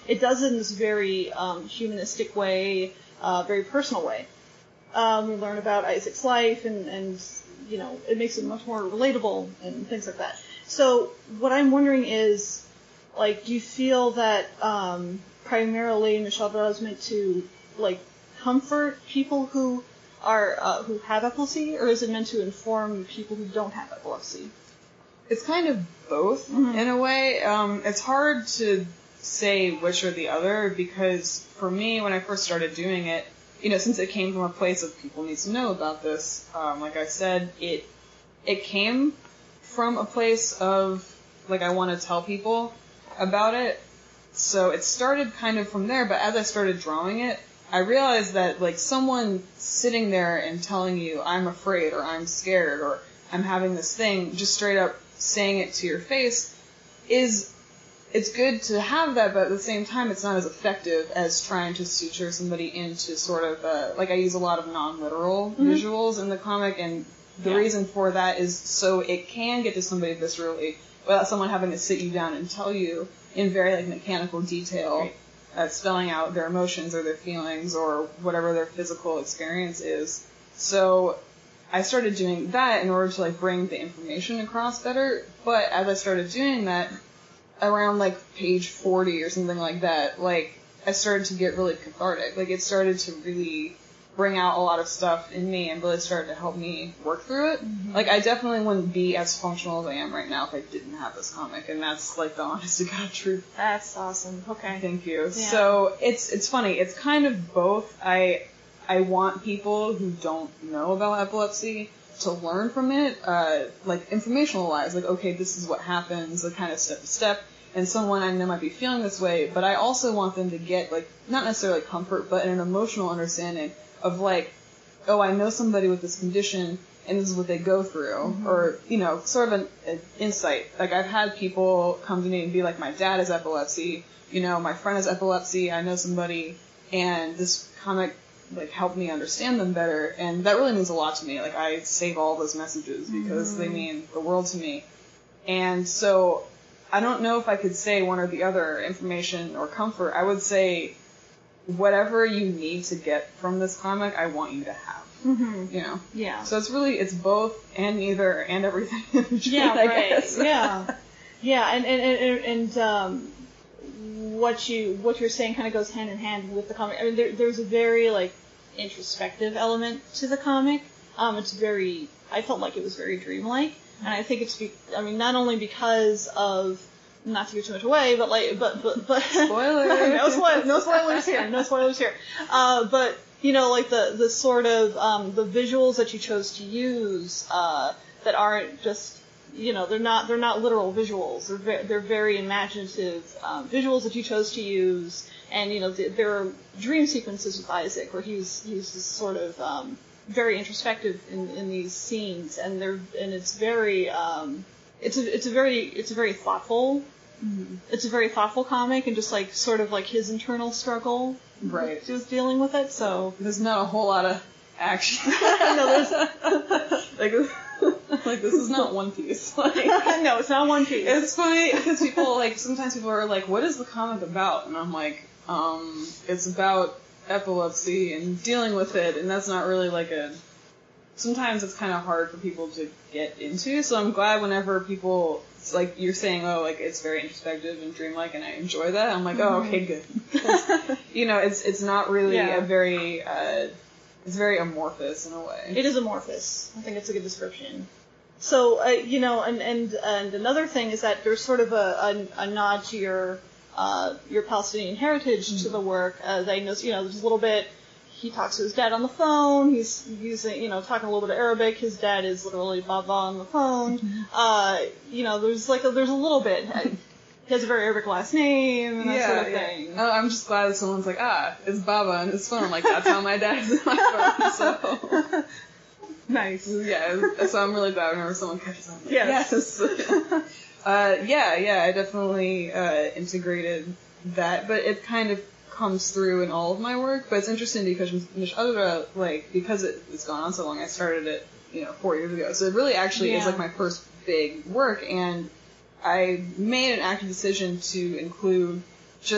[SPEAKER 18] it does it in this very um, humanistic way, uh, very personal way. Um, we learn about Isaac's life, and, and you know, it makes it much more relatable and things like that. So what I'm wondering is, like, do you feel that um, primarily Michel Bras is meant to, like, comfort people who are uh, who have epilepsy, or is it meant to inform people who don't have epilepsy?
[SPEAKER 16] It's kind of both, mm-hmm. in a way. Um, it's hard to say which or the other, because for me, when I first started doing it, you know, since it came from a place of people need to know about this, um, like I said, it it came from a place of, like, I want to tell people about it. So it started kind of from there, but as I started drawing it, I realized that, like, someone sitting there and telling you, I'm afraid, or I'm scared, or I'm having this thing, just straight up saying it to your face, is, it's good to have that, but at the same time, it's not as effective as trying to suture somebody into sort of, uh, like, I use a lot of non-literal mm-hmm. visuals in the comic, and the yeah. reason for that is so it can get to somebody viscerally, without someone having to sit you down and tell you in very, like, mechanical detail, right. uh, spelling out their emotions or their feelings or whatever their physical experience is. So I started doing that in order to, like, bring the information across better, but as I started doing that, around, like, page forty or something like that, like, I started to get really cathartic. Like, it started to really bring out a lot of stuff in me and really started to help me work through it. Mm-hmm. Like, I definitely wouldn't be as functional as I am right now if I didn't have this comic, and that's, like, the honest to God truth.
[SPEAKER 18] That's awesome. Okay.
[SPEAKER 16] Thank you.
[SPEAKER 18] Yeah.
[SPEAKER 16] So, it's it's funny. It's kind of both. I I want people who don't know about epilepsy to learn from it, uh, like, informational-wise, like, okay, this is what happens, like, kind of step to step, and someone I know might be feeling this way, but I also want them to get, like, not necessarily comfort, but an emotional understanding of, like, oh, I know somebody with this condition, and this is what they go through, mm-hmm. or, you know, sort of an, an insight. Like, I've had people come to me and be like, my dad has epilepsy, you know, my friend has epilepsy, I know somebody, and this comic, like, helped me understand them better, and that really means a lot to me. Like, I save all those messages because mm-hmm. they mean the world to me. And so, I don't know if I could say one or the other, information or comfort. I would say, whatever you need to get from this comic, I want you to have. Mm-hmm. You know?
[SPEAKER 18] Yeah.
[SPEAKER 16] So it's really, it's both and neither and everything.
[SPEAKER 18] Yeah,
[SPEAKER 16] I
[SPEAKER 18] right.
[SPEAKER 16] guess.
[SPEAKER 18] Yeah. Yeah, and, and, and, and um, what you, what you're saying kind of goes hand in hand with the comic. I mean, there, there's a very, like, introspective element to the comic. Um, it's very, I felt like it was very dreamlike. And I think it's, be, I mean, not only because of, not to give too much away, but like, but, but, but,
[SPEAKER 16] spoilers.
[SPEAKER 18] no spoilers, no spoilers here, no spoilers here. Uh, but, you know, like the, the sort of, um, the visuals that you chose to use, uh, that aren't just, you know, they're not, they're not literal visuals. They're very, they're very imaginative, um, visuals that you chose to use. And, you know, th- there are dream sequences with Isaac where he's, he's this sort of, um, very introspective in, in these scenes, and they're, and it's very, um, it's a, it's a very, it's a very thoughtful, mm-hmm. it's a very thoughtful comic, and just like, sort of like his internal struggle.
[SPEAKER 16] Right.
[SPEAKER 18] Just dealing with it, so.
[SPEAKER 16] There's not a whole lot of action. No, there's, like, like, this is not One Piece. Like,
[SPEAKER 18] no, it's not One Piece.
[SPEAKER 16] It's funny, because people, like, sometimes people are like, what is the comic about? And I'm like, um, it's about epilepsy and dealing with it, and that's not really like a, sometimes it's kind of hard for people to get into, so I'm glad whenever people, it's like, you're saying, oh, like, it's very introspective and dreamlike, and I enjoy that, I'm like, mm-hmm. oh, okay, good. You know, it's it's not really
[SPEAKER 18] yeah.
[SPEAKER 16] a very, uh, it's very amorphous in a way.
[SPEAKER 18] It is amorphous. I think it's a good description. So, uh, you know, and, and, and another thing is that there's sort of a, a, a nod to your, Uh, your Palestinian heritage mm-hmm. to the work. As I know, you know, there's a little bit, he talks to his dad on the phone, he's using, you know, talking a little bit of Arabic, his dad is literally Baba on the phone. Mm-hmm. Uh, you know, there's like, a, there's a little bit, he has a very Arabic last name, and that
[SPEAKER 16] yeah,
[SPEAKER 18] sort of
[SPEAKER 16] yeah.
[SPEAKER 18] thing.
[SPEAKER 16] Oh, I'm just glad that someone's like, ah, it's Baba on his phone, like, that's how my dad's in my phone, so.
[SPEAKER 18] Nice.
[SPEAKER 16] Yeah, so I'm really glad whenever someone catches on.
[SPEAKER 18] Yes.
[SPEAKER 16] yes. Uh, yeah, yeah, I definitely, uh, integrated that, but it kind of comes through in all of my work, but it's interesting because Mishadra, like, because it, it's gone on so long, I started it, you know, four years ago, so it really actually
[SPEAKER 18] yeah.
[SPEAKER 16] is, like, my first big work, and I made an active decision to include just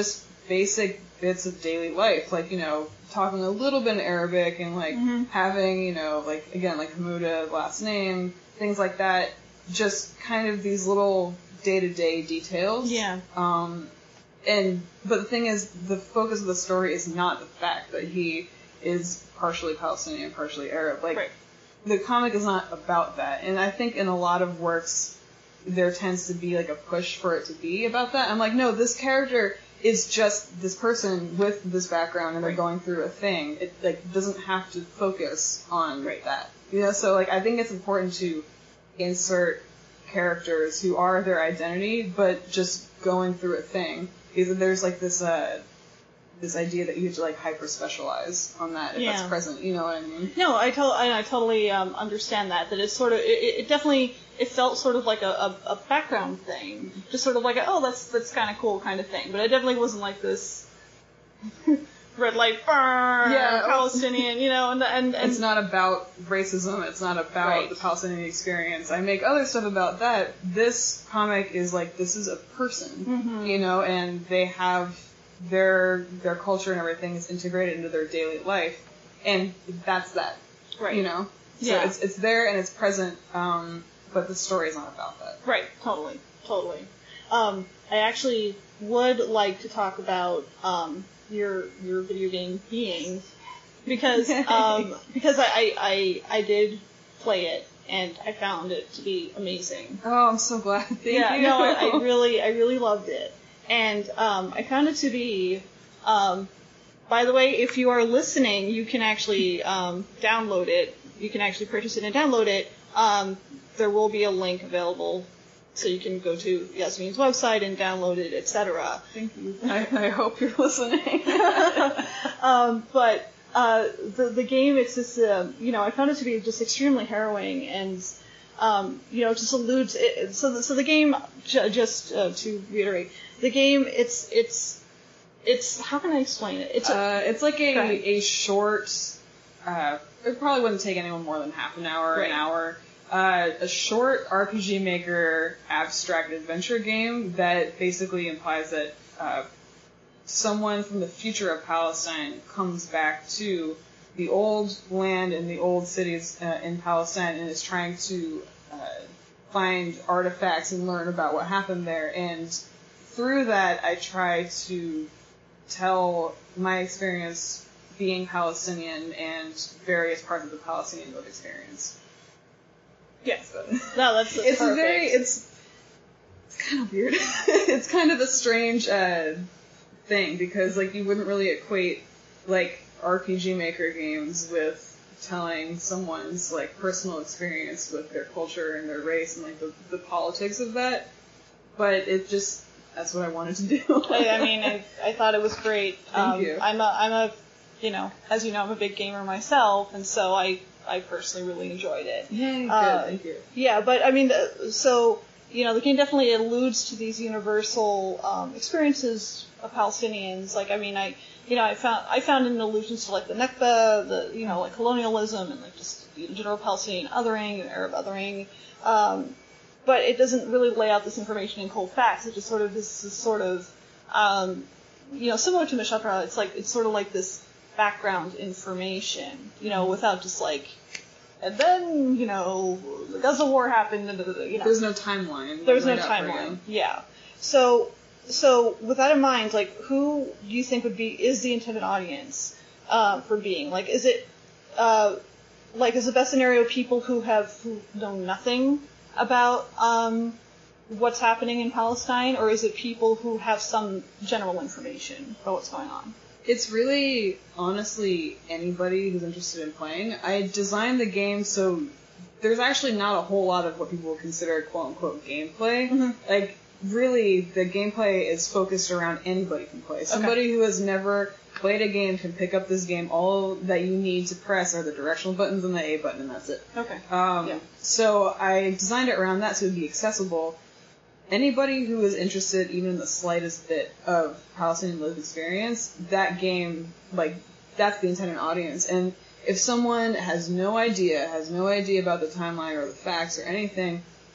[SPEAKER 16] basic bits of daily life, like, you know, talking a little bit in Arabic and, like,
[SPEAKER 18] mm-hmm.
[SPEAKER 16] having, you know, like, again, like Hamuda, last name, things like that. Just kind of these little day-to-day details.
[SPEAKER 18] Yeah.
[SPEAKER 16] Um, and, but the thing is, the focus of the story is not the fact that he is partially Palestinian, partially Arab. Like,
[SPEAKER 18] right.
[SPEAKER 16] the comic is not about that. And I think in a lot of works, there tends to be, like, a push for it to be about that. I'm like, no, this character is just this person with this background and they're
[SPEAKER 18] right.
[SPEAKER 16] going through a thing. It, like, doesn't have to focus on
[SPEAKER 18] right.
[SPEAKER 16] that. You know, so, like, I think it's important to insert characters who are their identity, but just going through a thing. Because there's, like, this, uh, this idea that you have to, like, hyper-specialize on that if
[SPEAKER 18] yeah.
[SPEAKER 16] that's present. You know what I mean?
[SPEAKER 18] No, I, to- I, I totally um, understand that. That it's sort of, it, it definitely, it felt sort of like a, a, a background thing. Just sort of like, a, oh, that's that's kind of cool kind of thing. But it definitely wasn't like this red light, burn,
[SPEAKER 16] yeah,
[SPEAKER 18] Palestinian, you know, and, and, and...
[SPEAKER 16] It's not about racism, it's not about
[SPEAKER 18] right.
[SPEAKER 16] the Palestinian experience. I make other stuff about that. This comic is like, this is a person,
[SPEAKER 18] mm-hmm.
[SPEAKER 16] you know, and they have their their culture and everything is integrated into their daily life, and that's that,
[SPEAKER 18] right?
[SPEAKER 16] You know, so
[SPEAKER 18] yeah.
[SPEAKER 16] it's it's there and it's present, um, but the story is not about that.
[SPEAKER 18] Right, totally, totally. Um, I actually would like to talk about um, your your video game being, because um, because I, I, I I did play it and I found it to be amazing.
[SPEAKER 16] Oh, I'm so glad. Thank
[SPEAKER 18] yeah,
[SPEAKER 16] you.
[SPEAKER 18] no, I, I really I really loved it. And um, I found it to be, um, by the way, if you are listening, you can actually um, download it. You can actually purchase it and download it. Um, there will be a link available, so you can go to Yasmin's website and download it, et cetera.
[SPEAKER 16] Thank you. I, I hope you're listening.
[SPEAKER 18] um, but uh, the the game, it's just, um, you know, I found it to be just extremely harrowing and. Um, you know, just alludes. It, so, the, so the game, j- just uh, to reiterate, the game, it's it's it's. How can I explain it? It's a,
[SPEAKER 16] uh, it's like a a short. Uh, it probably wouldn't take anyone more than half an hour,
[SPEAKER 18] right.
[SPEAKER 16] an hour. Uh, a short R P G Maker abstract adventure game that basically implies that uh, someone from the future of Palestine comes back to the old land and the old cities uh, in Palestine and is trying to uh, find artifacts and learn about what happened there. And through that, I try to tell my experience being Palestinian and various parts of the Palestinian lived experience.
[SPEAKER 18] Yes. No, that's, that's
[SPEAKER 16] it's
[SPEAKER 18] perfect.
[SPEAKER 16] very, it's, it's kind of weird. It's kind of a strange uh, thing because, like, you wouldn't really equate, like, R P G Maker games with telling someone's, like, personal experience with their culture and their race and, like, the, the politics of that. But it just, that's what I wanted to do.
[SPEAKER 18] I, I mean, I, I thought it was great.
[SPEAKER 16] Thank
[SPEAKER 18] um,
[SPEAKER 16] you.
[SPEAKER 18] I'm a, I'm a, you know, as you know, I'm a big gamer myself, and so I, I personally really enjoyed it.
[SPEAKER 16] Yay, good,
[SPEAKER 18] uh,
[SPEAKER 16] thank you.
[SPEAKER 18] Yeah, but, I mean, so, you know, the game definitely alludes to these universal um, experiences of Palestinians. Like, I mean, I, you know, I found I found in allusions to like the Nakba, the you know, like colonialism and like just general Palestinian othering and Arab othering, um, but it doesn't really lay out this information in cold facts. It just sort of this, this sort of, um, you know, similar to Mishatra. It's like it's sort of like this background information, you know, without just like, and then you know, the Gaza war happened. And, you know,
[SPEAKER 16] there's no timeline.
[SPEAKER 18] There's no timeline. Yeah. So. So, with that in mind, like, who do you think would be, is the intended audience, uh, for being? Like, is it, uh, like, is the best scenario people who have, who know nothing about, um, what's happening in Palestine, or is it people who have some general information about what's going on?
[SPEAKER 16] It's really, honestly, anybody who's interested in playing. I designed the game so there's actually not a whole lot of what people would consider quote-unquote gameplay.
[SPEAKER 18] Mm-hmm.
[SPEAKER 16] Like, really, the gameplay is focused around anybody can play. Somebody okay. who has never played a game can pick up this game. All that you need to press are the directional buttons and the A button, and that's it.
[SPEAKER 18] Okay.
[SPEAKER 16] Um,
[SPEAKER 18] yeah.
[SPEAKER 16] So I designed it around that so it would be accessible. Anybody who is interested, even in the slightest bit, of Palestinian lived experience, that game, like, that's the intended audience. And if someone has no idea, has no idea about the timeline or the facts or anything,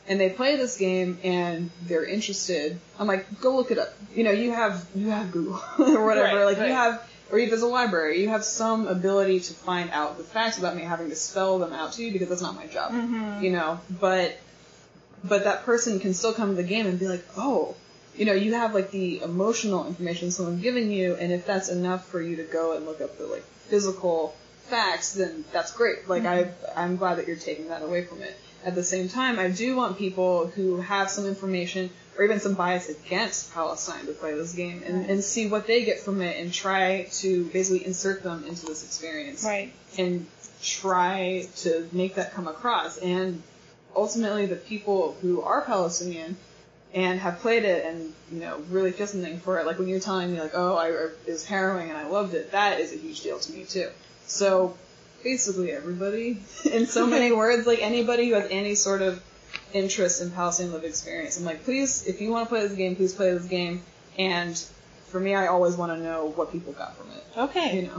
[SPEAKER 16] and they play this game and they're interested, I'm like, go look it up. You know, you have you have Google or whatever.
[SPEAKER 14] Right,
[SPEAKER 16] like
[SPEAKER 14] right.
[SPEAKER 16] you have, or if there's a library, you have some ability to find out the facts without me having to spell them out to you because that's not my job.
[SPEAKER 14] Mhm.
[SPEAKER 16] You know, but but that person can still come to the game and be like, oh, you know, you have like the emotional information someone's giving you, and if that's enough for you to go and look up the like physical facts, then that's great. Like
[SPEAKER 14] Mhm.
[SPEAKER 16] I, I'm glad that you're taking that away from it. At the same time, I do want people who have some information or even some bias against Palestine to play this game and,
[SPEAKER 14] Right.
[SPEAKER 16] and see what they get from it and try to basically insert them into this experience.
[SPEAKER 14] Right.
[SPEAKER 16] And try to make that come across. And ultimately, the people who are Palestinian and have played it and, you know, really feel something for it, like when you're telling me, like, oh, I, it was harrowing and I loved it, that is a huge deal to me, too. So, basically everybody, in so many words, like anybody who has any sort of interest in Palestinian lived experience. I'm like, please, if you want to play this game, please play this game. And for me, I always want to know what people got from it.
[SPEAKER 14] Okay.
[SPEAKER 16] You know.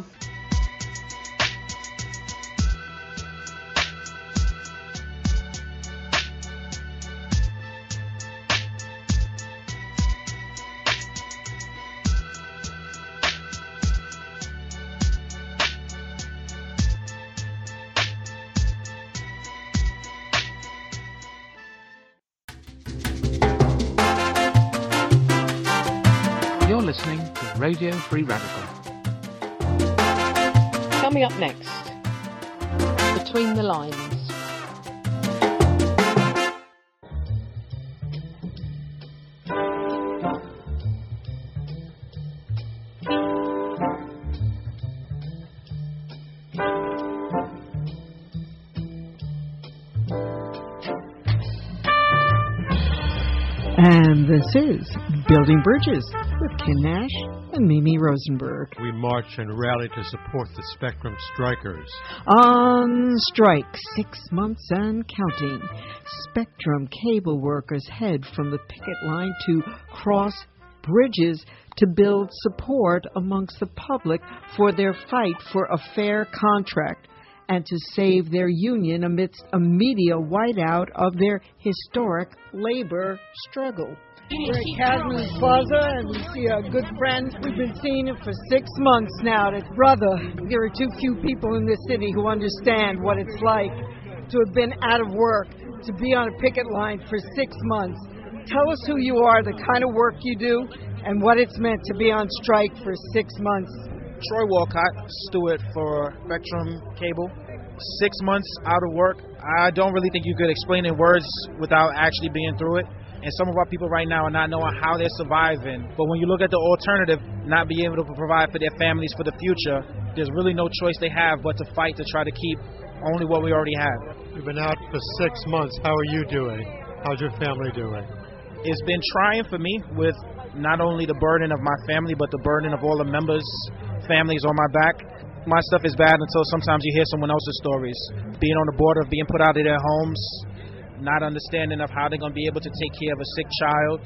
[SPEAKER 1] You're listening to Radio Free Radical.
[SPEAKER 2] Coming up next, Between the Lines.
[SPEAKER 17] And this is Building Bridges with Ken Nash and Mimi Rosenberg.
[SPEAKER 19] We march and rally to support the Spectrum strikers.
[SPEAKER 17] On strike, six months and counting. Spectrum cable workers head from the picket line to cross bridges to build support amongst the public for their fight for a fair contract and to save their union amidst a media whiteout of their historic labor struggle. We're at Casman's Plaza, and we see a good friend. We've been seeing him for six months now. That brother, there are too few people in this city who understand what it's like to have been out of work, to be on a picket line for six months. Tell us who you are, the kind of work you do, and what it's meant to be on strike for six months.
[SPEAKER 20] Troy Walcott, steward for Spectrum Cable. Six months out of work. I don't really think you could explain in words without actually being through it. And some of our people right now are not knowing how they're surviving. But when you look at the alternative, not being able to provide for their families for the future, there's really no choice they have but to fight to try to keep only what we already have.
[SPEAKER 19] You've been out for six months. How are you doing? How's your family doing?
[SPEAKER 20] It's been trying for me with not only the burden of my family, but the burden of all the members' families on my back. My stuff is bad until sometimes you hear someone else's stories. Being on the border of being put out of their homes, not understanding of how they're going to be able to take care of a sick child.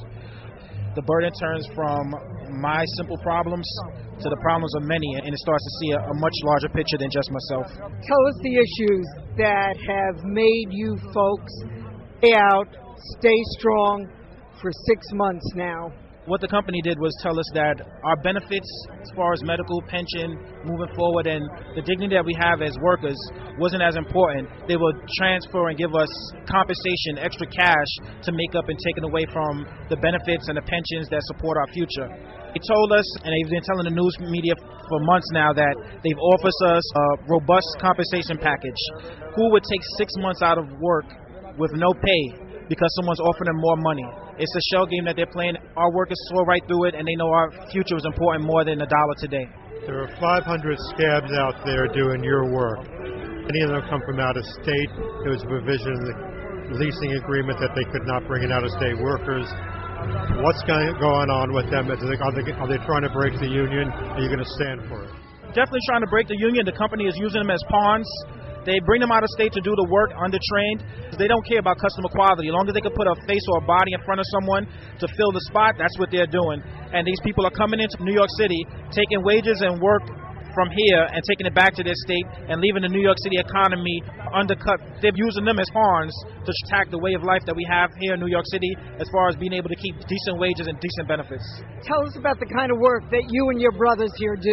[SPEAKER 20] The burden turns from my simple problems to the problems of many, and it starts to see a, a much larger picture than just myself.
[SPEAKER 17] Tell us the issues that have made you folks stay out, stay strong for six months now.
[SPEAKER 20] What the company did was tell us that our benefits as far as medical, pension, moving forward, and the dignity that we have as workers wasn't as important. They would transfer and give us compensation, extra cash to make up and taken away from the benefits and the pensions that support our future. They told us, and they've been telling the news media for months now, that they've offered us a robust compensation package. Who would take six months out of work with no pay because someone's offering them more money? It's a shell game that they're playing. Our workers saw right through it, and they know our future is important more than a dollar today.
[SPEAKER 19] There are five hundred scabs out there doing your work. Many of them come from out of state. There was a provision in the leasing agreement that they could not bring in out-of-state workers. What's going on with them? Are they, are they, are they trying to break the union? Are you going to stand for it?
[SPEAKER 20] Definitely trying to break the union. The company is using them as pawns. They bring them out of state to do the work undertrained. They don't care about customer quality. As long as they can put a face or a body in front of someone to fill the spot, that's what they're doing. And these people are coming into New York City, taking wages and work from here and taking it back to their state and leaving the New York City economy undercut. They're using them as pawns to attack the way of life that we have here in New York City as far as being able to keep decent wages and decent benefits.
[SPEAKER 17] Tell us about the kind of work that you and your brothers here do.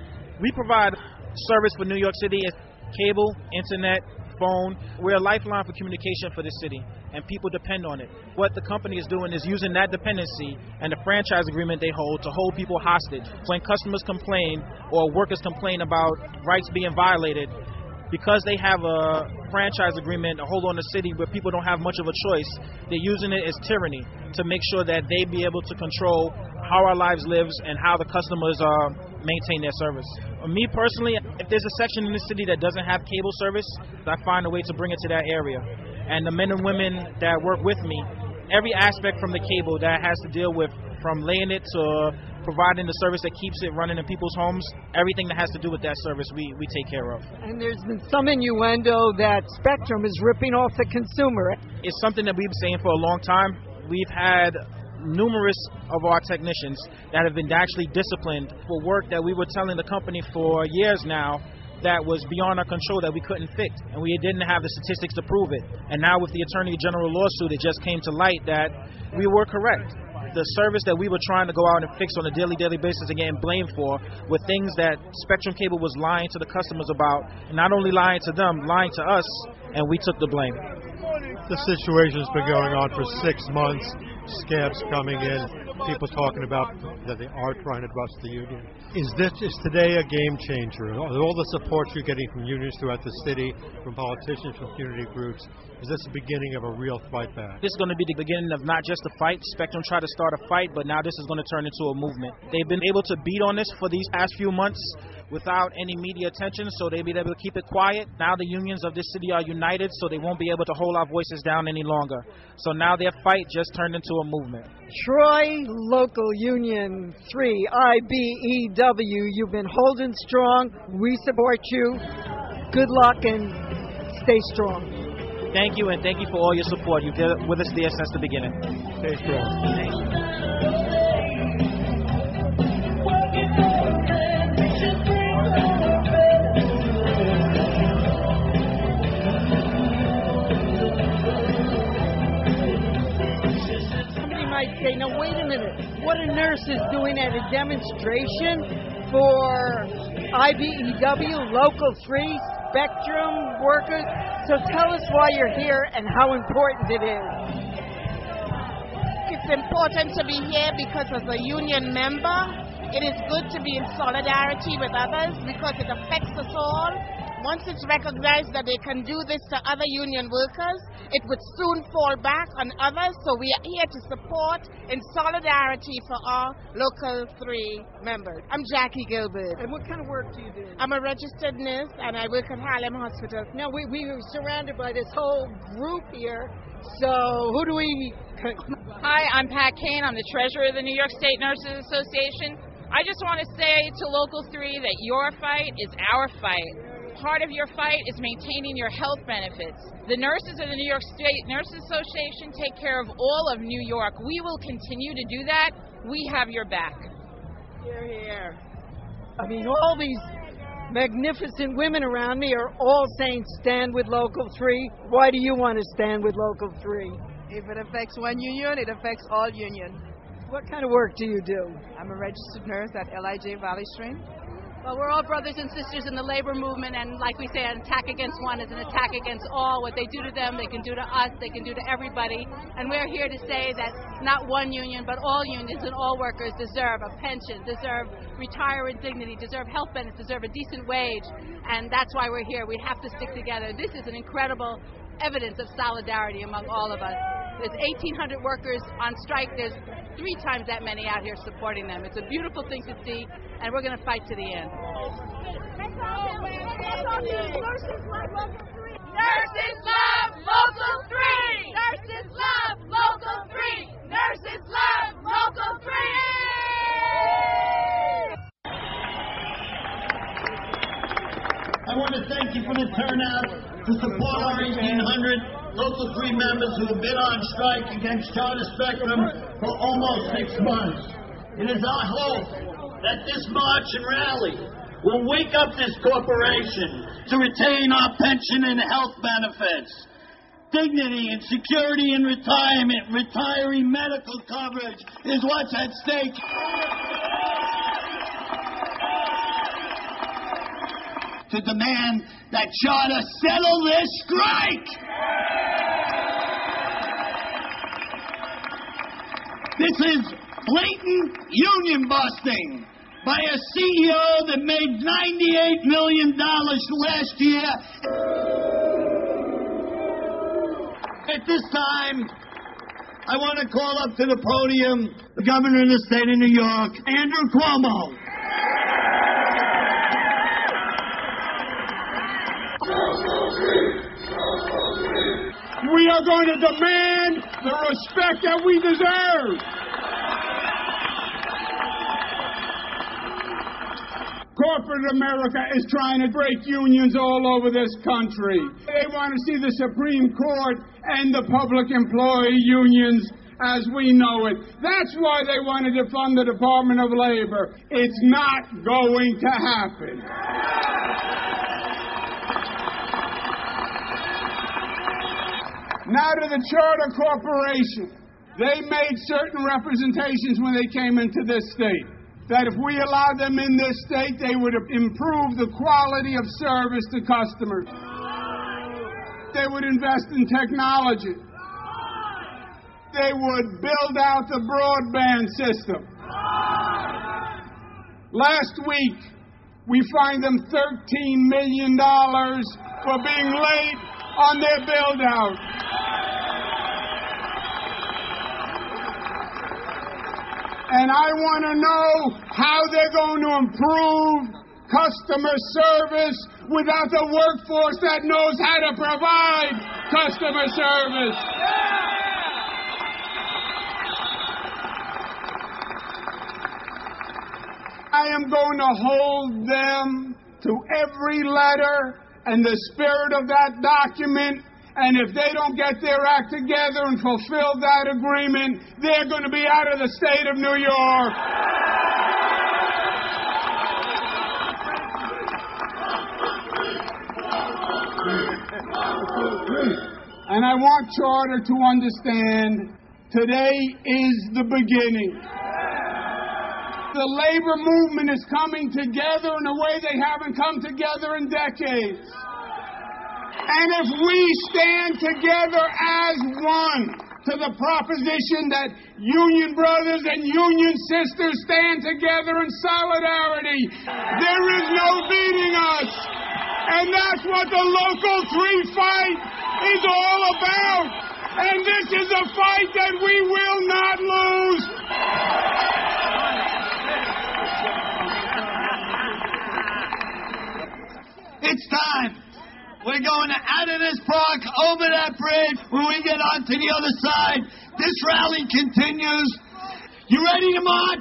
[SPEAKER 20] We provide service for New York City, cable, internet, phone. We're a lifeline for communication for this city, and people depend on it. What the company is doing is using that dependency and the franchise agreement they hold to hold people hostage. When customers complain or workers complain about rights being violated, because they have a franchise agreement to hold on the city where people don't have much of a choice, they're using it as tyranny to make sure that they be able to control how our lives lives and how the customers uh, maintain their service. Me personally, if there's a section in the city that doesn't have cable service, I find a way to bring it to that area. And the men and women that work with me, every aspect from the cable that has to deal with, from laying it to providing the service that keeps it running in people's homes, everything that has to do with that service, we, we take care of.
[SPEAKER 17] And there's been some innuendo that Spectrum is ripping off the consumer.
[SPEAKER 20] It's something that we've been saying for a long time. We've had numerous of our technicians that have been actually disciplined for work that we were telling the company for years now that was beyond our control, that we couldn't fix, and we didn't have the statistics to prove it. And now with the Attorney General lawsuit, it just came to light that we were correct. The service that we were trying to go out and fix on a daily, daily basis and getting blamed for were things that Spectrum Cable was lying to the customers about, and not only lying to them, lying to us, and we took the blame.
[SPEAKER 19] The situation's been going on for six months. Scabs coming in, people talking about that they are trying to bust the union. Is this is today a game changer? All the support you're getting from unions throughout the city, from politicians, from community groups, is this the beginning of a real fight back?
[SPEAKER 20] This is going to be the beginning of not just a fight. Spectrum tried to start a fight, but now this is going to turn into a movement. They've been able to beat on this for these past few months without any media attention, so they've been able to keep it quiet. Now the unions of this city are united, so they won't be able to hold our voices down any longer. So now their fight just turned into a movement.
[SPEAKER 17] Troy Local Union three, I B E W, you've been holding strong. We support you. Good luck and stay strong.
[SPEAKER 20] Thank you, and thank you for all your support. You've been with us there since the beginning.
[SPEAKER 19] Stay strong.
[SPEAKER 20] Thank you.
[SPEAKER 17] Say, now wait a minute, what a nurse is doing at a demonstration for I B E W, Local three, Spectrum workers. So tell us why you're here and how important it is.
[SPEAKER 21] It's important to be here because as a union member, it is good to be in solidarity with others because it affects us all. Once it's recognized that they can do this to other union workers, it would soon fall back on others. So we are here to support in solidarity for our Local three members. I'm Jackie Gilbert.
[SPEAKER 17] And what kind of work do you do?
[SPEAKER 21] I'm a registered nurse and I work at Harlem Hospital.
[SPEAKER 17] Now, we, we are surrounded by this whole group here. So who do we...
[SPEAKER 22] Hi, I'm Pat Kane. I'm the treasurer of the New York State Nurses Association. I just want to say to Local three that your fight is our fight. Part of your fight is maintaining your health benefits. The nurses of the New York State Nurses Association take care of all of New York. We will continue to do that. We have your back.
[SPEAKER 17] Here, here. I mean, all these magnificent women around me are all saying stand with Local three. Why do you want to stand with Local three?
[SPEAKER 23] If it affects one union, it affects all unions.
[SPEAKER 17] What kind of work do you do?
[SPEAKER 23] I'm a registered nurse at L I J Valley Stream.
[SPEAKER 24] Well, we're all brothers and sisters in the labor movement, and like we say, an attack against one is an attack against all. What they do to them, they can do to us, they can do to everybody. And we're here to say that not one union, but all unions and all workers deserve a pension, deserve retirement dignity, deserve health benefits, deserve a decent wage. And that's why we're here. We have to stick together. This is an incredible evidence of solidarity among all of us. There's eighteen hundred workers on strike. There's three times that many out here supporting them. It's a beautiful thing to see, and we're going to fight to the end.
[SPEAKER 21] Nurses love Local three! Nurses love Local three! Nurses love Local three!
[SPEAKER 25] I want to thank you for the turnout to support our eighteen hundred Local three members who have been on strike against Charter Spectrum for almost six months. It is our hope that this march and rally will wake up this corporation to retain our pension and health benefits. Dignity and security in retirement, retiree medical coverage is what's at stake. To demand that Charter settle this strike. This is blatant union busting by a C E O that made ninety-eight million dollars last year. At this time, I want to call up to the podium the governor of the state of New York, Andrew Cuomo.
[SPEAKER 3] We are going to demand the respect that we deserve. Corporate America is trying to break unions all over this country. They want to see the Supreme Court and the public employee unions as we know it. That's why they want to defund the Department of Labor. It's not going to happen. Now to the Charter Corporation. They made certain representations when they came into this state, that if we allowed them in this state, they would improve the quality of service to customers. They would invest in technology. They would build out the broadband system. Last week, we fined them thirteen million dollars for being late on their build-out. And I want to know how they're going to improve customer service without the workforce that knows how to provide customer service. I am going to hold them to every letter and the spirit of that document. And if they don't get their act together and fulfill that agreement, they're going to be out of the state of New York. And I want Charter to understand, today is the beginning. The labor movement is coming together in a way they haven't come together in decades. And if we stand together as one to the proposition that union brothers and union sisters stand together in solidarity, there is no beating us. And that's what the Local three fight is all about. And this is a fight that we will not lose.
[SPEAKER 25] It's time. We're going to Adonis Park, over that bridge. When we get on to the other side, this rally continues. You ready to march?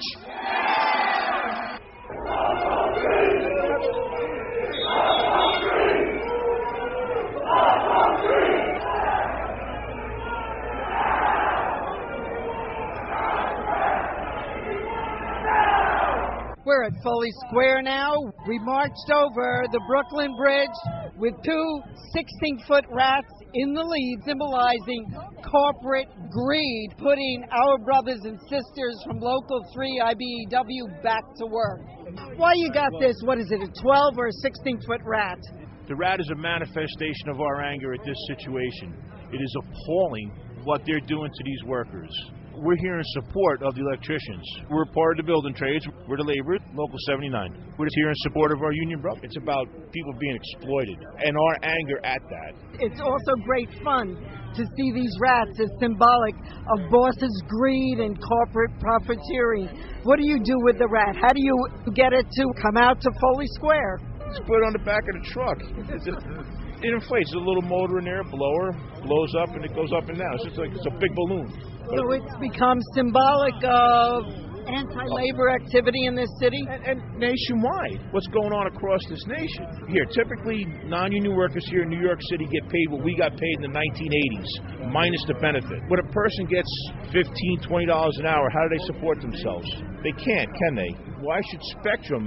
[SPEAKER 17] We're at Foley Square now. We marched over the Brooklyn Bridge with two sixteen-foot rats in the lead, symbolizing corporate greed, putting our brothers and sisters from Local three I B E W back to work. Why you got this, what is it, a twelve or a sixteen-foot rat?
[SPEAKER 4] The rat is a manifestation of our anger at this situation. It is appalling what they're doing to these workers. We're here in support of the electricians. We're part of the building trades. We're the labor, Local seventy-nine. We're here in support of our union brother. It's about people being exploited and our anger at that.
[SPEAKER 17] It's also great fun to see these rats as symbolic of bosses' greed and corporate profiteering. What do you do with the rat? How do you get it to come out to Foley Square?
[SPEAKER 4] Just put it on the back of the truck. It inflates. There's a little motor in there, a blower, blows up, and it goes up and down. It's just like it's a big balloon.
[SPEAKER 17] So it's become symbolic of anti-labor activity in this city?
[SPEAKER 4] And, and nationwide. What's going on across this nation? Here, typically, non-union workers here in New York City get paid what we got paid in the nineteen eighties, minus the benefit. When a person gets fifteen dollars, twenty dollars an hour, how do they support themselves? They can't, can they? Why should Spectrum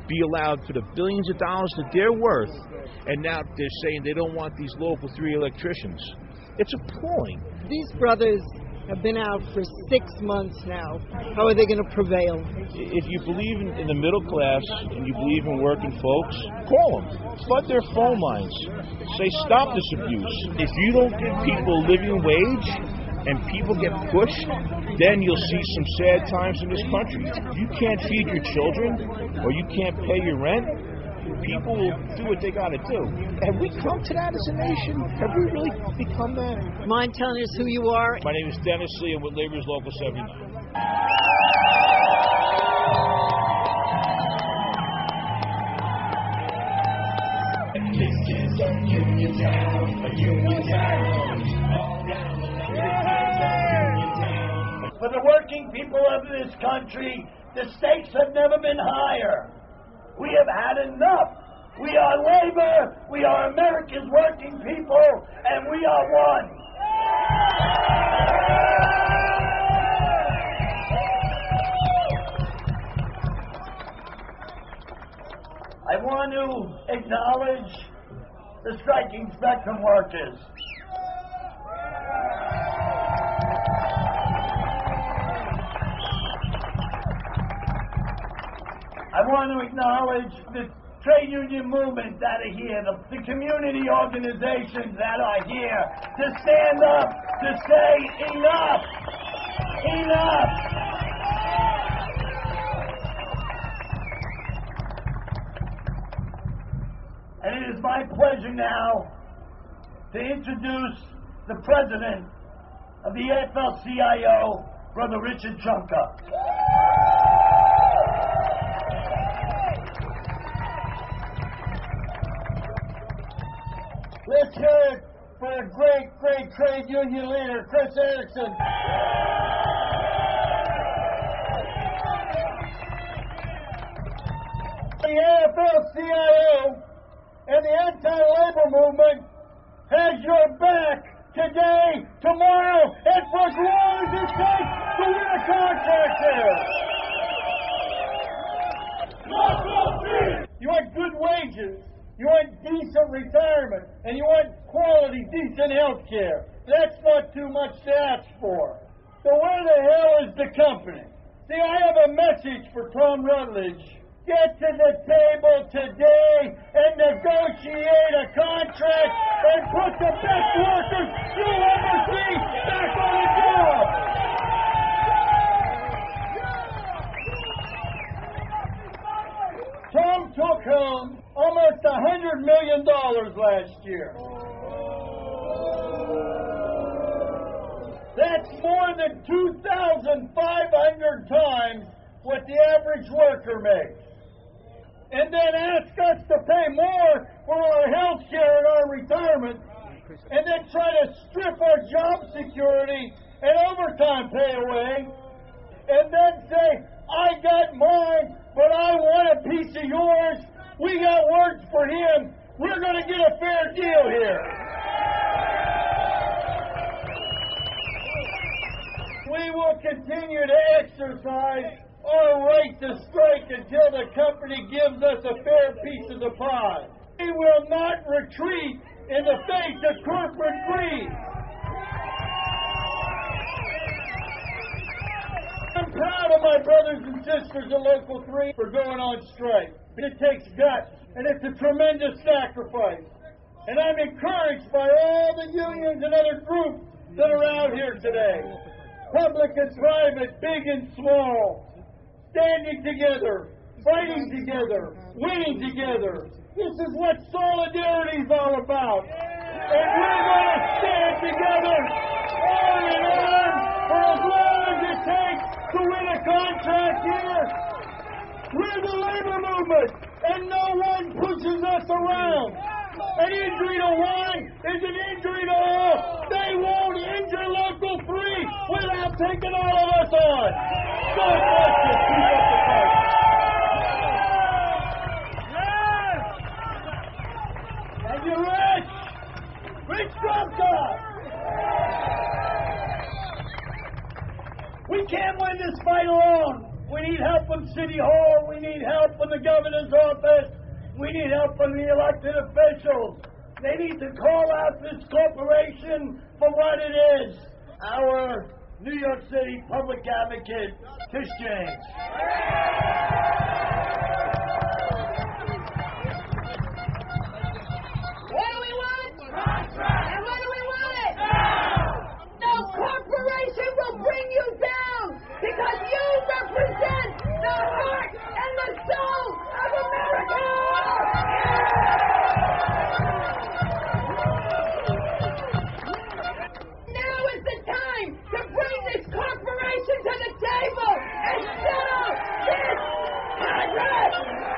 [SPEAKER 4] be allowed for the billions of dollars that they're worth, and now they're saying they don't want these local three electricians. It's appalling.
[SPEAKER 17] These brothers have been out for six months now. How are they going to prevail?
[SPEAKER 4] If you believe in, in the middle class and you believe in working folks, call them. Flood their phone lines. Say, stop this abuse. If you don't give people a living wage and people get pushed, then you'll see some sad times in this country. If you can't feed your children or you can't pay your rent, people will do what they got to do. Have we come to that as a nation? Have we really become that?
[SPEAKER 17] Mind telling us who you are?
[SPEAKER 4] My name is Dennis Lee. I'm with Labor's Local seventy-nine.
[SPEAKER 5] This is a union town, a union town. For the working people of this country, the stakes have never been higher. We have had enough. We are labor, we are America's working people, and we are one. I want to acknowledge the striking Spectrum workers. I want to acknowledge the trade union movement that are here, the, the community organizations that are here to stand up, to say enough, enough. And it is my pleasure now to introduce the president of the A F L C I O, Brother Richard Trumka. Let's hear it for a great, great trade union leader, Chris Erickson. The A F L C I O and the anti-labor movement has your back today, tomorrow, and for as long as it takes to win a contract there. You want good wages. You want decent retirement, and you want quality, decent health care. That's not too much to ask for. So where the hell is the company? See, I have a message for Tom Rutledge. Get to the table today and negotiate a contract and put the best workers you'll ever see back on the job. Tom took home almost one hundred million dollars last year. That's more than two thousand five hundred times what the average worker makes. And then ask us to pay more for our health care and our retirement, and then try to strip our job security and overtime pay away, and then say, I got mine, but I want a piece of yours. We got words for him. We're going to get a fair deal here. We will continue to exercise our right to strike until the company gives us a fair piece of the pie. We will not retreat in the face of corporate greed. I'm proud of my brothers and sisters in Local three for going on strike. It takes guts, and it's a tremendous sacrifice. And I'm encouraged by all the unions and other groups that are out here today. Public and private, big and small. Standing together, fighting together, winning together. This is what solidarity is all about. And we're going to stand together, arm in arm, for as long as it takes to win a contract here. We're the labor movement, and no one pushes us around. An injury to one is an injury to all. They won't injure Local three without taking all of us on. God bless you. Keep up the fight. Yes! And you're Rich! Rich Trumka! We can't win this fight alone.
[SPEAKER 25] We need help from City Hall. We need help from the governor's office. We need help from the elected officials. They need to call out this corporation for what it is. Our New York City public advocate, Tish James.
[SPEAKER 6] What do we want? And what do we want it? No corporation will bring you down because you represent the heart and the soul of America! Now is the time to bring this corporation to the table and settle this contract!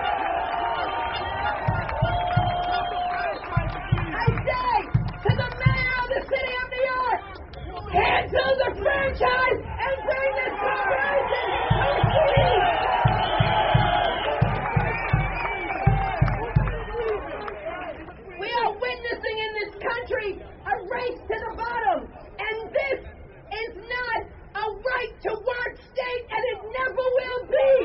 [SPEAKER 6] I say to the mayor of the city of New York, cancel the franchise and bring this corporation to the city! We are witnessing in this country a race to the bottom, and this is not a right-to-work state, and it never will be!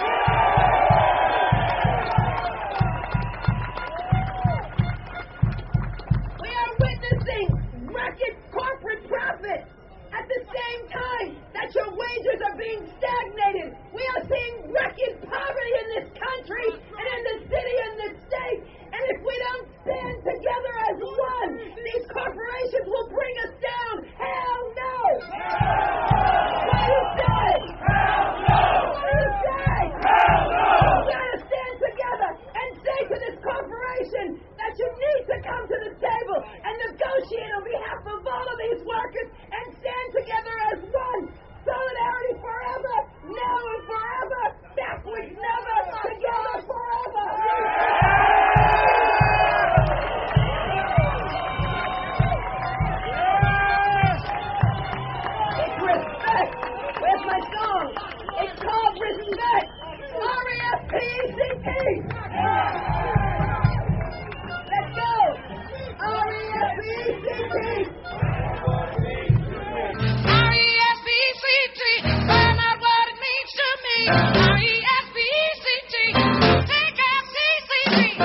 [SPEAKER 6] We are witnessing record corporate profit at the same time that your wages are being stagnated. We are seeing record poverty in this country and in the city and the state. And if we don't stand together as one, these corporations will bring us down. Hell no! What do you say? Hell no! What do you say? Hell no! We gotta stand together and say to this corporation that you need to come to the table and negotiate on behalf of all of these workers and stand together as one. Solidarity forever, now and forever, backwards never, together forever. It's respect. Where's my song? It's called Respect. R E S P E C T. Let's go. R E S P E C T. R E S P E C T. Find out what it means to me. R E S P E C T. Take out C C T.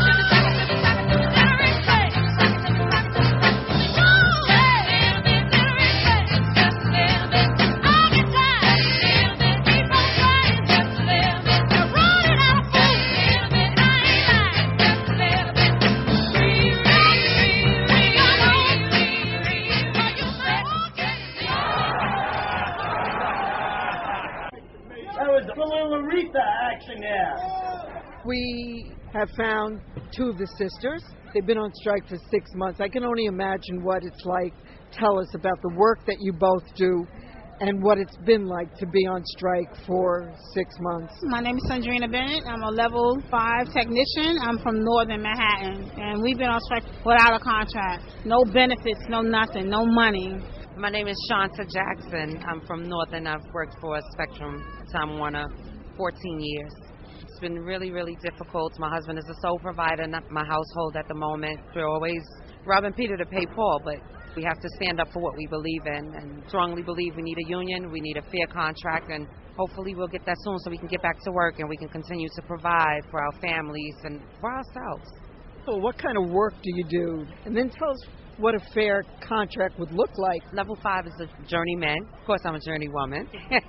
[SPEAKER 25] That was a little Aretha action there.
[SPEAKER 17] We have found two of the sisters. They've been on strike for six months. I can only imagine what it's like. Tell us about the work that you both do and what it's been like to be on strike for six months.
[SPEAKER 23] My name is Sandrina Bennett. I'm a level five technician. I'm from northern Manhattan, and we've been on strike without a contract. No benefits, no nothing, no money.
[SPEAKER 7] My name is Shanta Jackson. I'm from Northern. I've worked for Spectrum Time Warner fourteen years. It's been really, really difficult. My husband is the sole provider in my household at the moment. We're always robbing Peter to pay Paul, but we have to stand up for what we believe in and strongly believe we need a union, we need a fair contract, and hopefully we'll get that soon so we can get back to work and we can continue to provide for our families and for ourselves.
[SPEAKER 17] So what kind of work do you do? And then tell us what a fair contract would look like.
[SPEAKER 7] Level five is a journeyman. Of course, I'm a journeywoman.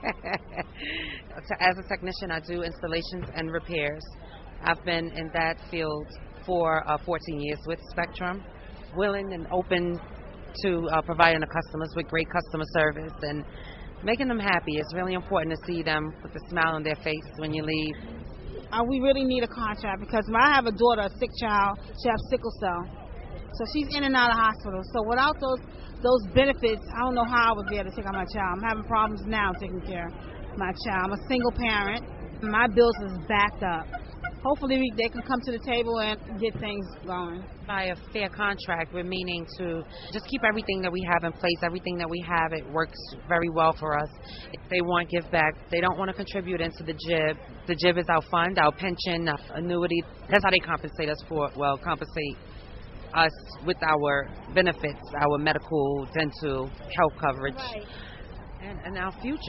[SPEAKER 7] As a technician, I do installations and repairs. I've been in that field for uh, fourteen years with Spectrum, willing and open to uh, providing the customers with great customer service and making them happy. It's really important to see them with a smile on their face when you leave.
[SPEAKER 23] Uh, we really need a contract because I have a daughter, a sick child. She has sickle cell. So she's in and out of hospital. So without those those benefits, I don't know how I would be able to take care of my child. I'm having problems now taking care of my child. I'm a single parent. My bills is backed up. Hopefully we, they can come to the table and get things going.
[SPEAKER 7] By a fair contract, we're meaning to just keep everything that we have in place. Everything that we have, it works very well for us. If they want give back, they don't want to contribute into the J I B. The J I B is our fund, our pension, our annuity. That's how they compensate us for, well, compensate us with our benefits, our medical, dental, health coverage,
[SPEAKER 23] right.
[SPEAKER 7] and, and our future.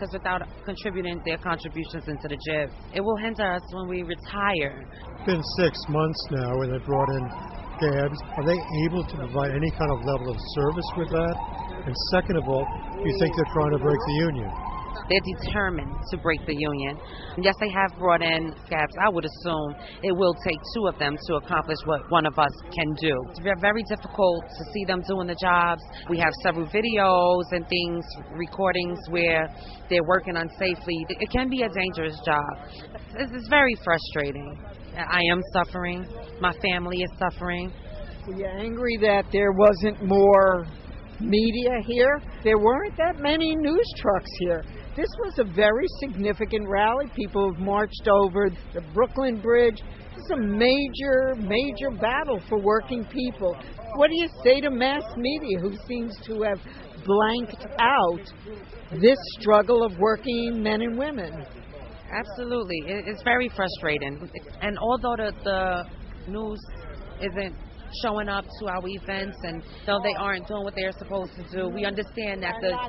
[SPEAKER 7] because without contributing their contributions into the J I B, it will hinder us when we retire.
[SPEAKER 19] It's been six months now when they brought in scabs. Are they able to provide any kind of level of service with that? And second of all, do you think they're trying to break the union?
[SPEAKER 7] They're determined to break the union. Yes, they have brought in scabs. I would assume it will take two of them to accomplish what one of us can do. It's very difficult to see them doing the jobs. We have several videos and things, recordings where they're working unsafely. It can be a dangerous job. It's very frustrating. I am suffering. My family is suffering.
[SPEAKER 17] Were you angry that there wasn't more media here? There weren't that many news trucks here. This was a very significant rally. People have marched over the Brooklyn Bridge. This is a major, major battle for working people. What do you say to mass media who seems to have blanked out this struggle of working men and women?
[SPEAKER 7] Absolutely. It's very frustrating. And although the, the news isn't showing up to our events and though they aren't doing what they're supposed to do, we understand that the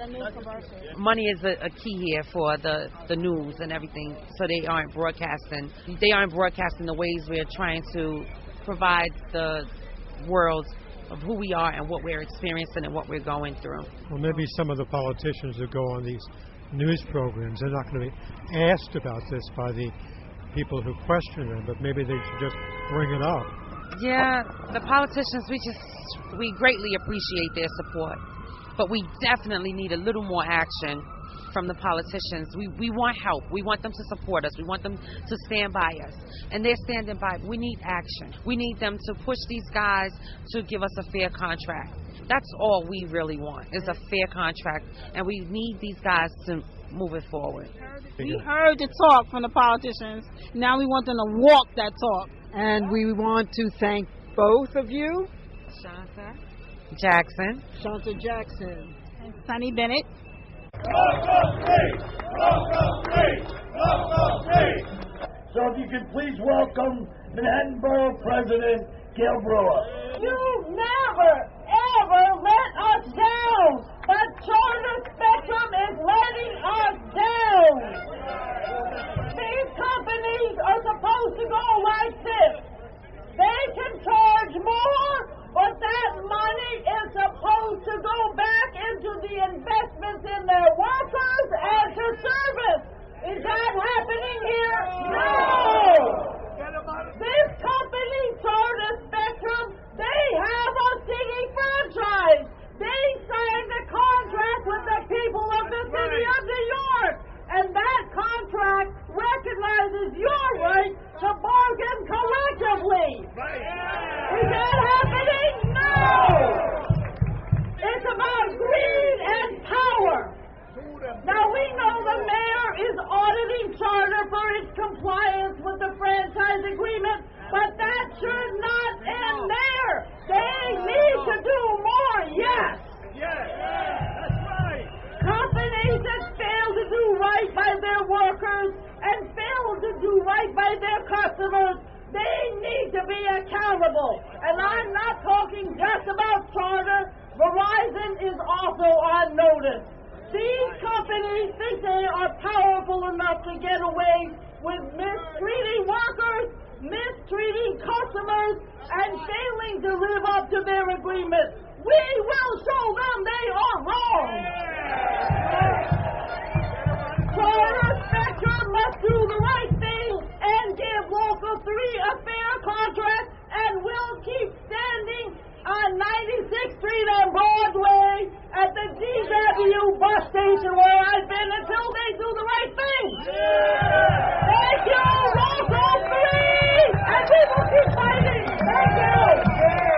[SPEAKER 7] money is a, a key here for the, the news and everything, so they aren't broadcasting. They aren't broadcasting the ways we're trying to provide the world of who we are and what we're experiencing and what we're going through.
[SPEAKER 19] Well, maybe some of the politicians who go on these news programs, they're not going to be asked about this by the people who question them, but maybe they should just bring it up.
[SPEAKER 7] Yeah, the politicians, we just, we greatly appreciate their support, but we definitely need a little more action from the politicians. We we want help. We want them to support us. We want them to stand by us, and they're standing by. We need action. We need them to push these guys to give us a fair contract. That's all we really want, is a fair contract, and we need these guys to move it forward.
[SPEAKER 23] We heard the talk from the politicians. Now we want them to walk that talk.
[SPEAKER 17] And we want to thank both of you.
[SPEAKER 7] Shanta Jackson.
[SPEAKER 17] Shanta Jackson.
[SPEAKER 23] And Sonny Bennett.
[SPEAKER 25] So if you could please welcome Manhattan Borough President Gail Brewer.
[SPEAKER 6] You never, ever let us down, but Charter Spectrum is letting us down. These companies are supposed to go like this. They can charge more, but that money is supposed to go back into the investments in their workers and to service. Is that happening here? No! This company, Charter Spectrum, they have a city franchise. They signed a contract with the people of the city of New York. And that contract recognizes your right to bargain collectively. Is that happening? No! It's about greed and power. Now, we know the mayor is auditing Charter for its compliance with the franchise agreement, but that should not end there. They need to do more, yes.
[SPEAKER 25] Yes, that's right.
[SPEAKER 6] Companies that fail to do right by their workers and fail to do right by their customers, they need to be accountable. And I'm not talking just about Charter. Verizon is also on notice. These companies think they are powerful enough to get away with mistreating workers, mistreating customers, and failing to live up to their agreements. We will show them they are wrong. Charter Spectrum must do the right thing and give Local three a fair contract, and we'll keep standing on ninety-sixth Street and Broadway at the D W bus station where I've been until they do the right thing. Thank you, Local three! And we will keep fighting. Thank you!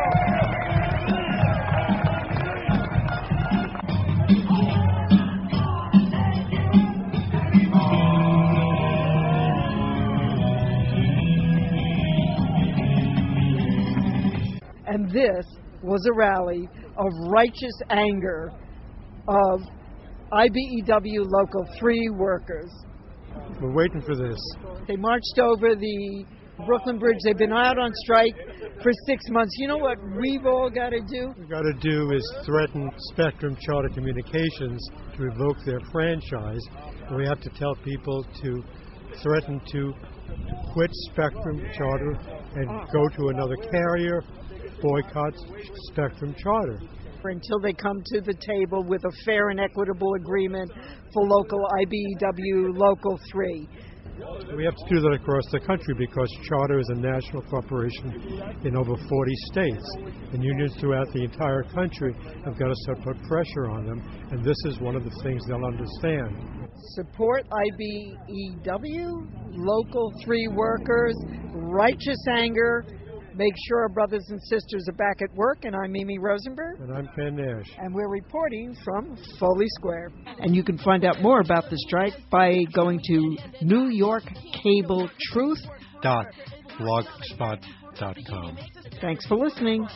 [SPEAKER 17] And this was a rally of righteous anger of I B E W Local three workers.
[SPEAKER 19] We're waiting for this.
[SPEAKER 17] They marched over the Brooklyn Bridge, they've been out on strike for six months. You know what we've all got to do?
[SPEAKER 19] What we've got to do is threaten Spectrum Charter Communications to revoke their franchise. And we have to tell people to threaten to quit Spectrum Charter and go to another carrier, boycott Spectrum Charter.
[SPEAKER 17] Until they come to the table with a fair and equitable agreement for local I B E W Local three.
[SPEAKER 19] We have to do that across the country because Charter is a national corporation in over forty states, and unions throughout the entire country have got to put pressure on them, and this is one of the things they'll understand.
[SPEAKER 17] Support I B E W, Local three workers, righteous anger. Make sure our brothers and sisters are back at work, and I'm Mimi Rosenberg.
[SPEAKER 19] And I'm Ken Nash.
[SPEAKER 17] And we're reporting from Foley Square. And you can find out more about the strike by going to New York Cable Truth
[SPEAKER 19] dot blogspot dot com.
[SPEAKER 17] Thanks for listening.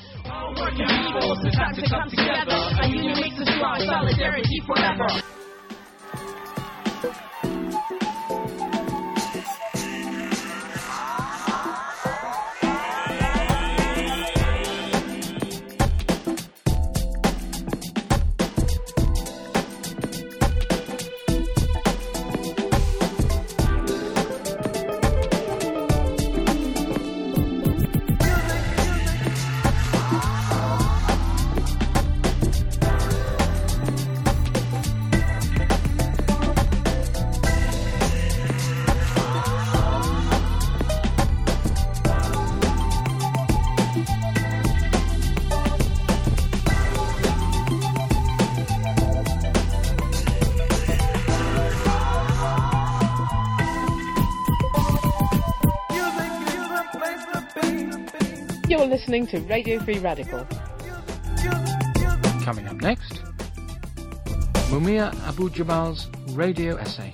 [SPEAKER 2] You're listening to Radio Free Radical.
[SPEAKER 1] Coming up next, Mumia Abu-Jamal's radio essay.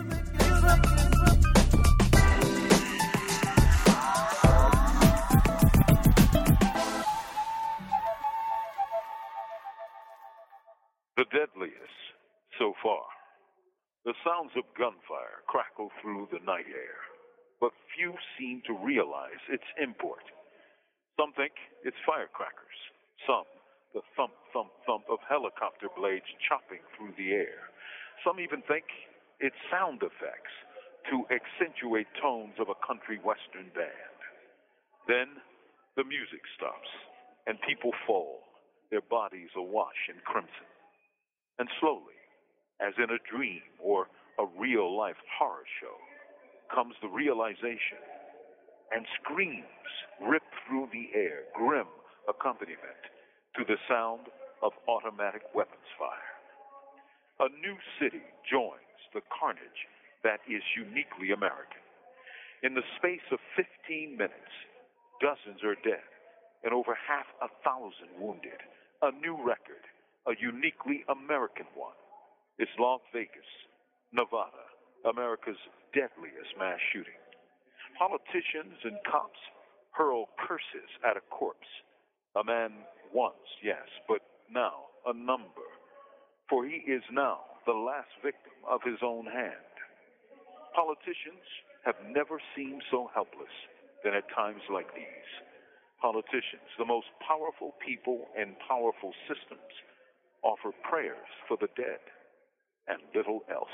[SPEAKER 8] The deadliest so far. The sounds of gunfire crackle through the night air, but few seem to realize its import. Some think it's firecrackers. Some, the thump, thump, thump of helicopter blades chopping through the air. Some even think it's sound effects to accentuate tones of a country western band. Then the music stops, and people fall, their bodies awash in crimson. And slowly, as in a dream or a real-life horror show, comes the realization, and screams rip through the air, grim accompaniment to the sound of automatic weapons fire. A new city joins the carnage that is uniquely American. In the space of fifteen minutes, dozens are dead and over half a thousand wounded. A new record, a uniquely American one. It's Las Vegas, Nevada, America's deadliest mass shooting. Politicians and cops hurl curses at a corpse. A man once, yes, but now a number. For he is now the last victim of his own hand. Politicians have never seemed so helpless than at times like these. Politicians, the most powerful people in powerful systems, offer prayers for the dead and little else.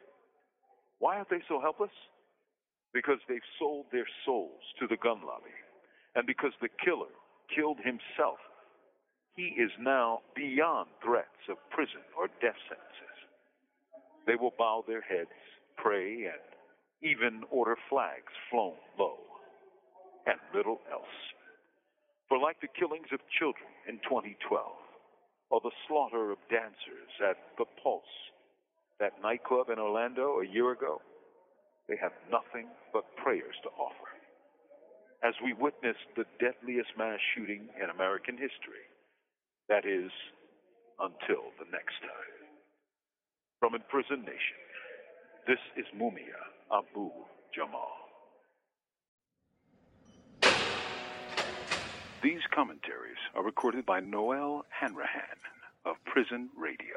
[SPEAKER 8] Why are they so helpless? Because they've sold their souls to the gun lobby. And because the killer killed himself, he is now beyond threats of prison or death sentences. They will bow their heads, pray, and even order flags flown low. And little else. For like the killings of children in twenty twelve, or the slaughter of dancers at The Pulse, that nightclub in Orlando a year ago, they have nothing but prayers to offer. As we witness the deadliest mass shooting in American history, that is, until the next time. From Imprisoned Nation, this is Mumia Abu-Jamal. These commentaries are recorded by Noel Hanrahan of Prison Radio.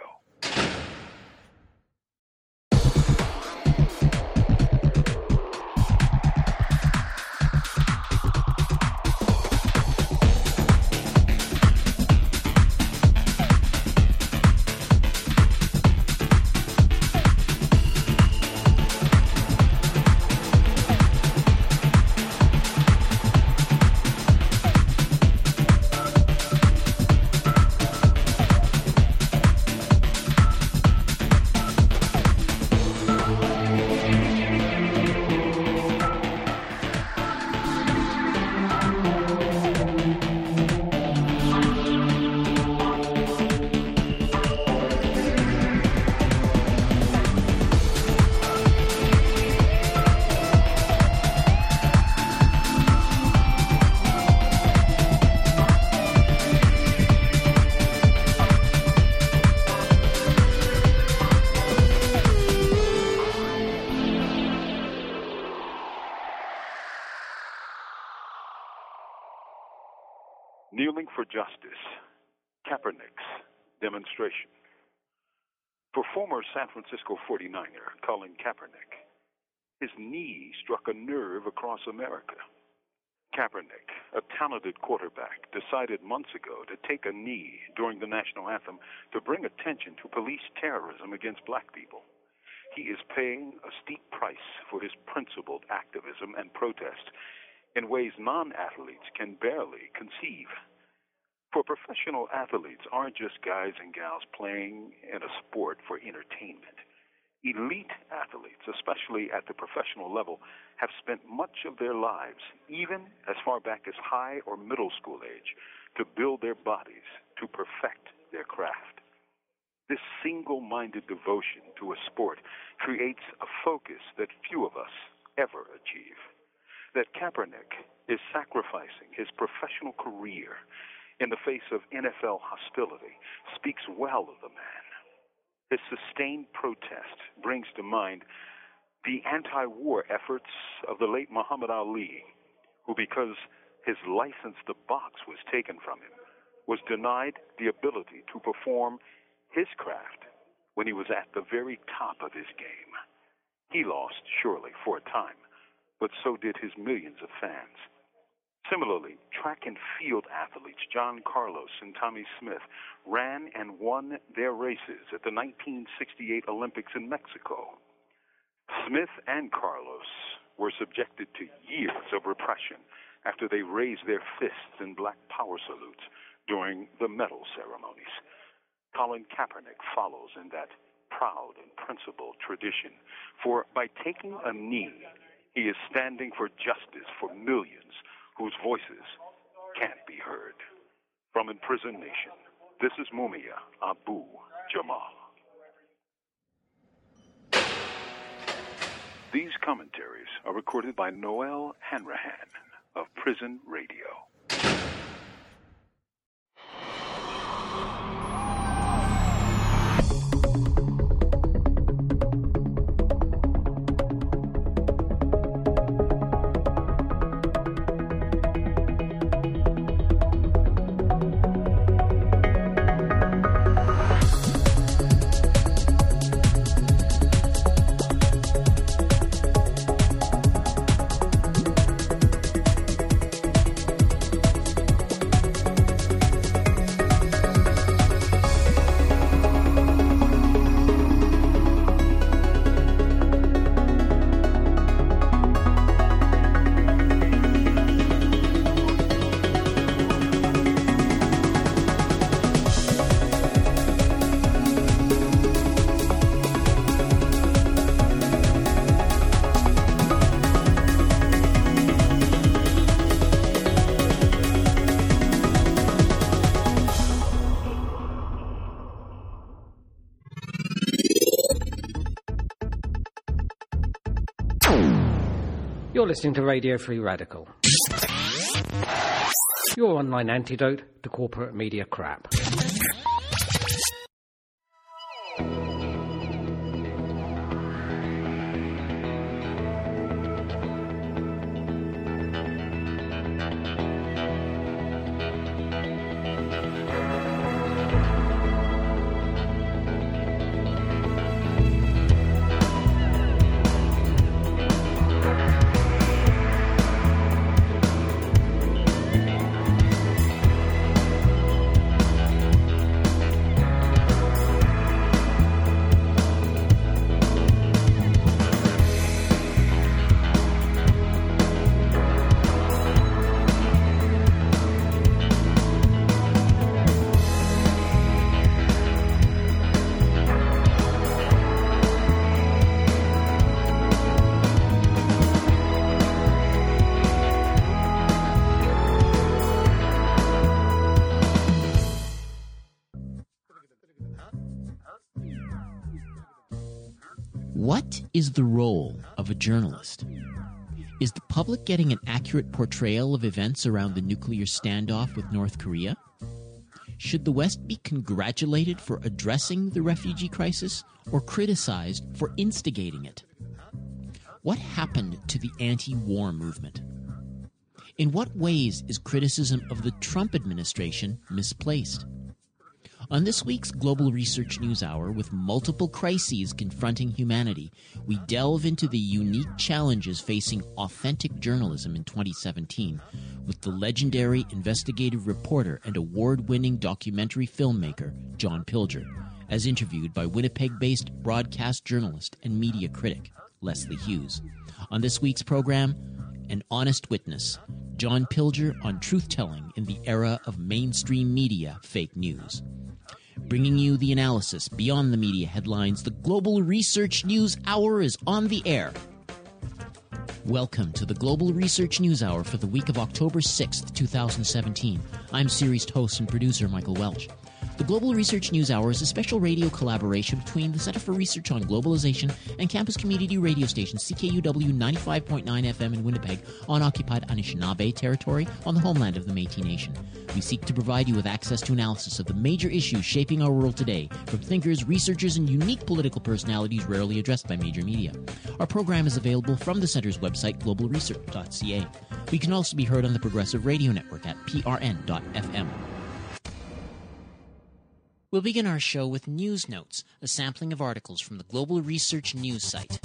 [SPEAKER 8] Kneeling for justice, Kaepernick's demonstration. For former San Francisco forty-niner Colin Kaepernick, his knee struck a nerve across America. Kaepernick, a talented quarterback, decided months ago to take a knee during the national anthem to bring attention to police terrorism against black people. He is paying a steep price for his principled activism and protest in ways non-athletes can barely conceive. For professional athletes aren't just guys and gals playing in a sport for entertainment. Elite athletes, especially at the professional level, have spent much of their lives, even as far back as high or middle school age, to build their bodies, to perfect their craft. This single-minded devotion to a sport creates a focus that few of us ever achieve. That Kaepernick is sacrificing his professional career in the face of N F L hostility speaks well of the man. His sustained protest brings to mind the anti-war efforts of the late Muhammad Ali, who, because his license to box was taken from him, was denied the ability to perform his craft when he was at the very top of his game. He lost, surely, for a time, but so did his millions of fans. Similarly, track and field athletes John Carlos and Tommy Smith ran and won their races at the nineteen sixty-eight Olympics in Mexico. Smith and Carlos were subjected to years of repression after they raised their fists in black power salutes during the medal ceremonies. Colin Kaepernick follows in that proud and principled tradition, for by taking a knee, he is standing for justice for millions whose voices can't be heard. From Imprisoned Nation, this is Mumia Abu Jamal. These commentaries are recorded by Noel Hanrahan of Prison Radio.
[SPEAKER 1] You're listening to Radio Free Radical, your online antidote to corporate media crap.
[SPEAKER 10] What is the role of a journalist? Is the public getting an accurate portrayal of events around the nuclear standoff with North Korea? Should the West be congratulated for addressing the refugee crisis or criticized for instigating it? What happened to the anti-war movement? In what ways is criticism of the Trump administration misplaced? On this week's Global Research News Hour, with multiple crises confronting humanity, we delve into the unique challenges facing authentic journalism in twenty seventeen with the legendary investigative reporter and award-winning documentary filmmaker John Pilger, as interviewed by Winnipeg-based broadcast journalist and media critic Leslie Hughes. On this week's program, An Honest Witness, John Pilger on truth-telling in the era of mainstream media fake news. Bringing you the analysis beyond the media headlines, the Global Research News Hour is on the air. Welcome to the Global Research News Hour for the week of October sixth, twenty seventeen. I'm series host and producer Michael Welch. The Global Research News Hour is a special radio collaboration between the Center for Research on Globalization and campus community radio station C K U W ninety-five point nine F M in Winnipeg on occupied Anishinaabe territory on the homeland of the Métis Nation. We seek to provide you with access to analysis of the major issues shaping our world today from thinkers, researchers, and unique political personalities rarely addressed by major media. Our program is available from the Center's website, global research dot c a. We can also be heard on the Progressive Radio Network at p r n dot f m. We'll begin our show with News Notes, a sampling of articles from the Global Research News site.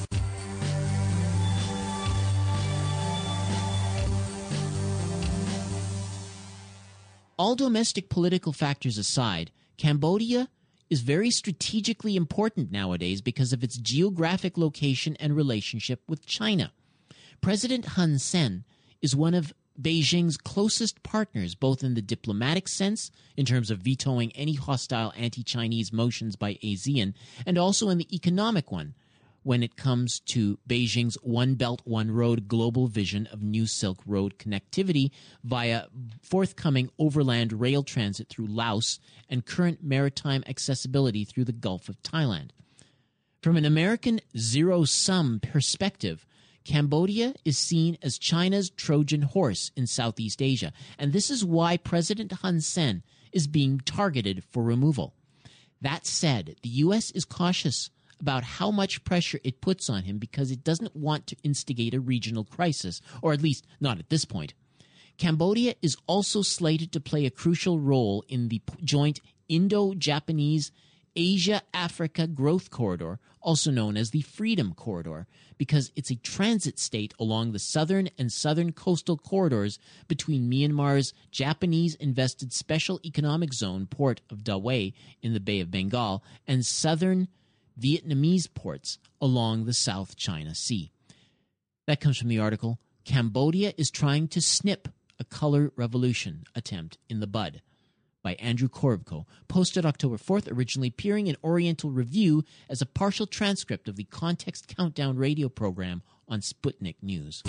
[SPEAKER 10] All domestic political factors aside, Cambodia is very strategically important nowadays because of its geographic location and relationship with China. President Hun Sen is one of Beijing's closest partners, both in the diplomatic sense, in terms of vetoing any hostile anti-Chinese motions by ASEAN, and also in the economic one, when it comes to Beijing's One Belt, One Road global vision of New Silk Road connectivity via forthcoming overland rail transit through Laos and current maritime accessibility through the Gulf of Thailand. From an American zero-sum perspective, Cambodia is seen as China's Trojan horse in Southeast Asia, and this is why President Hun Sen is being targeted for removal. That said, the U S is cautious about how much pressure it puts on him because it doesn't want to instigate a regional crisis, or at least not at this point. Cambodia is also slated to play a crucial role in the joint Indo-Japanese Asia-Africa Growth Corridor, also known as the Freedom Corridor, because it's a transit state along the southern and southern coastal corridors between Myanmar's Japanese-invested Special Economic Zone port of Dawei in the Bay of Bengal and southern Vietnamese ports along the South China Sea. That comes from the article, Cambodia is Trying to Snip a Color Revolution Attempt in the Bud, by Andrew Korobko, posted October fourth, originally appearing in Oriental Review as a partial transcript of the Context Countdown radio program on Sputnik News.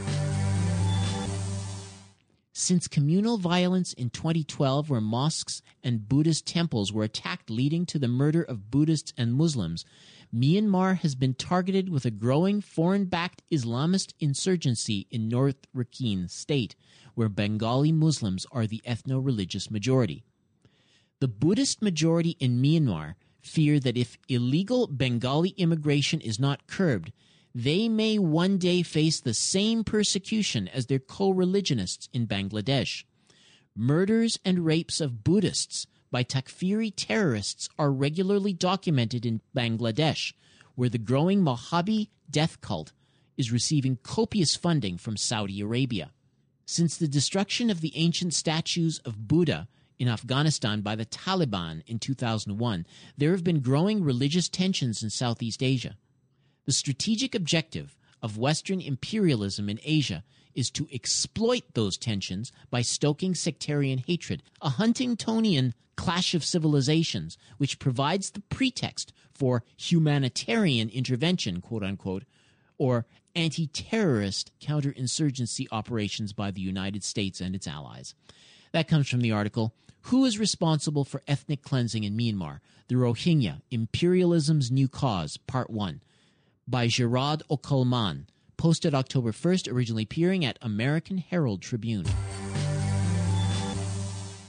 [SPEAKER 10] Since communal violence in twenty twelve, where mosques and Buddhist temples were attacked leading to the murder of Buddhists and Muslims, Myanmar has been targeted with a growing foreign-backed Islamist insurgency in North Rakhine State, where Bengali Muslims are the ethno-religious majority. The Buddhist majority in Myanmar fear that if illegal Bengali immigration is not curbed, they may one day face the same persecution as their co-religionists in Bangladesh. Murders and rapes of Buddhists by Takfiri terrorists are regularly documented in Bangladesh, where the growing Mojave death cult is receiving copious funding from Saudi Arabia. Since the destruction of the ancient statues of Buddha in Afghanistan by the Taliban in two thousand one, there have been growing religious tensions in Southeast Asia. The strategic objective of Western imperialism in Asia is to exploit those tensions by stoking sectarian hatred, a Huntingtonian clash of civilizations which provides the pretext for humanitarian intervention, quote-unquote, or anti-terrorist counterinsurgency operations by the United States and its allies. That comes from the article, Who is Responsible for Ethnic Cleansing in Myanmar? The Rohingya, Imperialism's New Cause, Part one, by Gerard Okolman, posted October first, originally appearing at American Herald Tribune.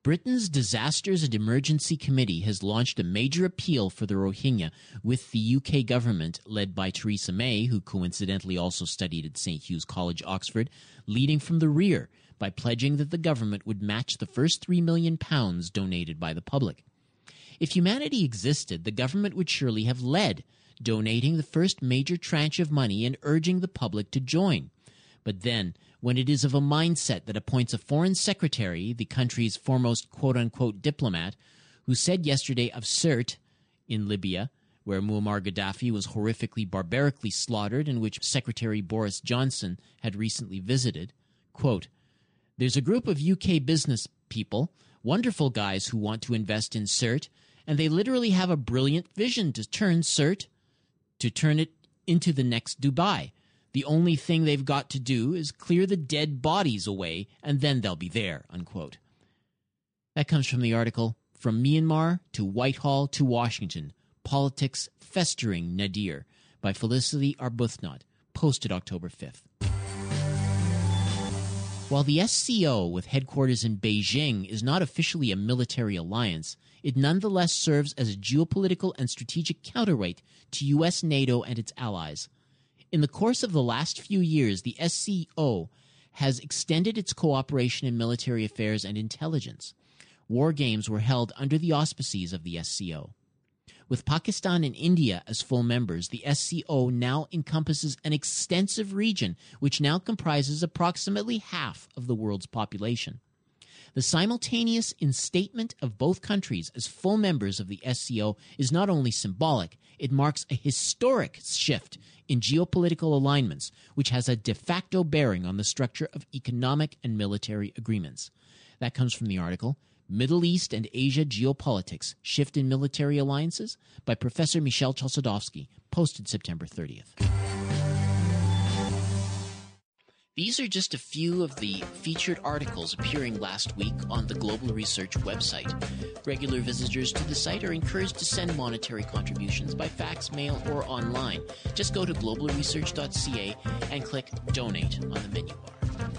[SPEAKER 10] Britain's Disasters and Emergency Committee has launched a major appeal for the Rohingya, with the U K government, led by Theresa May, who coincidentally also studied at Saint Hugh's College, Oxford, leading from the rear by pledging that the government would match the first three million pounds donated by the public. If humanity existed, the government would surely have led, donating the first major tranche of money and urging the public to join. But then, when it is of a mindset that appoints a foreign secretary, the country's foremost quote-unquote diplomat, who said yesterday of Sirte in Libya, where Muammar Gaddafi was horrifically, barbarically slaughtered and which Secretary Boris Johnson had recently visited, quote, "There's a group of U K business people, wonderful guys who want to invest in Sirte, and they literally have a brilliant vision to turn Sirte, to turn it into the next Dubai. The only thing they've got to do is clear the dead bodies away, and then they'll be there," unquote. That comes from the article, From Myanmar to Whitehall to Washington, Politics Festering Nadir, by Felicity Arbuthnot, posted October fifth. While the S C O, with headquarters in Beijing, is not officially a military alliance, it nonetheless serves as a geopolitical and strategic counterweight to U S, NATO, and its allies. In the course of the last few years, the S C O has extended its cooperation in military affairs and intelligence. War games were held under the auspices of the S C O. With Pakistan and India as full members, the S C O now encompasses an extensive region which now comprises approximately half of the world's population. The simultaneous instatement of both countries as full members of the S C O is not only symbolic, it marks a historic shift in geopolitical alignments, which has a de facto bearing on the structure of economic and military agreements. That comes from the article, Middle East and Asia Geopolitics, Shift in Military Alliances, by Professor Michel Chossudovsky, posted September thirtieth. These are just a few of the featured articles appearing last week on the Global Research website. Regular visitors to the site are encouraged to send monetary contributions by fax, mail, or online. Just go to global research dot c a and click Donate on the menu bar.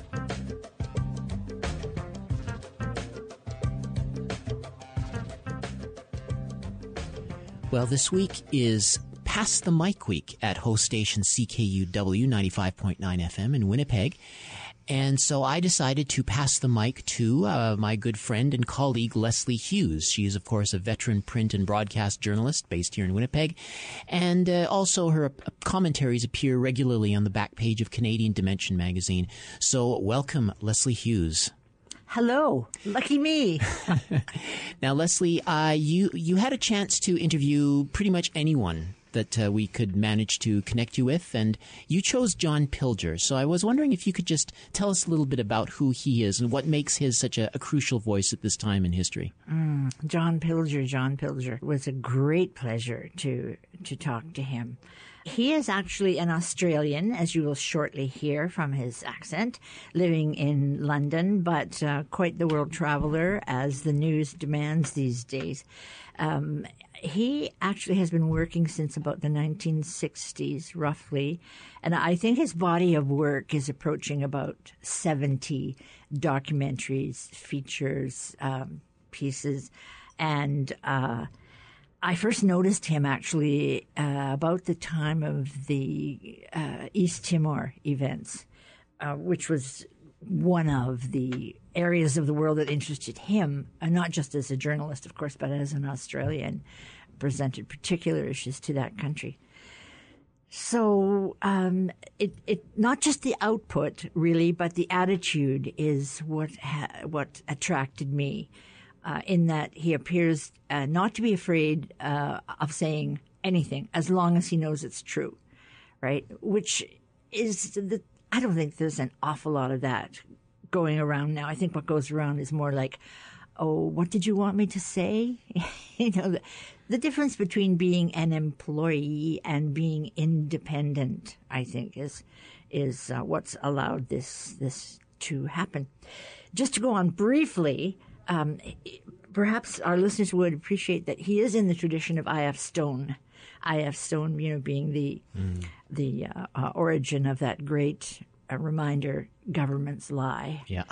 [SPEAKER 10] Well, this week is Pass the Mic Week at host station C K U W ninety-five point nine F M in Winnipeg. And so I decided to pass the mic to uh, my good friend and colleague, Leslie Hughes. She is, of course, a veteran print and broadcast journalist based here in Winnipeg. And uh, also her uh, commentaries appear regularly on the back page of Canadian Dimension magazine. So welcome, Leslie Hughes.
[SPEAKER 9] Hello. Lucky me.
[SPEAKER 10] Now, Leslie, uh, you, you had a chance to interview pretty much anyone that uh, we could manage to connect you with, and you chose John Pilger. So I was wondering if you could just tell us a little bit about who he is and what makes his such a, a crucial voice at this time in history.
[SPEAKER 9] Mm, John Pilger, John Pilger. It was a great pleasure to to talk to him. He is actually an Australian, as you will shortly hear from his accent, living in London, but uh, quite the world traveler, as the news demands these days. Um, he actually has been working since about the nineteen sixties, roughly, and I think his body of work is approaching about seventy documentaries, features, um, pieces, and uh I first noticed him actually uh, about the time of the uh, East Timor events, uh, which was one of the areas of the world that interested him, and not just as a journalist, of course, but as an Australian, presented particular issues to that country. So um, it, it not just the output, really, but the attitude is what ha- what attracted me. Uh, in that he appears uh, not to be afraid uh, of saying anything as long as he knows it's true, right? Which is, the, I don't think there's an awful lot of that going around now. I think what goes around is more like, oh, what did you want me to say? you know, the, the difference between being an employee and being independent, I think, is is uh, what's allowed this this to happen. Just to go on briefly. Um, perhaps our listeners would appreciate that he is in the tradition of I F Stone. I F Stone, you know, being the mm. the uh, uh, origin of that great uh, reminder, governments lie.
[SPEAKER 10] Yeah.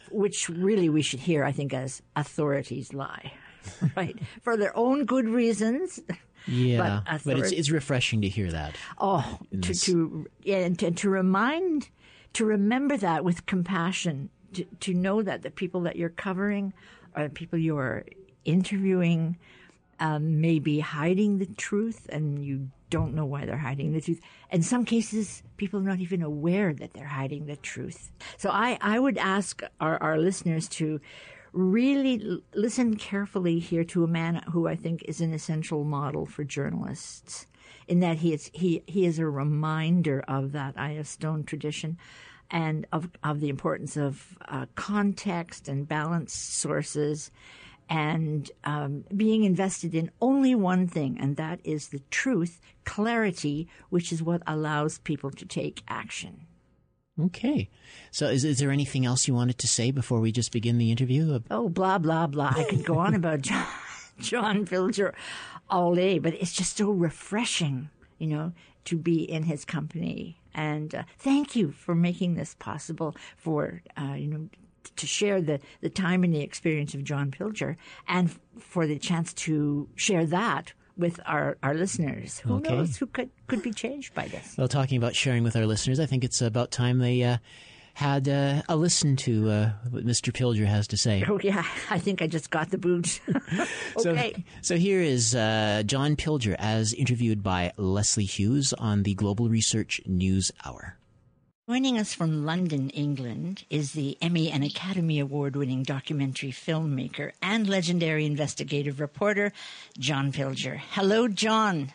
[SPEAKER 9] which really we should hear, I think, as authorities lie, right? For their own good reasons.
[SPEAKER 10] Yeah,
[SPEAKER 9] but,
[SPEAKER 10] but it's it's refreshing to hear that.
[SPEAKER 9] Oh, to, to yeah, and to, to remind, to remember that with compassion, to to know that the people that you're covering are the people you're interviewing, um, may be hiding the truth, and you don't know why they're hiding the truth. In some cases, people are not even aware that they're hiding the truth. So I, I would ask our, our listeners to really l- listen carefully here to a man who I think is an essential model for journalists, in that he is he he is a reminder of that Eye of Stone tradition, and of of the importance of uh, context and balanced sources, and um, being invested in only one thing, and that is the truth, clarity, which is what allows people to take action.
[SPEAKER 10] Okay. So is, is there anything else you wanted to say before we just begin the interview?
[SPEAKER 9] Oh, blah, blah, blah. I could go on about John, John Pilger all day, but it's just so refreshing, you know, to be in his company. And uh, thank you for making this possible, for, uh, you know, to share the, the time and the experience of John Pilger, and for the chance to share that with our, our listeners. Who
[SPEAKER 10] Okay.
[SPEAKER 9] knows who could, could be changed by this?
[SPEAKER 10] Well, talking about sharing with our listeners, I think it's about time they uh, had uh, a listen to uh, what Mister Pilger has to say.
[SPEAKER 9] Oh, yeah. I think I just got the boot. Okay.
[SPEAKER 10] So, so here is uh, John Pilger as interviewed by Leslie Hughes on the Global Research News Hour.
[SPEAKER 9] Joining us from London, England, is the Emmy and Academy Award-winning documentary filmmaker and legendary investigative reporter, John Pilger. Hello, John.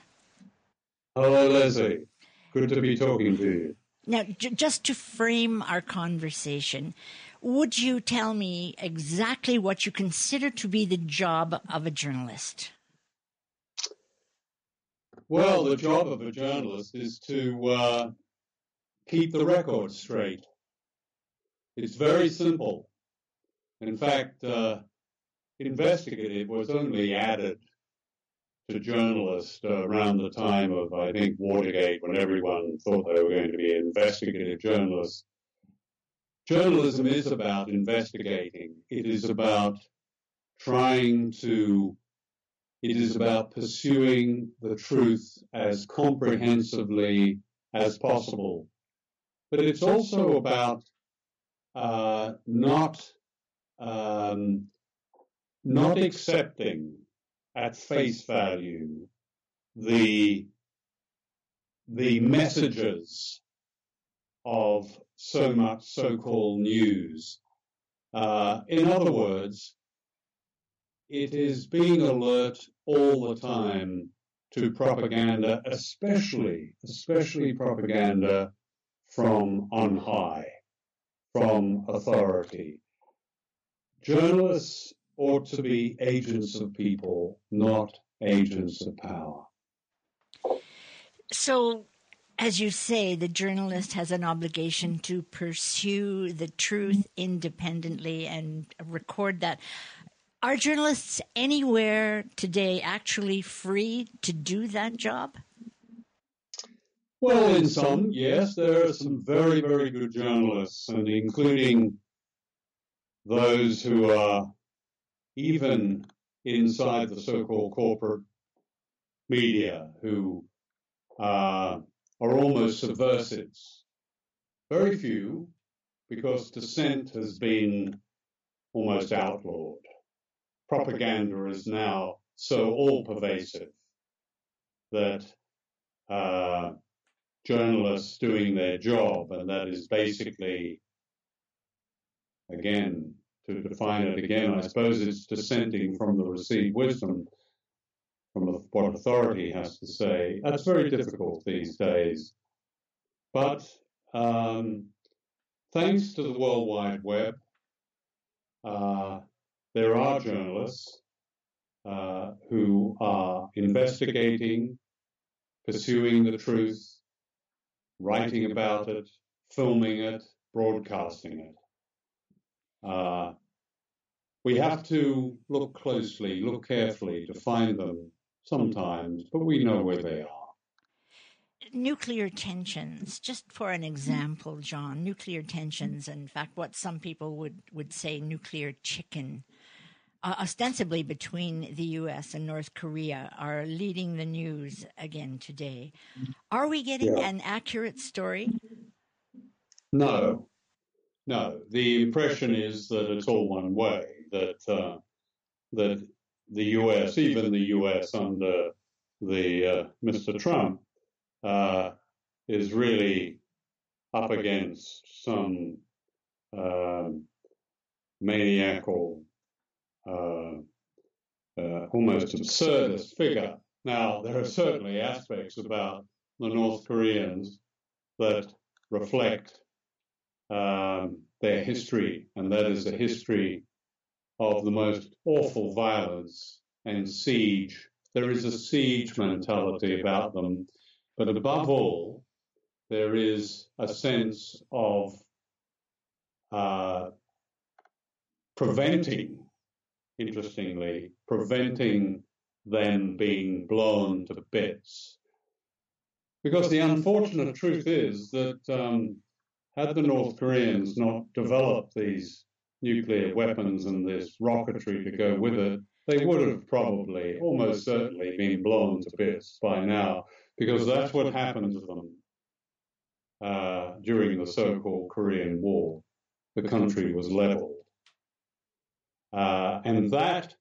[SPEAKER 11] Hello, Leslie. Good to be talking to you.
[SPEAKER 9] Now, j- just to frame our conversation, would you tell me exactly what you consider to be the job of a journalist?
[SPEAKER 11] Well, the job of a journalist is to uh, keep the record straight. It's very simple. In fact, uh, investigative was only added to journalist uh, around the time of, I think, Watergate, when everyone thought they were going to be investigative journalists. Journalism is about investigating. It is about trying to, it is about pursuing the truth as comprehensively as possible. But it's also about uh, not um, not accepting at face value the the messages of so much so-called news. Uh, in other words, it is being alert all the time to propaganda, especially especially propaganda from on high, from authority. Journalists ought to be agents of people, not agents of power.
[SPEAKER 9] So, as you say, the journalist has an obligation to pursue the truth independently and record that. Are journalists anywhere today actually free to do that job?
[SPEAKER 11] Well, in some, yes, there are some very, very good journalists, and including those who are even inside the so-called corporate media, who uh, are almost subversives. Very few, because dissent has been almost outlawed. Propaganda is now so all-pervasive that uh, journalists doing their job, and that is basically, again, to define it again, I suppose it's dissenting from the received wisdom, from what authority has to say. That's very difficult these days. But um, thanks to the World Wide Web, uh, there are journalists uh, who are investigating, pursuing the truth, writing about it, filming it, broadcasting it. Uh, we have to look closely, look carefully to find them sometimes, but we know where they are.
[SPEAKER 9] nuclear tensions, just for an example, John, nuclear tensions, in fact, what some people would, would say nuclear chicken, uh, ostensibly between the U S and North Korea, are leading the news again today. Are we getting
[SPEAKER 11] Yeah.
[SPEAKER 9] an accurate story?
[SPEAKER 11] No, no. The impression is that it's all one way, that uh, that the U S, even the U S under the uh, Mister Trump, uh, is really up against some uh, maniacal, uh, uh, almost absurdist figure. Now, there are certainly aspects about the North Koreans that reflect um, their history, and that is a history of the most awful violence and siege. There is a siege mentality about them, but above all, there is a sense of uh, preventing, interestingly, preventing them being blown to bits. Because the unfortunate truth is that um, had the North Koreans not developed these nuclear weapons and this rocketry to go with it, they would have probably, almost certainly, been blown to bits by now, because that's what happened to them uh, during the so-called Korean War. The country was leveled. Uh, and that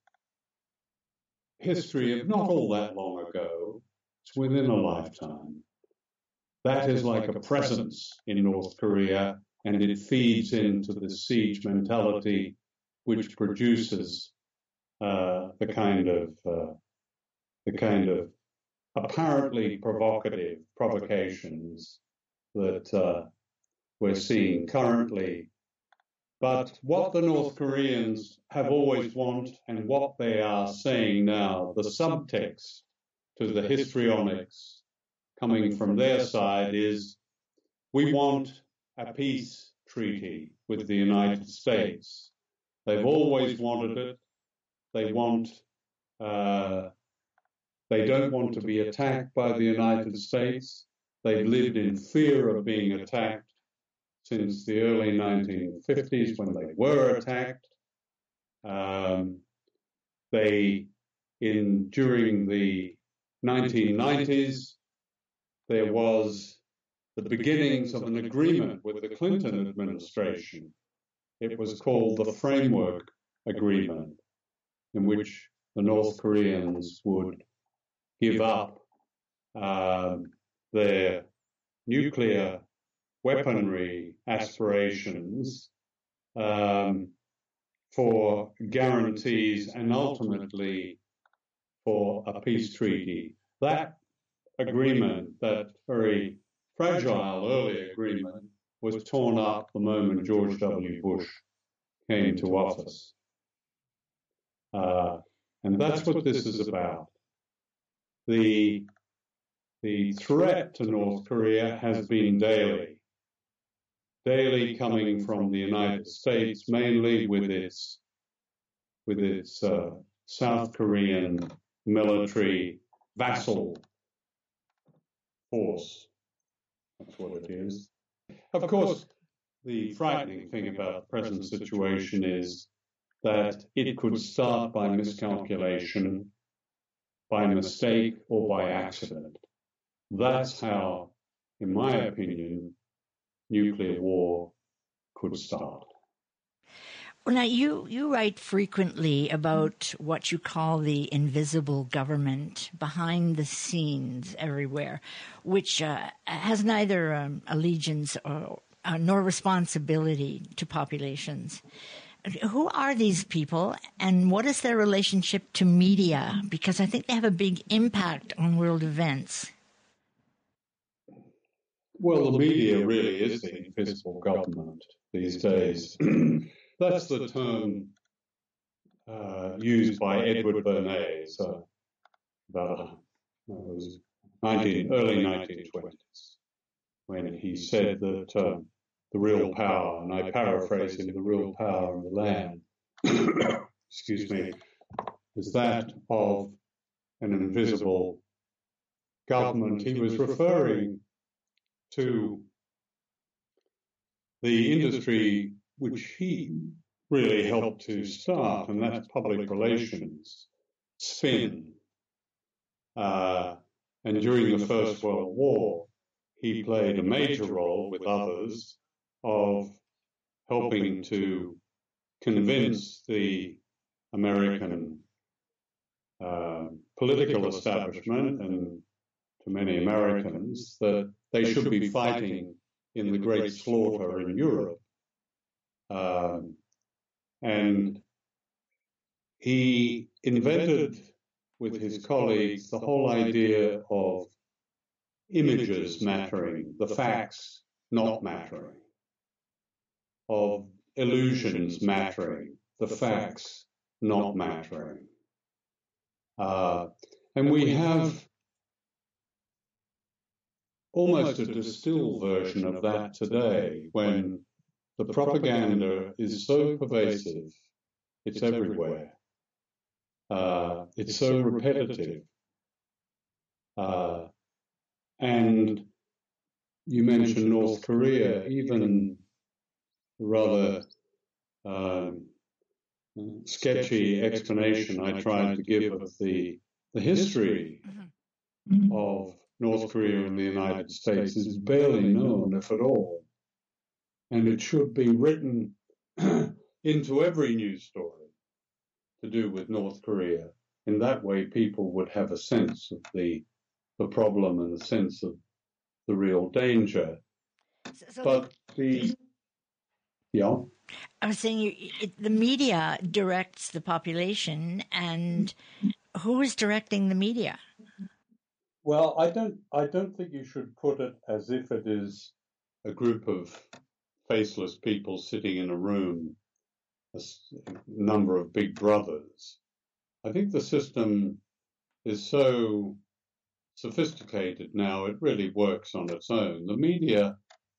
[SPEAKER 11] history of not all that long ago, it's within a lifetime, that is like a presence in North Korea, and it feeds into the siege mentality, which produces uh, the kind of uh, the kind of apparently provocative provocations that uh, we're seeing currently. But what the North Koreans have always wanted, and what they are saying now, the subtext to the histrionics coming from their side is, we want a peace treaty with the United States. They've always wanted it. They want, uh, they don't want to be attacked by the United States. They've lived in fear of being attacked since the early nineteen fifties when they were attacked. Um, they, in during the nineteen nineties, there was the beginnings of an agreement with the Clinton administration. It was called the Framework Agreement, in which the North Koreans would give up um, their nuclear weaponry aspirations um, for guarantees and ultimately for a peace treaty. That agreement, that very fragile early agreement, was torn up the moment George W. Bush came to office. Uh, and that's what this is about. The, the threat to North Korea has been daily. Daily coming from the United States, mainly with its, with its uh, South Korean military vassal force. That's what it is. Of course, the frightening thing about the present situation is that it could start by miscalculation, by mistake, or by accident. That's how, in my opinion, nuclear war could start.
[SPEAKER 9] Well, now, you, you write frequently about what you call the invisible government behind the scenes everywhere, which uh, has neither um, allegiance or, uh, nor responsibility to populations. Who are these people, and what is their relationship to media? Because I think they have a big impact on world events.
[SPEAKER 11] Well, the media really is the invisible government these days. That's the term uh, used by Edward Bernays uh, about uh, it was nineteen, early nineteen twenties, when he said that uh, the real power, and I paraphrase him, the real power of the land, excuse me, is that of an invisible government, he was referring to the industry which he really helped to start, and that's public relations, spin. Uh, and during the First World War, he played a major role with others of helping to convince the American uh, political establishment and to many Americans that they should be fighting in the great slaughter in Europe. Um, and he invented with his colleagues the whole idea of images mattering, the facts not mattering, of illusions mattering, the facts not mattering. Uh, and we have almost a distilled version of that today when the propaganda is so pervasive, it's everywhere. Uh, it's so repetitive. Uh, and you mentioned North Korea, even rather um, sketchy explanation I tried to give of the, the history of North Korea and the United States is barely known, if at all. And it should be written into every news story to do with North Korea. In that way, people would have a sense of the the problem and a sense of the real danger.
[SPEAKER 9] So, so
[SPEAKER 11] but the yeah,
[SPEAKER 9] I was saying you, it, the media directs the population, and who is directing the media?
[SPEAKER 11] Well, I don't. I don't think you should put it as if it is a group of faceless people sitting in a room, a number of big brothers. I think the system is so sophisticated now, it really works on its own. The media,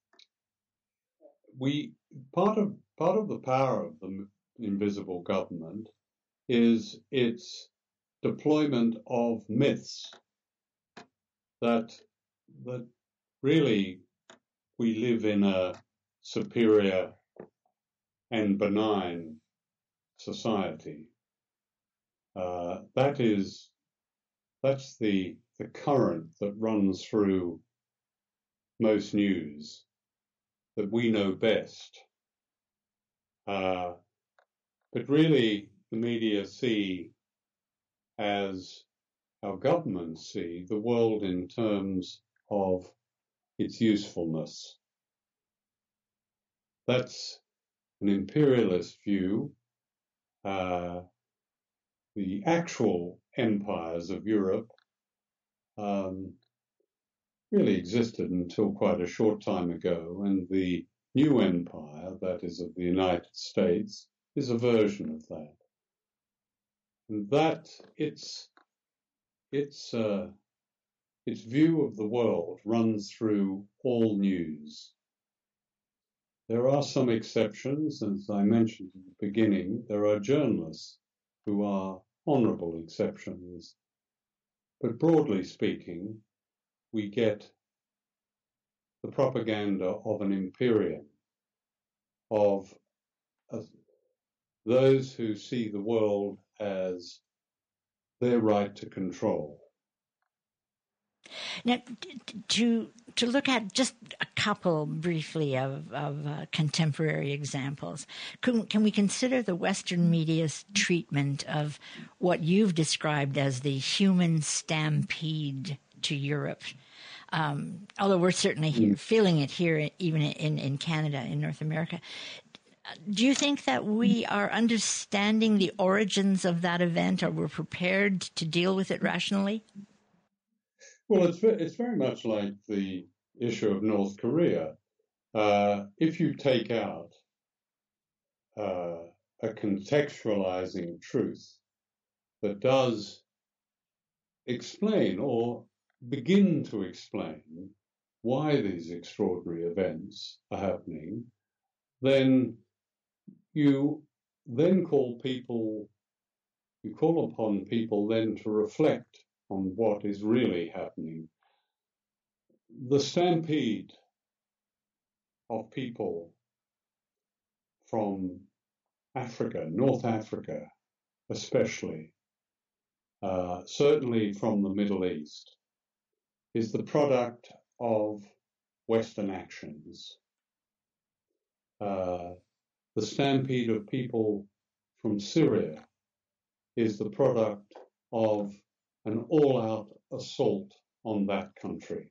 [SPEAKER 11] we part of part of the power of the invisible government is its deployment of myths that that really we live in a superior and benign society. Uh, that is, that's the the current that runs through most news, that we know best. Uh, but really, the media see, as our governments see, the world in terms of its usefulness. That's an imperialist view. Uh, the actual empires of Europe um, really existed until quite a short time ago, and the new empire, that is of the United States, is a version of that. And that its its uh, its view of the world runs through all news. There are some exceptions, as I mentioned at the beginning. There are journalists who are honourable exceptions. But broadly speaking, we get the propaganda of an imperium, of uh, those who see the world as their right to control.
[SPEAKER 9] Now, to to look at just a couple briefly of, of uh, contemporary examples, can, can we consider the Western media's treatment of what you've described as the human stampede to Europe? Um, although we're certainly here, feeling it here, even in, in Canada, in North America. Do you think that we are understanding the origins of that event, or we're prepared to deal with it rationally?
[SPEAKER 11] Well, it's it's very much like the issue of North Korea. Uh, if you take out uh, a contextualizing truth that does explain or begin to explain why these extraordinary events are happening, then you then call people, you call upon people then to reflect on what is really happening. the stampede of people from Africa, North Africa especially, uh, certainly from the Middle East, is the product of Western actions. Uh, the stampede of people from Syria is the product of an all-out assault on that country.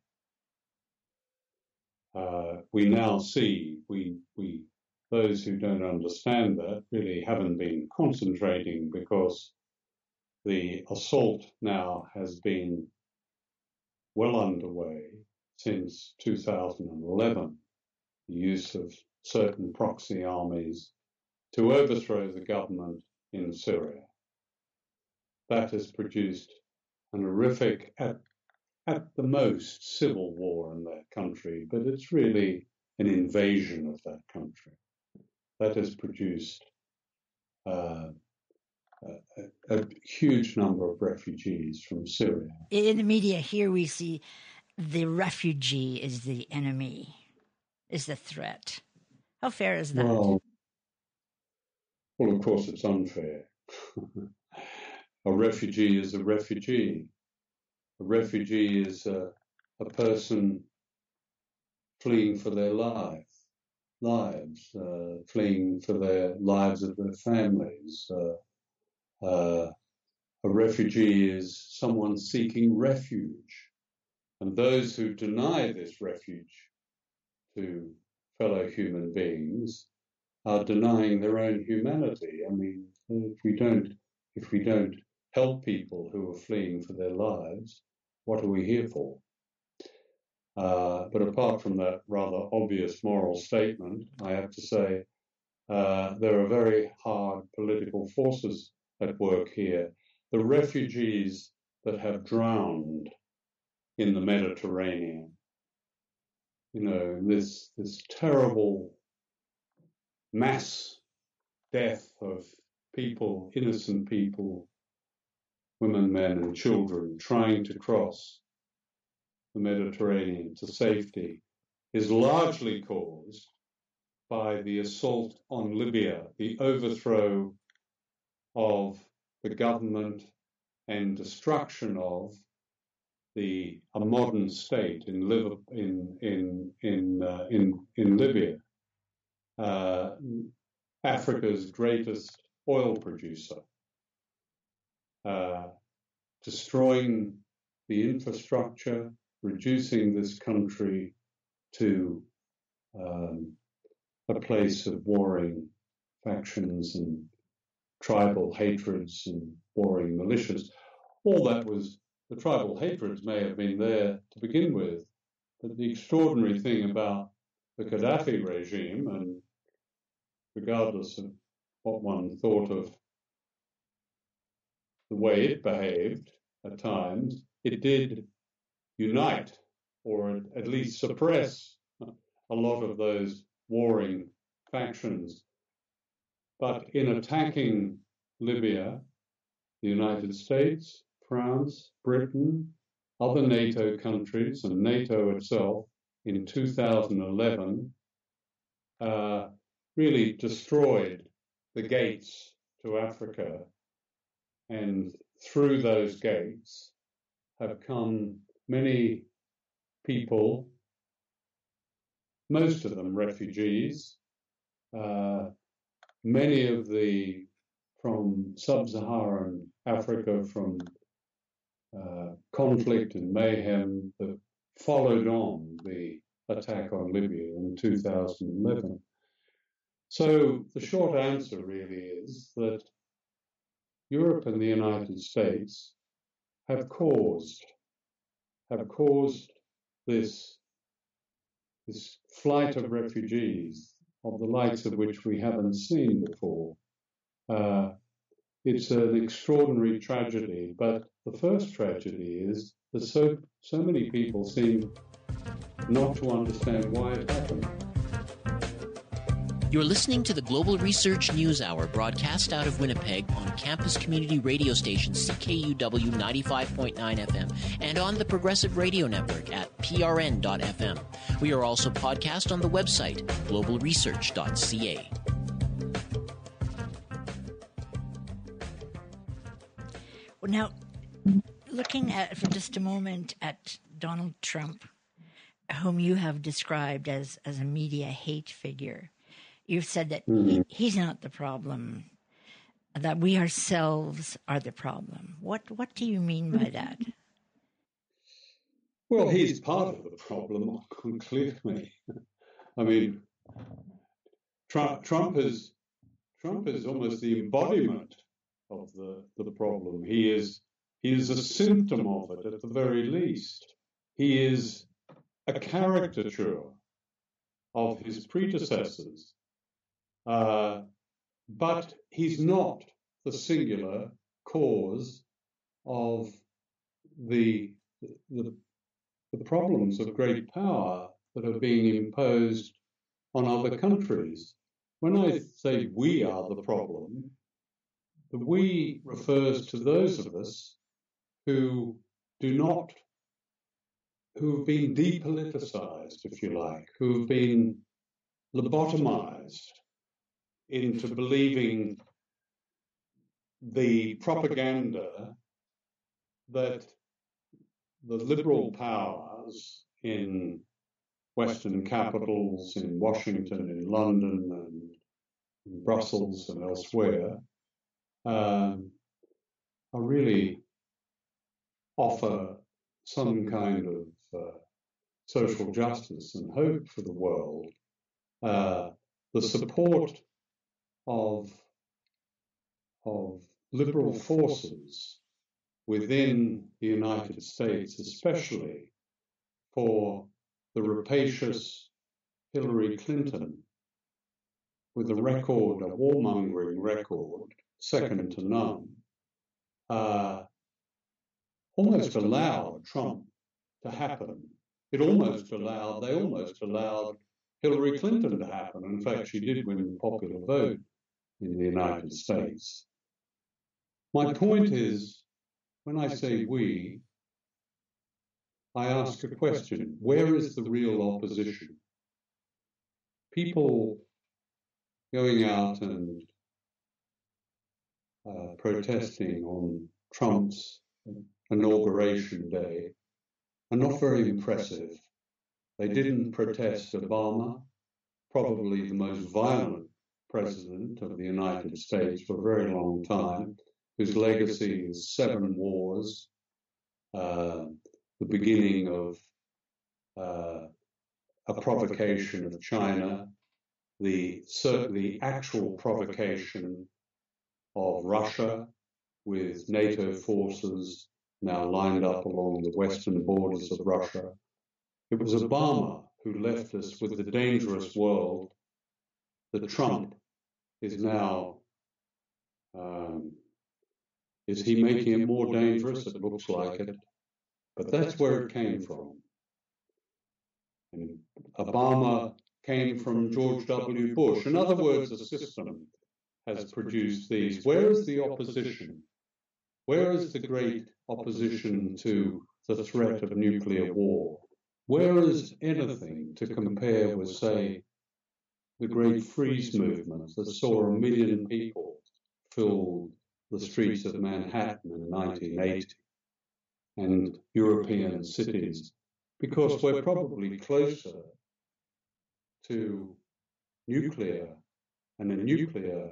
[SPEAKER 11] Uh, we now see, we, we, those who don't understand that really haven't been concentrating, because the assault now has been well underway since two thousand eleven, the use of certain proxy armies to overthrow the government in Syria. That has produced an horrific, at, at the most, civil war in that country, but it's really an invasion of that country. That has produced uh, a, a huge number of refugees from Syria.
[SPEAKER 9] In the media here we see the refugee is the enemy, is the threat. How fair is that?
[SPEAKER 11] Well, well of course it's unfair. A refugee is a refugee. A refugee is a, a person fleeing for their life, lives, uh, fleeing for their lives of their families. Uh, uh, a refugee is someone seeking refuge. And those who deny this refuge to fellow human beings are denying their own humanity. I mean, if we don't, if we don't help people who are fleeing for their lives, what are we here for? Uh, but apart from that rather obvious moral statement, I have to say uh, there are very hard political forces at work here. The refugees that have drowned in the Mediterranean, you know, this this terrible mass death of people, innocent people, women, men, and children trying to cross the Mediterranean to safety, is largely caused by the assault on Libya, the overthrow of the government and destruction of the a modern state in Liv- in in in uh, in, in Libya, uh, Africa's greatest oil producer, uh, destroying the infrastructure, reducing this country to um, a place of warring factions and tribal hatreds and warring militias. All that was, the tribal hatreds may have been there to begin with, but the extraordinary thing about the Gaddafi regime, and regardless of what one thought of the way it behaved at times, it did unite, or at least suppress, a lot of those warring factions. But in attacking Libya, the United States, France, Britain, other NATO countries, and NATO itself in two thousand eleven uh, really destroyed the gates to Africa, and through those gates have come many people, most of them refugees, uh, many of the from sub-Saharan Africa, from uh, conflict and mayhem that followed on the attack on Libya in two thousand eleven. So the short answer really is that Europe and the United States have caused have caused this this flight of refugees, of the likes of which we haven't seen before. Uh, it's an extraordinary tragedy, but the first tragedy is that so so many people seem not to understand why it happened.
[SPEAKER 10] You're listening to the Global Research News Hour, broadcast out of Winnipeg on campus community radio station C K U W ninety-five point nine F M and on the Progressive Radio Network at P R N dot F M. We are also podcast on the website global research dot C A.
[SPEAKER 9] Well, now, looking at for just a moment at Donald Trump, whom you have described as, as a media hate figure, you've said that he, he's not the problem, that we ourselves are the problem. What what do you mean by that?
[SPEAKER 11] Well, he's part of the problem, clearly. I mean, Trump, Trump is Trump is almost the embodiment of the, the problem. He is he is a symptom of it at the very least. He is a caricature of his predecessors. Uh, but he's not the singular cause of the, the the problems of great power that are being imposed on other countries. When I say we are the problem, the we refers to those of us who do not, who have been depoliticized, if you like, who have been lobotomized into believing the propaganda that the liberal powers in Western capitals, in Washington, in London, and in Brussels and elsewhere, um, are really offer some kind of uh, social justice and hope for the world. Uh, the support of, of liberal forces within the United States, especially for the rapacious Hillary Clinton, with a record, a warmongering record, second to none, uh, almost allowed Trump to happen. It almost allowed, they almost allowed Hillary Clinton to happen. In fact, she did win the popular vote in the United States. My point is, when I say we, I ask a question. Where is the real opposition? People going out and uh, protesting on Trump's inauguration day are not very impressive. They didn't protest Obama, probably the most violent president of the United States for a very long time, whose legacy is seven wars, uh, the beginning of uh, a provocation of China, the, the actual provocation of Russia with NATO forces now lined up along the western borders of Russia. It was Obama who left us with the dangerous world that Trump is now, um, is he making it more dangerous? It looks like it. But that's where it came from. And Obama came from George W. Bush. In other words, the system has produced these. Where is the opposition? Where is the great opposition to the threat of nuclear war? Where is anything to compare with, say, the Great Freeze movement that saw a million people fill the streets of Manhattan in nineteen eighty and European cities? Because we're probably closer to nuclear and a nuclear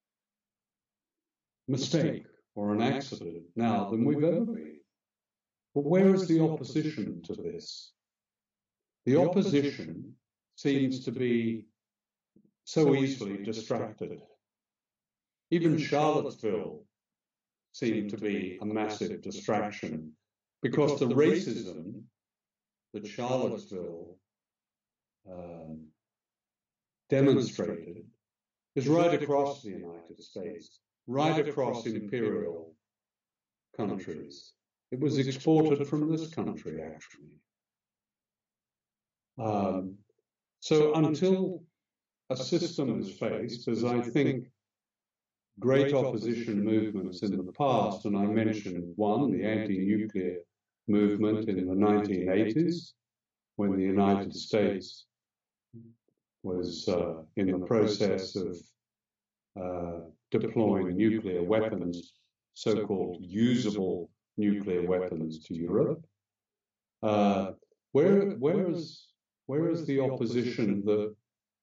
[SPEAKER 11] mistake or an accident now than we've ever been. But where is the opposition to this? The opposition seems to be so easily distracted. Even Charlottesville seemed to be a massive distraction because the racism that Charlottesville um, demonstrated is right across the United States, right across imperial countries. It was exported from this country, actually. Um, so until a system is faced, as I think great opposition movements in the past, and I mentioned one, the anti-nuclear movement in the nineteen eighties, when the United States was uh, in the process of uh, deploying nuclear weapons, so-called usable nuclear weapons to Europe. Uh, where, where is, where is the opposition that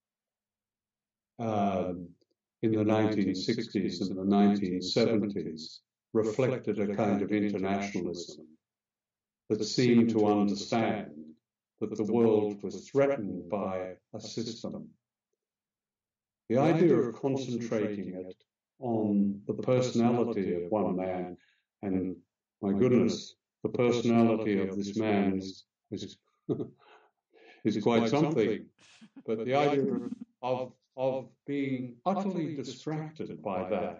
[SPEAKER 11] um, in the nineteen sixties and the nineteen seventies reflected a kind of internationalism that seemed to understand that the world was threatened by a system? The idea of concentrating it on the personality of one man, and my goodness, the personality of this man is is, is quite something. But the idea of of being utterly distracted by that.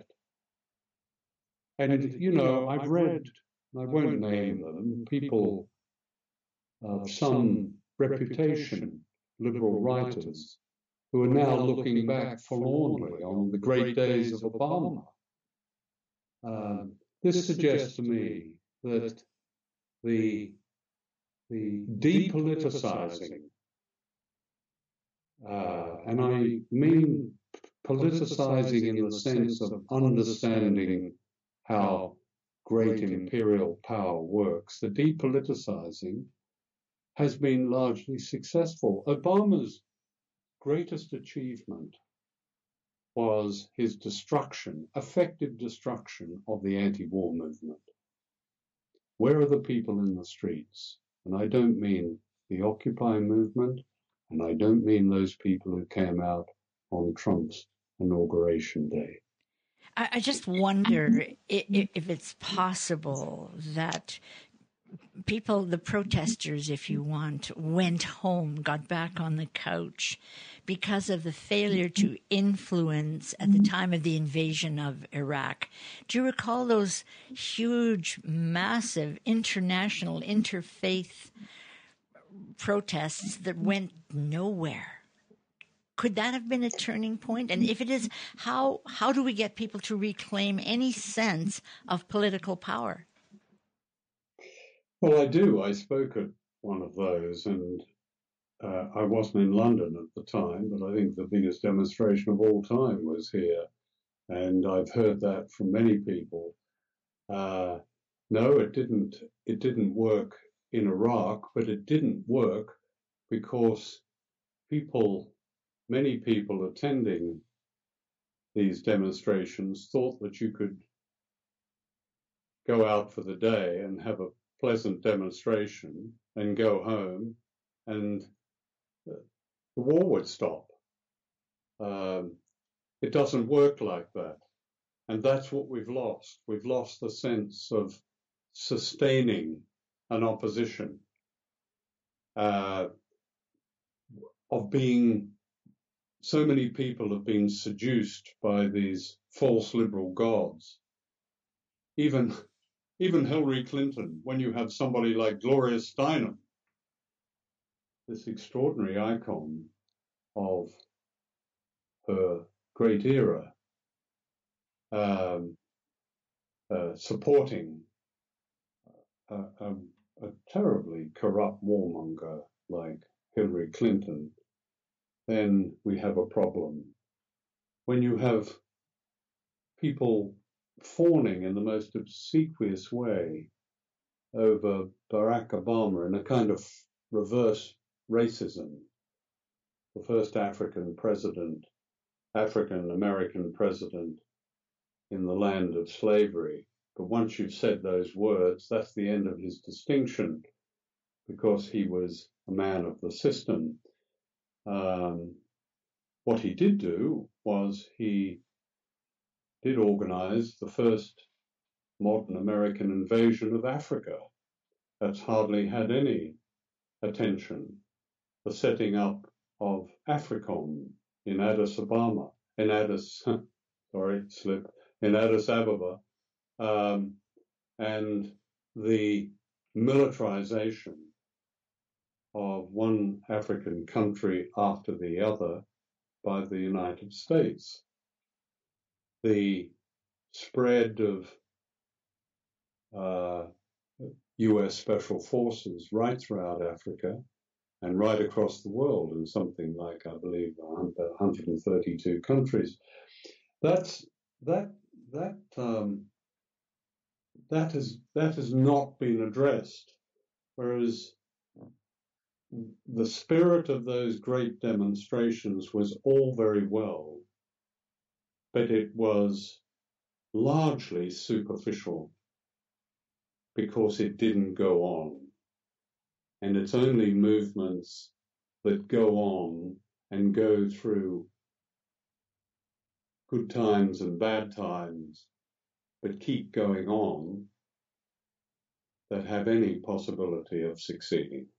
[SPEAKER 11] And, you know, I've read, I won't name them, people of some reputation, liberal writers, who are now looking back forlornly on the great days of Obama. Um, this suggests to me that the, the depoliticizing, uh, and I mean politicizing in the sense of understanding how great imperial power works, the depoliticizing has been largely successful. Obama's greatest achievement was his destruction, effective destruction of the anti-war movement. Where are the people in the streets? And I don't mean the Occupy movement, and I don't mean those people who came out on Trump's inauguration day.
[SPEAKER 9] I just wonder if it's possible that people, the protesters, if you want, went home, got back on the couch because of the failure to influence at the time of the invasion of Iraq. Do you recall those huge, massive, international, interfaith protests that went nowhere? Could that have been a turning point? And if it is, how how do we get people to reclaim any sense of political power?
[SPEAKER 11] Well, I do. I spoke at one of those, and uh, I wasn't in London at the time, but I think the biggest demonstration of all time was here. And I've heard that from many people. Uh, no, it didn't. It didn't work in Iraq, but it didn't work because people, many people attending these demonstrations thought that you could go out for the day and have a pleasant demonstration and go home and the war would stop. Um, it doesn't work like that. And that's what we've lost. We've lost the sense of sustaining an opposition, uh, of being, so many people have been seduced by these false liberal gods. Even, even Hillary Clinton, when you have somebody like Gloria Steinem, this extraordinary icon of her great era, um, uh, supporting a, a, a terribly corrupt warmonger like Hillary Clinton, then we have a problem. When you have people fawning in the most obsequious way over Barack Obama in a kind of reverse racism, the first African president, African American president in the land of slavery. But once you've said those words, that's the end of his distinction, because he was a man of the system. Um, what he did do was he did organize the first modern American invasion of Africa. That's hardly had any attention. The setting up of AFRICOM in Addis Ababa, in Addis, sorry, slip, in Addis Ababa, um, and the militarization of one African country after the other, by the United States. The spread of uh, U S Special Forces right throughout Africa and right across the world in something like, I believe, one hundred thirty-two countries. That's that that um, that has that has not been addressed, whereas the spirit of those great demonstrations was all very well, but it was largely superficial because it didn't go on. And it's only movements that go on and go through good times and bad times, but keep going on, that have any possibility of succeeding.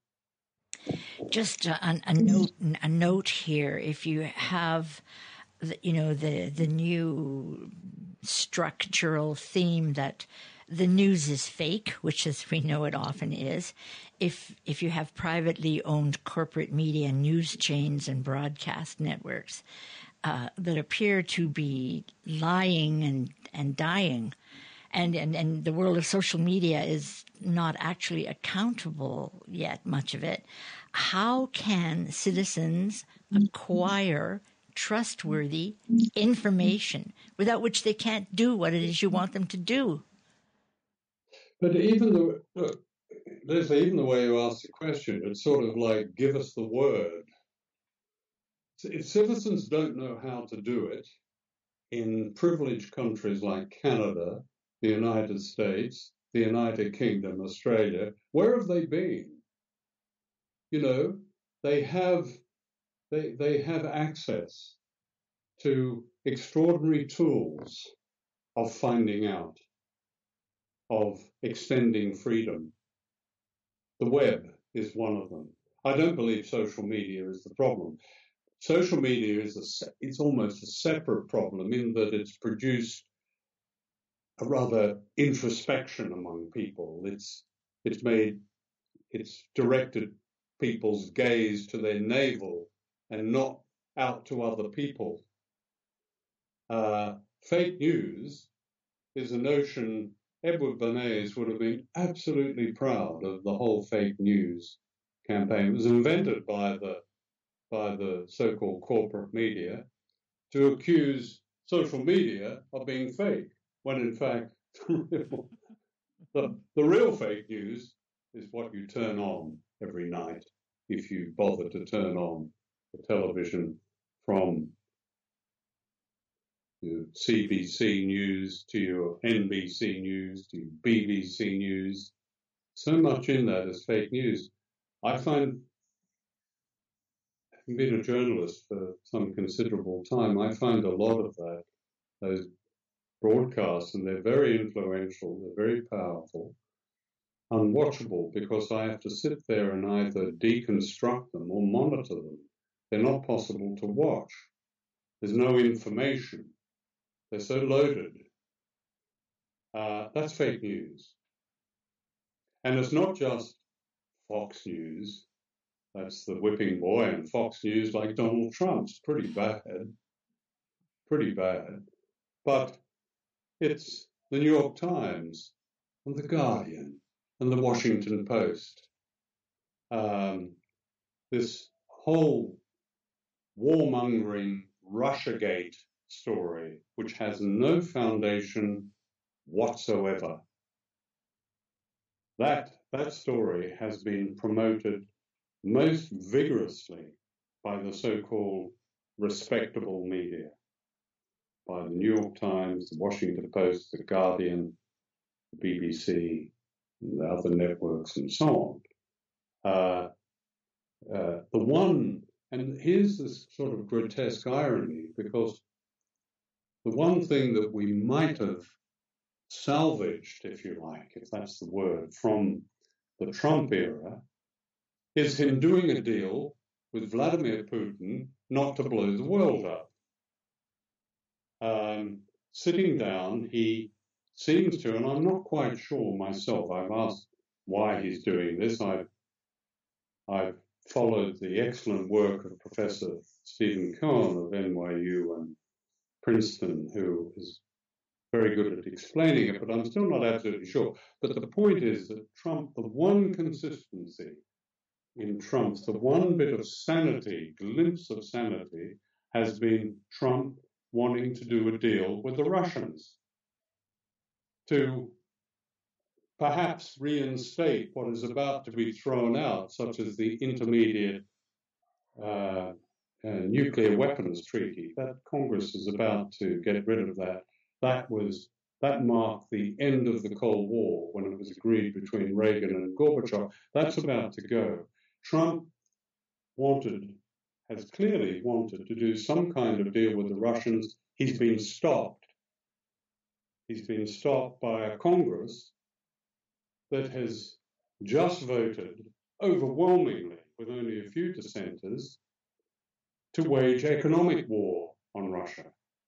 [SPEAKER 9] Just a, a note, a note here. If you have, the, you know, the the new structural theme that the news is fake, which, as we know, it often is. If if you have privately owned corporate media, news chains, and broadcast networks uh, that appear to be lying and and dying, and, and and the world of social media is not actually accountable yet, much of it. How can citizens acquire trustworthy information without which they can't do what it is you want them to do?
[SPEAKER 11] But even the look, Leslie, even the way you ask the question, it's sort of like, give us the word. If citizens don't know how to do it in privileged countries like Canada, the United States, the United Kingdom, Australia, where have they been? You know, they have they they have access to extraordinary tools of finding out, of extending freedom. The web is one of them. I don't believe social media is the problem. Social media is a, it's almost a separate problem in that it's produced a rather introspection among people. It's it's made it's directed people's gaze to their navel and not out to other people. Uh, fake news is a notion. Edward Bernays would have been absolutely proud of the whole fake news campaign. It was invented by the by the so-called corporate media to accuse social media of being fake, when in fact the, the real fake news is what you turn on every night, if you bother to turn on the television, from your C B C News to your N B C News to your B B C News. So much in that is fake news. I find, having been a journalist for some considerable time, I find a lot of that, those broadcasts, and they're very influential, they're very powerful, unwatchable, because I have to sit there and either deconstruct them or monitor them. They're not possible to watch. There's no information. They're so loaded. Uh, that's fake news. And it's not just Fox News. That's the whipping boy, and Fox News, like Donald Trump's, pretty bad. Pretty bad. But it's the New York Times and the Guardian and the Washington Post. Um, this whole warmongering Russiagate story, which has no foundation whatsoever. That, that story has been promoted most vigorously by the so-called respectable media, by the New York Times, the Washington Post, the Guardian, the B B C, and the other networks, and so on. Uh, uh, the one, and here's this sort of grotesque irony, because the one thing that we might have salvaged, if you like, if that's the word, from the Trump era, is him doing a deal with Vladimir Putin not to blow the world up. Um, sitting down, he seems to, and I'm not quite sure myself, I've asked why he's doing this. I've, I've followed the excellent work of Professor Stephen Cohen of N Y U and Princeton, who is very good at explaining it, but I'm still not absolutely sure. But the point is that Trump, the one consistency in Trump's, the one bit of sanity, glimpse of sanity, has been Trump wanting to do a deal with the Russians to perhaps reinstate what is about to be thrown out, such as the Intermediate uh, uh, Nuclear Weapons Treaty. That Congress is about to get rid of that. That was that marked the end of the Cold War when it was agreed between Reagan and Gorbachev. That's about to go. Trump wanted, has clearly wanted to do some kind of deal with the Russians. He's been stopped. He's been stopped by a Congress that has just voted overwhelmingly, with only a few dissenters, to wage economic war on Russia.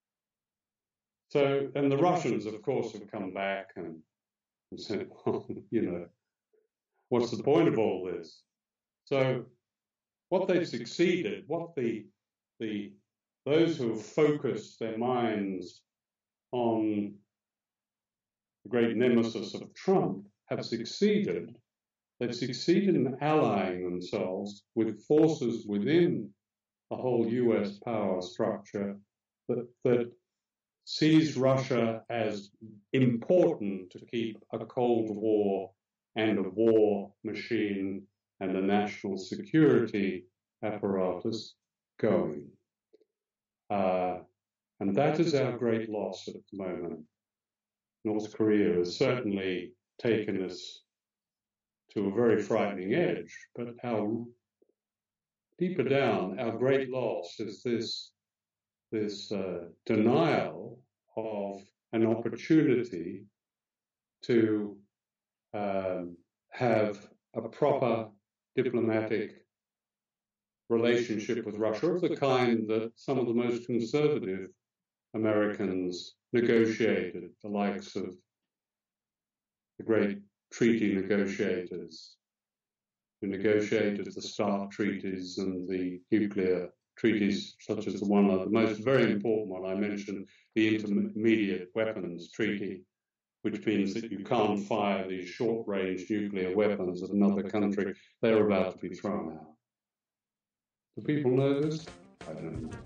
[SPEAKER 11] So, and the Russians, of course, have come back and, and said, well, you know, what's the point of all this? So, what they've succeeded, what the the those who have focused their minds on the great nemesis of Trump have succeeded. They've succeeded in allying themselves with forces within the whole U S power structure that, that sees Russia as important to keep a Cold War and a war machine and a national security apparatus going. Uh, and that is our great loss at the moment. North Korea has certainly taken us to a very frightening edge, but our deeper down, our great loss is this, this uh, denial of an opportunity to um, have a proper diplomatic relationship with Russia of the kind that some of the most conservative Americans negotiated, the likes of the great treaty negotiators who negotiated the START treaties and the nuclear treaties, such as the one, the most very important one I mentioned, the Intermediate Weapons Treaty, which means that you can't fire these short-range nuclear weapons at another country. They're about to be thrown out. Do people know this? I don't know.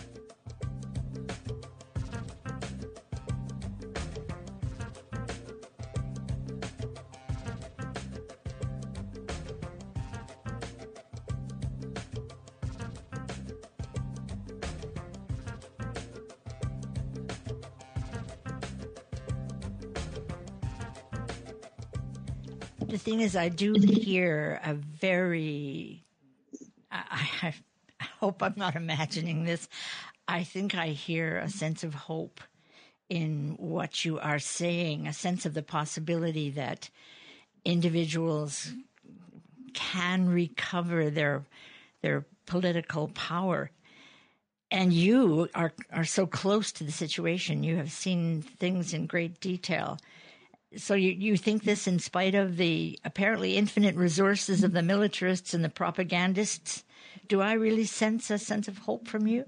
[SPEAKER 9] The thing is, I do hear a very, I, I, I hope I'm not imagining this. I think I hear a sense of hope in what you are saying, a sense of the possibility that individuals can recover their their political power. And you are, are so close to the situation. You have seen things in great detail. So you, you think this in spite of the apparently infinite resources of the militarists and the propagandists? Do I really sense a sense of hope from you?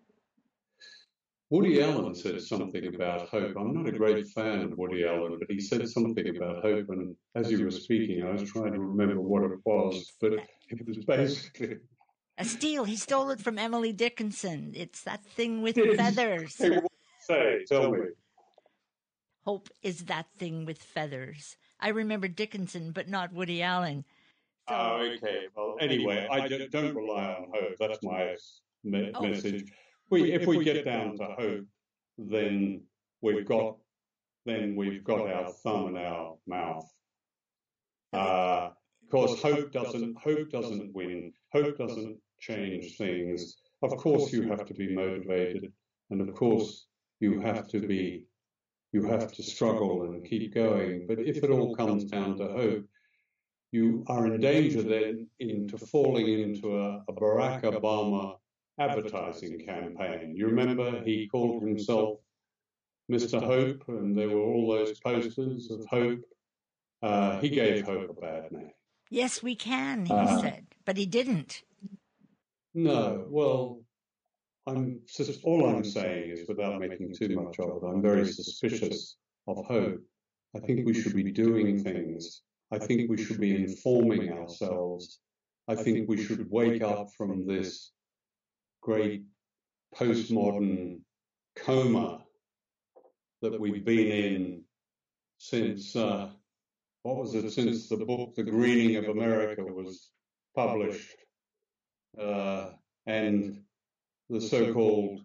[SPEAKER 11] Woody Allen said something about hope. I'm not a great fan of Woody Allen, but he said something about hope. And as you were speaking, I was trying to remember what it was, but it was basically...
[SPEAKER 9] A steal. He stole it from Emily Dickinson. It's that thing with
[SPEAKER 11] Yes.
[SPEAKER 9] feathers.
[SPEAKER 11] Hey, what did you say? Tell me.
[SPEAKER 9] Hope is that thing with feathers. I remember Dickinson, but not Woody Allen.
[SPEAKER 11] So, oh, okay. Well, anyway, I don't, don't rely on hope. That's my me- oh. message. We, if we get down to hope, then we've got then we've got our thumb in our mouth. Uh, because hope doesn't hope doesn't win. Hope doesn't change things. Of course, you have to be motivated, and of course, you have to be. You have to struggle and keep going. But if it all comes down to hope, you are in danger then into falling into a, a Barack Obama advertising campaign. You remember he called himself Mister Hope, and there were all those posters of hope. Uh, he gave hope a bad name.
[SPEAKER 9] Yes, we can, he
[SPEAKER 11] Uh,
[SPEAKER 9] said, but he didn't.
[SPEAKER 11] No, well, I'm sus- all I'm saying is, without making too much of it, I'm very suspicious of hope. I think we should be doing things. I think we should be informing ourselves. I think we should wake up from this great postmodern coma that we've been in since, uh, what was it, since the book The Greening of America was published, uh, and the so-called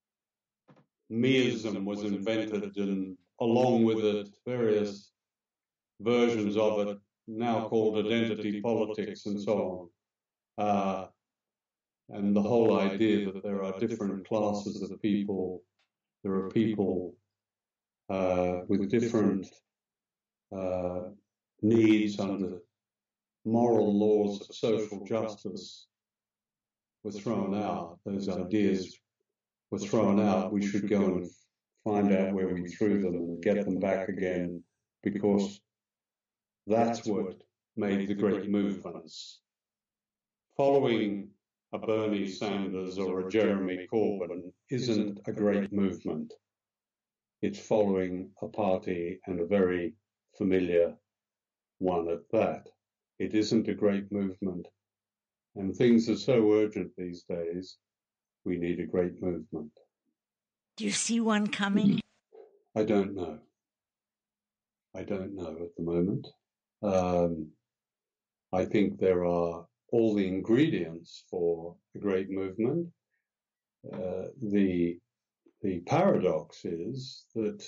[SPEAKER 11] meism was invented, and along with it, various versions of it, now called identity politics and so on. Uh, and the whole idea that there are different classes of people, there are people uh, with different uh, needs under moral laws of social justice were thrown out. Those ideas were thrown out. We should go and find out where we threw them and get them back again, because that's what made the great movements. Following a Bernie Sanders or a Jeremy Corbyn isn't a great movement. It's following a party, and a very familiar one at that. It isn't a great movement. And things are so urgent these days, we need a great movement.
[SPEAKER 9] Do you see one coming?
[SPEAKER 11] I don't know. I don't know at the moment. Um, I think there are all the ingredients for a great movement. Uh, the the paradox is that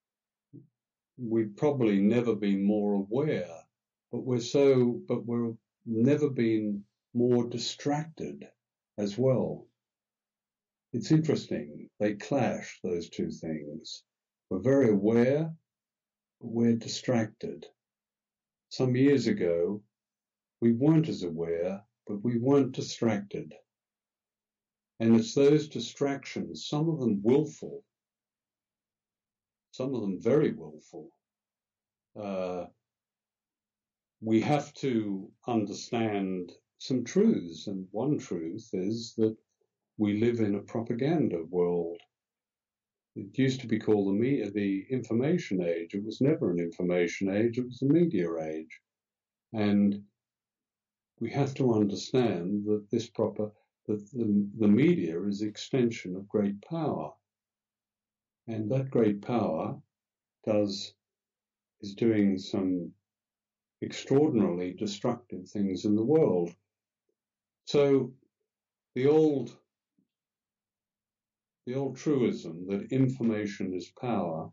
[SPEAKER 11] we've probably never been more aware, but we're so, but we're never been more distracted as well. It's interesting. They clash, those two things. We're very aware, but we're distracted. Some years ago, we weren't as aware, but we weren't distracted. And it's those distractions, some of them willful, some of them very willful. Uh, we have to understand some truths, and one truth is that we live in a propaganda world. It used to be called the media, the information age. It was never an information age, it was a media age. And we have to understand that this proper, that the, the media is the extension of great power. And that great power does, is doing some extraordinarily destructive things in the world. So the old The old truism that information is power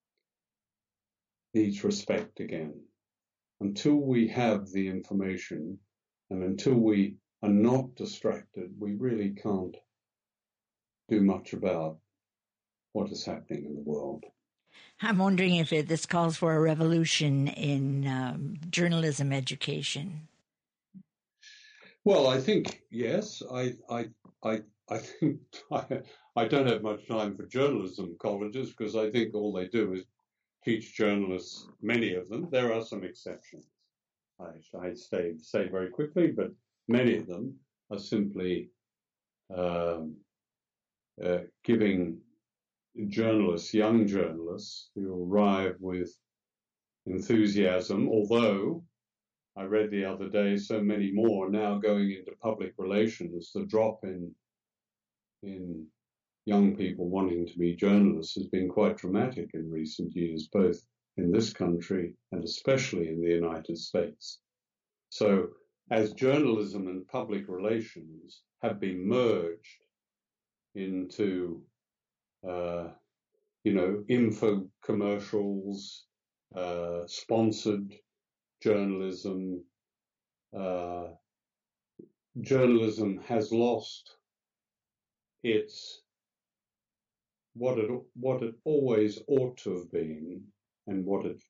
[SPEAKER 11] needs respect again. Until we have the information and until we are not distracted, we really can't do much about what is happening in the world.
[SPEAKER 9] I'm wondering if it, this calls for a revolution in um, journalism education.
[SPEAKER 11] Well, I think, yes. I, I, I, I think I, I don't have much time for journalism colleges, because I think all they do is teach journalists, many of them. There are some exceptions, I, I say, say very quickly, but many of them are simply um, uh, giving journalists, young journalists, who arrive with enthusiasm, although I read the other day so many more now going into public relations. The drop in in young people wanting to be journalists has been quite dramatic in recent years, both in this country and especially in the United States. So as journalism and public relations have been merged into, uh, you know, info commercials, uh, sponsored journalism, uh, journalism has lost its what it what it always ought to have been, and what it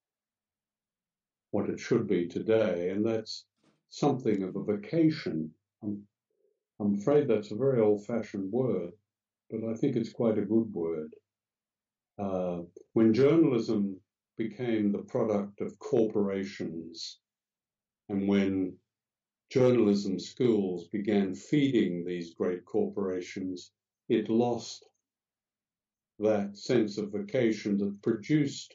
[SPEAKER 11] what it should be today, and that's something of a vocation. I'm, I'm afraid that's a very old-fashioned word, but I think it's quite a good word. Uh, when journalism became the product of corporations And when journalism schools began feeding these great corporations, it lost that sense of vocation that produced,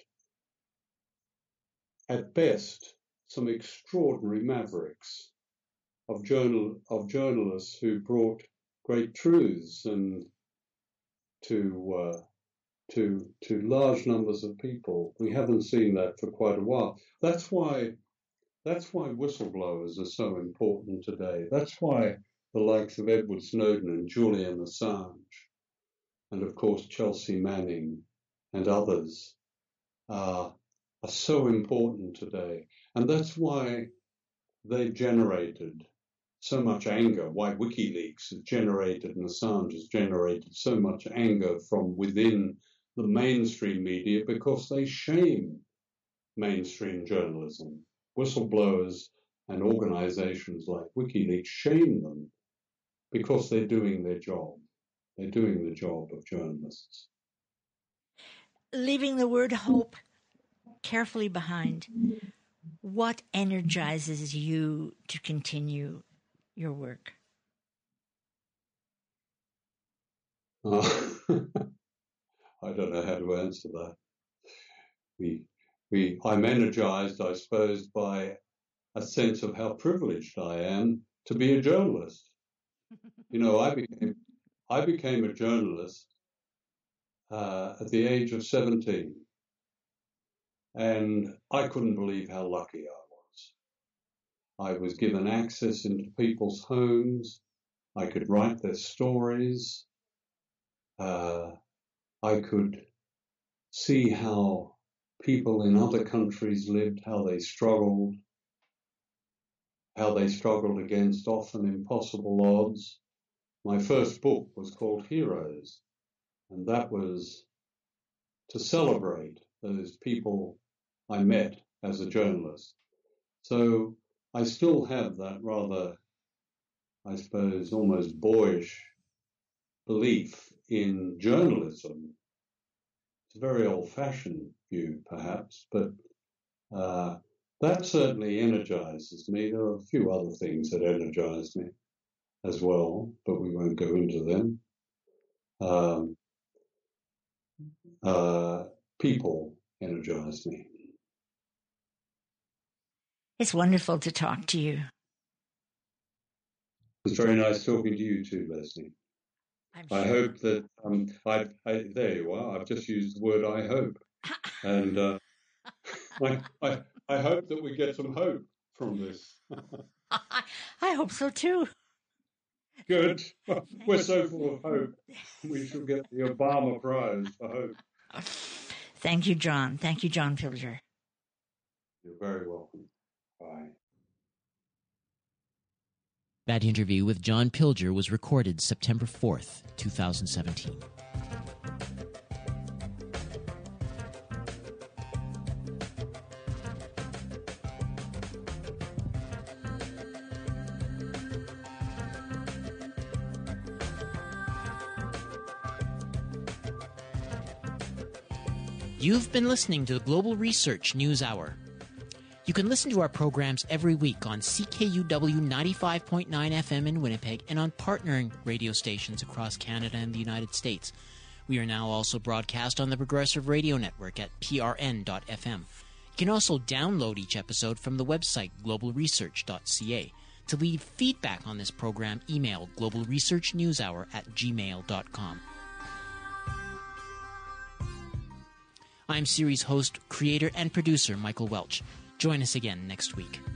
[SPEAKER 11] at best, some extraordinary mavericks of journal of journalists who brought great truths and to uh, to to large numbers of people. We haven't seen that for quite a while. That's why that's why whistleblowers are so important today. That's why the likes of Edward Snowden and Julian Assange, and of course Chelsea Manning and others, uh, are so important today. And that's why they've generated so much anger, why WikiLeaks has generated and Assange has generated so much anger from within the mainstream media, because they shame mainstream journalism. Whistleblowers and organizations like WikiLeaks shame them because they're doing their job. They're doing the job of journalists.
[SPEAKER 9] Leaving the word hope carefully behind, what energizes you to continue your work?
[SPEAKER 11] Uh, I don't know how to answer that. We, we, I'm energized, I suppose, by a sense of how privileged I am to be a journalist. You know, I became, I became a journalist uh, at the age of seventeen, and I couldn't believe how lucky I was. I was given access into people's homes. I could write their stories. Uh, I could see how people in other countries lived, how they struggled, how they struggled against often impossible odds. My first book was called Heroes, and that was to celebrate those people I met as a journalist. So I still have that rather, I suppose, almost boyish belief in journalism. It's a very old-fashioned view, perhaps, but uh, that certainly energizes me. There are a few other things that energize me as well, but we won't go into them. Um, uh, people energize me.
[SPEAKER 9] It's wonderful to talk to you.
[SPEAKER 11] It's very nice talking to you too, Leslie.
[SPEAKER 9] I'm
[SPEAKER 11] I
[SPEAKER 9] sure.
[SPEAKER 11] hope that um, I, I there you are. I've just used the word "I hope," and uh, I, I I hope that we get some hope from this.
[SPEAKER 9] I hope so too.
[SPEAKER 11] Good. We're so full of hope. We shall get the Obama Prize for hope.
[SPEAKER 9] Thank you, John. Thank you, John Pilger.
[SPEAKER 11] You're very welcome. Bye.
[SPEAKER 10] That interview with John Pilger was recorded September fourth, twenty seventeen. You've been listening to the Global Research News Hour. You can listen to our programs every week on C K U W ninety-five point nine F M in Winnipeg and on partnering radio stations across Canada and the United States. We are now also broadcast on the Progressive Radio Network at P R N dot F M. You can also download each episode from the website global research dot c a. To leave feedback on this program, email global research news hour at gmail dot com. I'm series host, creator, and producer Michael Welch. Join us again next week.